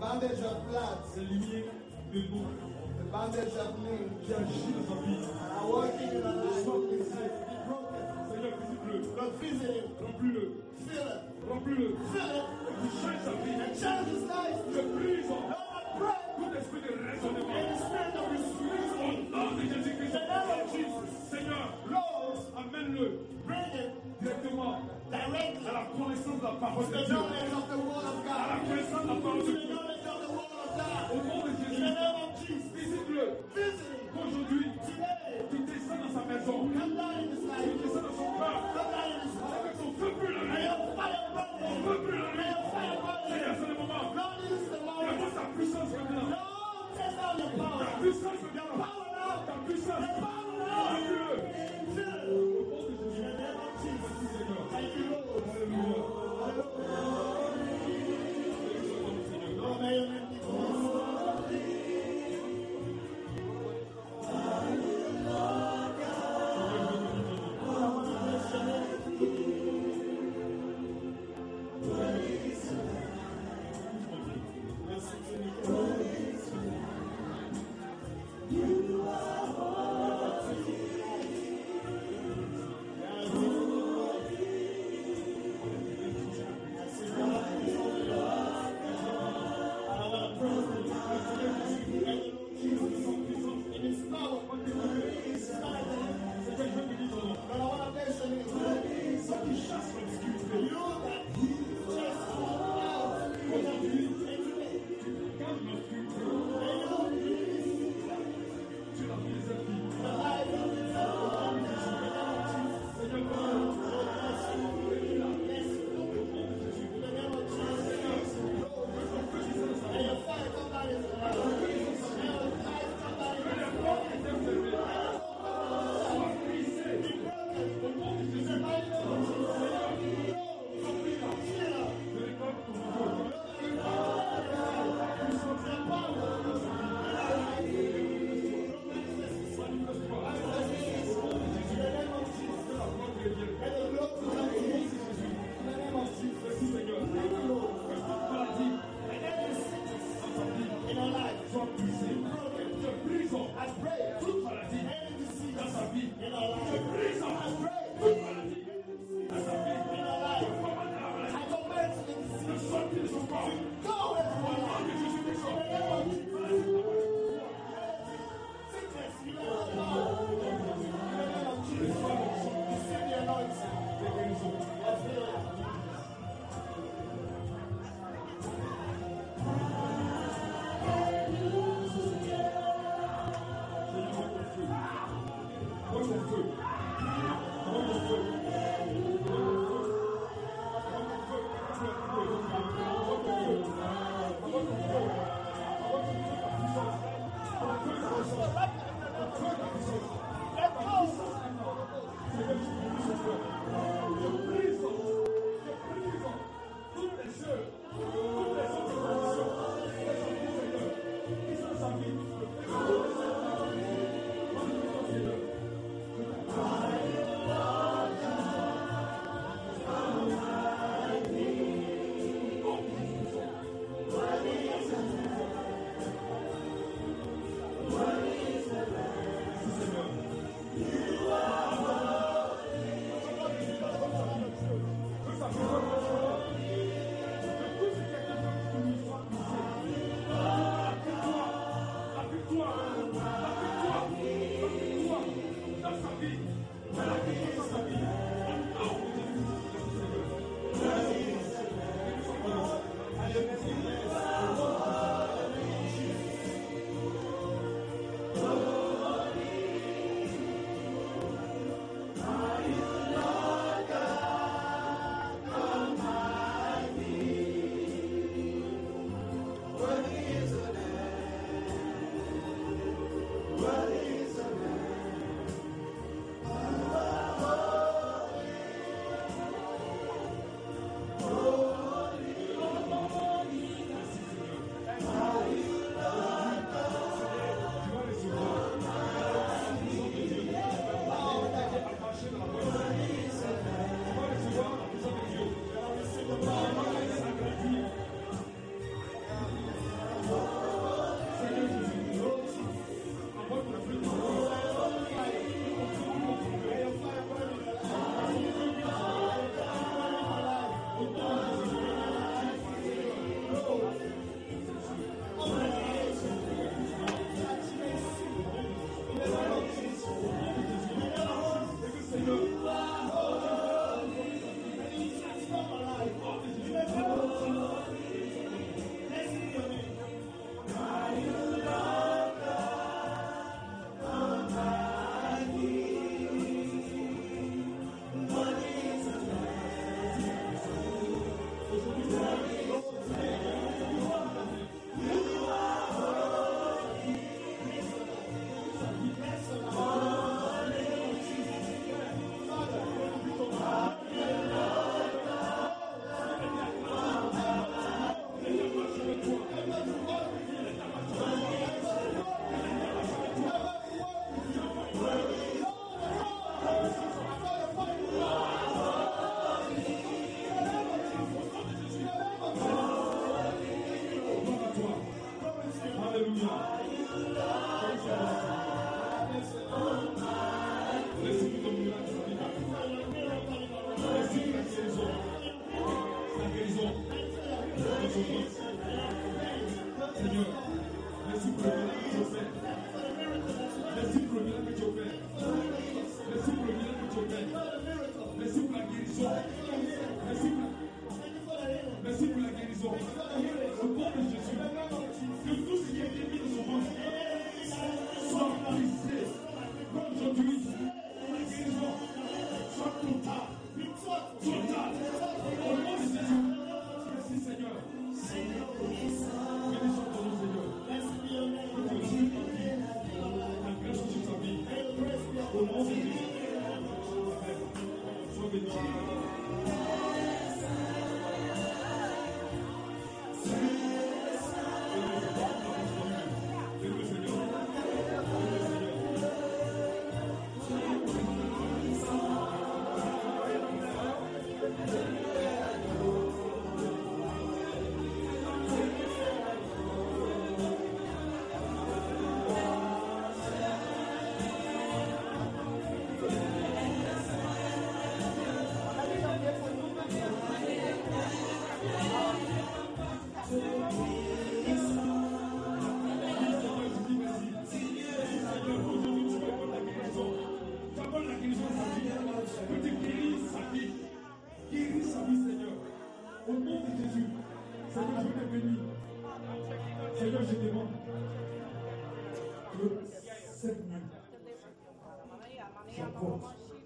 bandage of blood, c'est lié de nom the bandage of name, qui agit dans sa vie. are working in our life. Sois brisé. Be broken. Seigneur, visite-le. Lord, visit him. Remplis-le. Fill him. Remplis-le. Fill him. Et tu changes sa vie. And change his life. Je brise Lord, I pray tout esprit de raisonnement. in the spirit of Au reasoning. nom de Jésus-Christ. In the name of Jesus. Seigneur, Lord, amène-le bring him directement directly à la connaissance de la parole to de the Dieu. knowledge of the word of À la God. connaissance de la parole To de the Dieu. knowledge of the word of God. Au nom de In the Jésus, name of Jesus. visite-le. Visit him. Qu'aujourd'hui, Today. tu descends dans sa maison. Come down in his Tu life. descends dans son cœur. Come down in his heart. Avec son feu brûle en May lui. your fire burn Son him. feu brûle en lui. May your fire burn Seigneur, him. c'est le moment. Lord, this is the moment. Lève ta puissance maintenant. Lord, take down your Ta power. puissance Your maintenant. power now. Ta puissance. Your power now. Remplis-le. Fill it. Au nom de Jésus. In the name of Jesus. Merci Seigneur. Thank you, Lord. Alléluia. Hallelujah. Seigneur. Seigneur, merci pour le miracle que tu as fait. Merci pour le miracle que tu as fait. Merci pour le miracle que tu as fait. Merci pour la guérison. Merci pour la guérison. Au nom de Jésus, que tout ce qui a été mis dans son ventre soit brisé. Comme aujourd'hui, la guérison soit totale. Totale. Au nom de Jésus. Merci Seigneur. Bénissons ton nom Seigneur. Que tu utilises ta vie. La grâce sur ta vie. Au nom de Jésus. Sois béni. Seigneur, je demande que cette nuit, j'apporte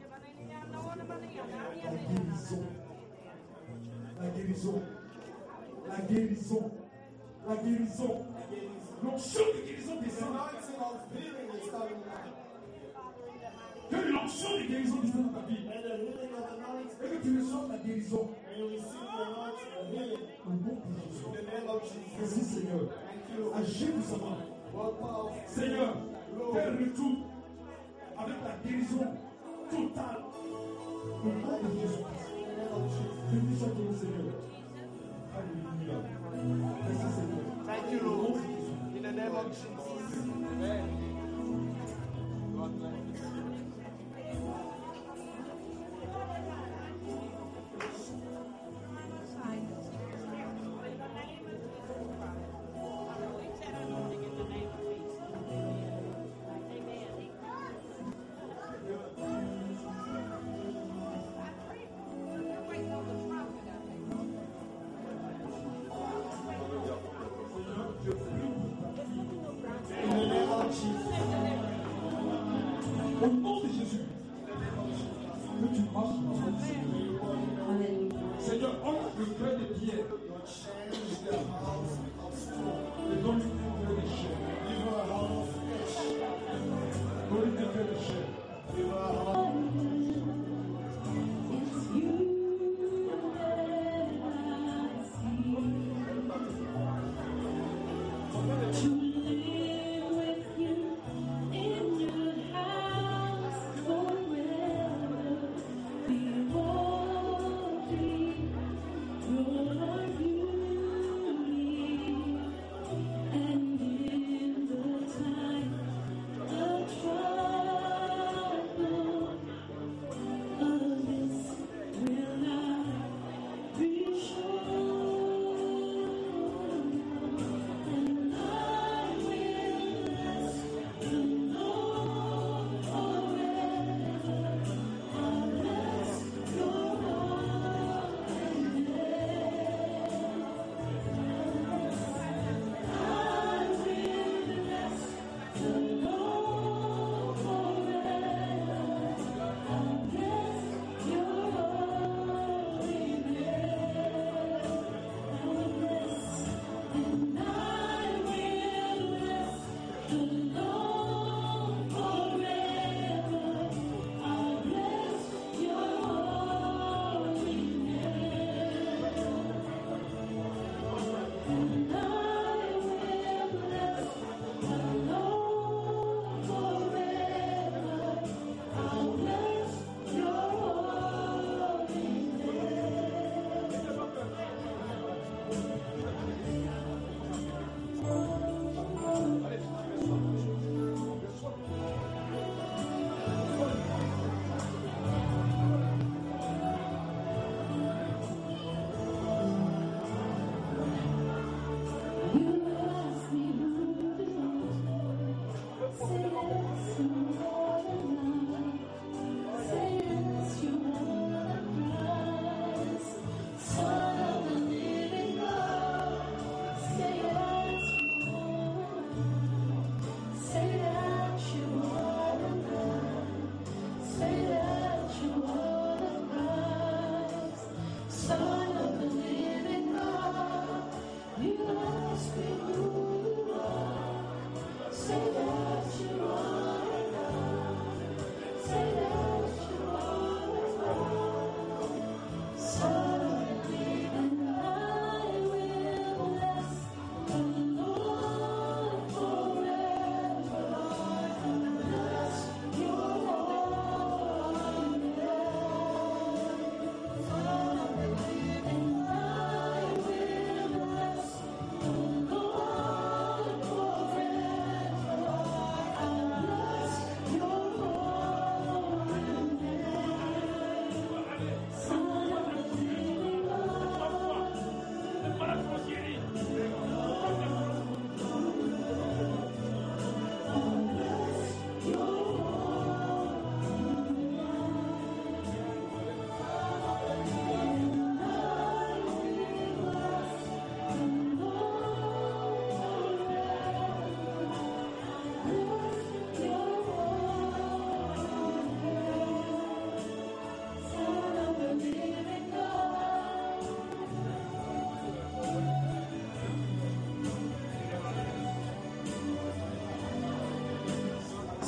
la guérison, la guérison, la guérison, l'onction de guérison descend. Que l'onction de guérison descende dans ta vie. Et que tu reçoives la guérison. Au nom de Jésus. Merci Seigneur. Agis puissamment. Seigneur, fais retour avec la guérison totale. Au nom de Jésus. Béni soit ton Seigneur. Alléluia. Merci Seigneur. Thank you, Lord. In the name of Jesus. Amen. God bless you. Au nom de Jésus, que tu marches dans notre Seigneur, honte le cœur de pierre et donne-lui un cœur de chair. Donne-lui un cœur de chair. And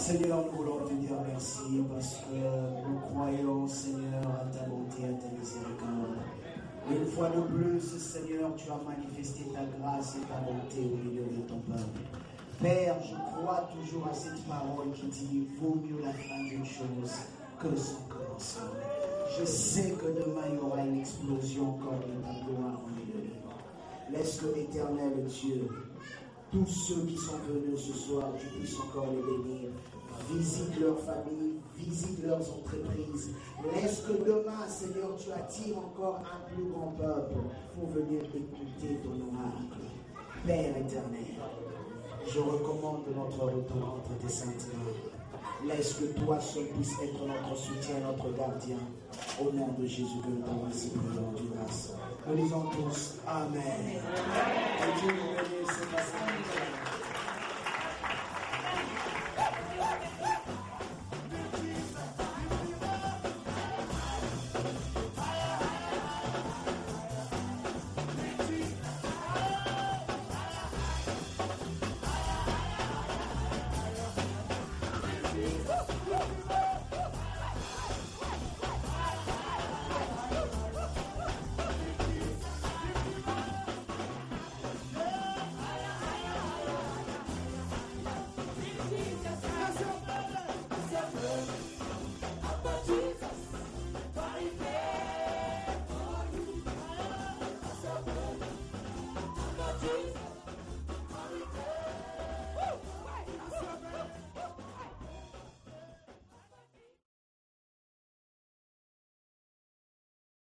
Seigneur, nous voulons te dire merci parce que nous croyons, Seigneur, à ta bonté, à ta miséricorde. Une fois de plus, Seigneur, tu as manifesté ta grâce et ta bonté au milieu de ton peuple. Père, je crois toujours à cette parole qui dit « Vaut mieux la fin d'une chose que son commencement ». Je sais que demain, il y aura une explosion encore de ta gloire au milieu de nous. Laisse que l'Éternel Dieu, tous ceux qui sont venus ce soir, tu puisses encore les bénir. Visite leurs familles, visite leurs entreprises. Laisse que demain, Seigneur, tu attires encore un plus grand peuple pour venir écouter ton oracle. Père éternel, je recommande notre retour entre tes saintes mains. Laisse que toi seul puisse être notre soutien, notre gardien. Au nom de Jésus que nous t'avons ainsi prions du grâce. Nous disons tous Amen. Que Dieu nous bénisse.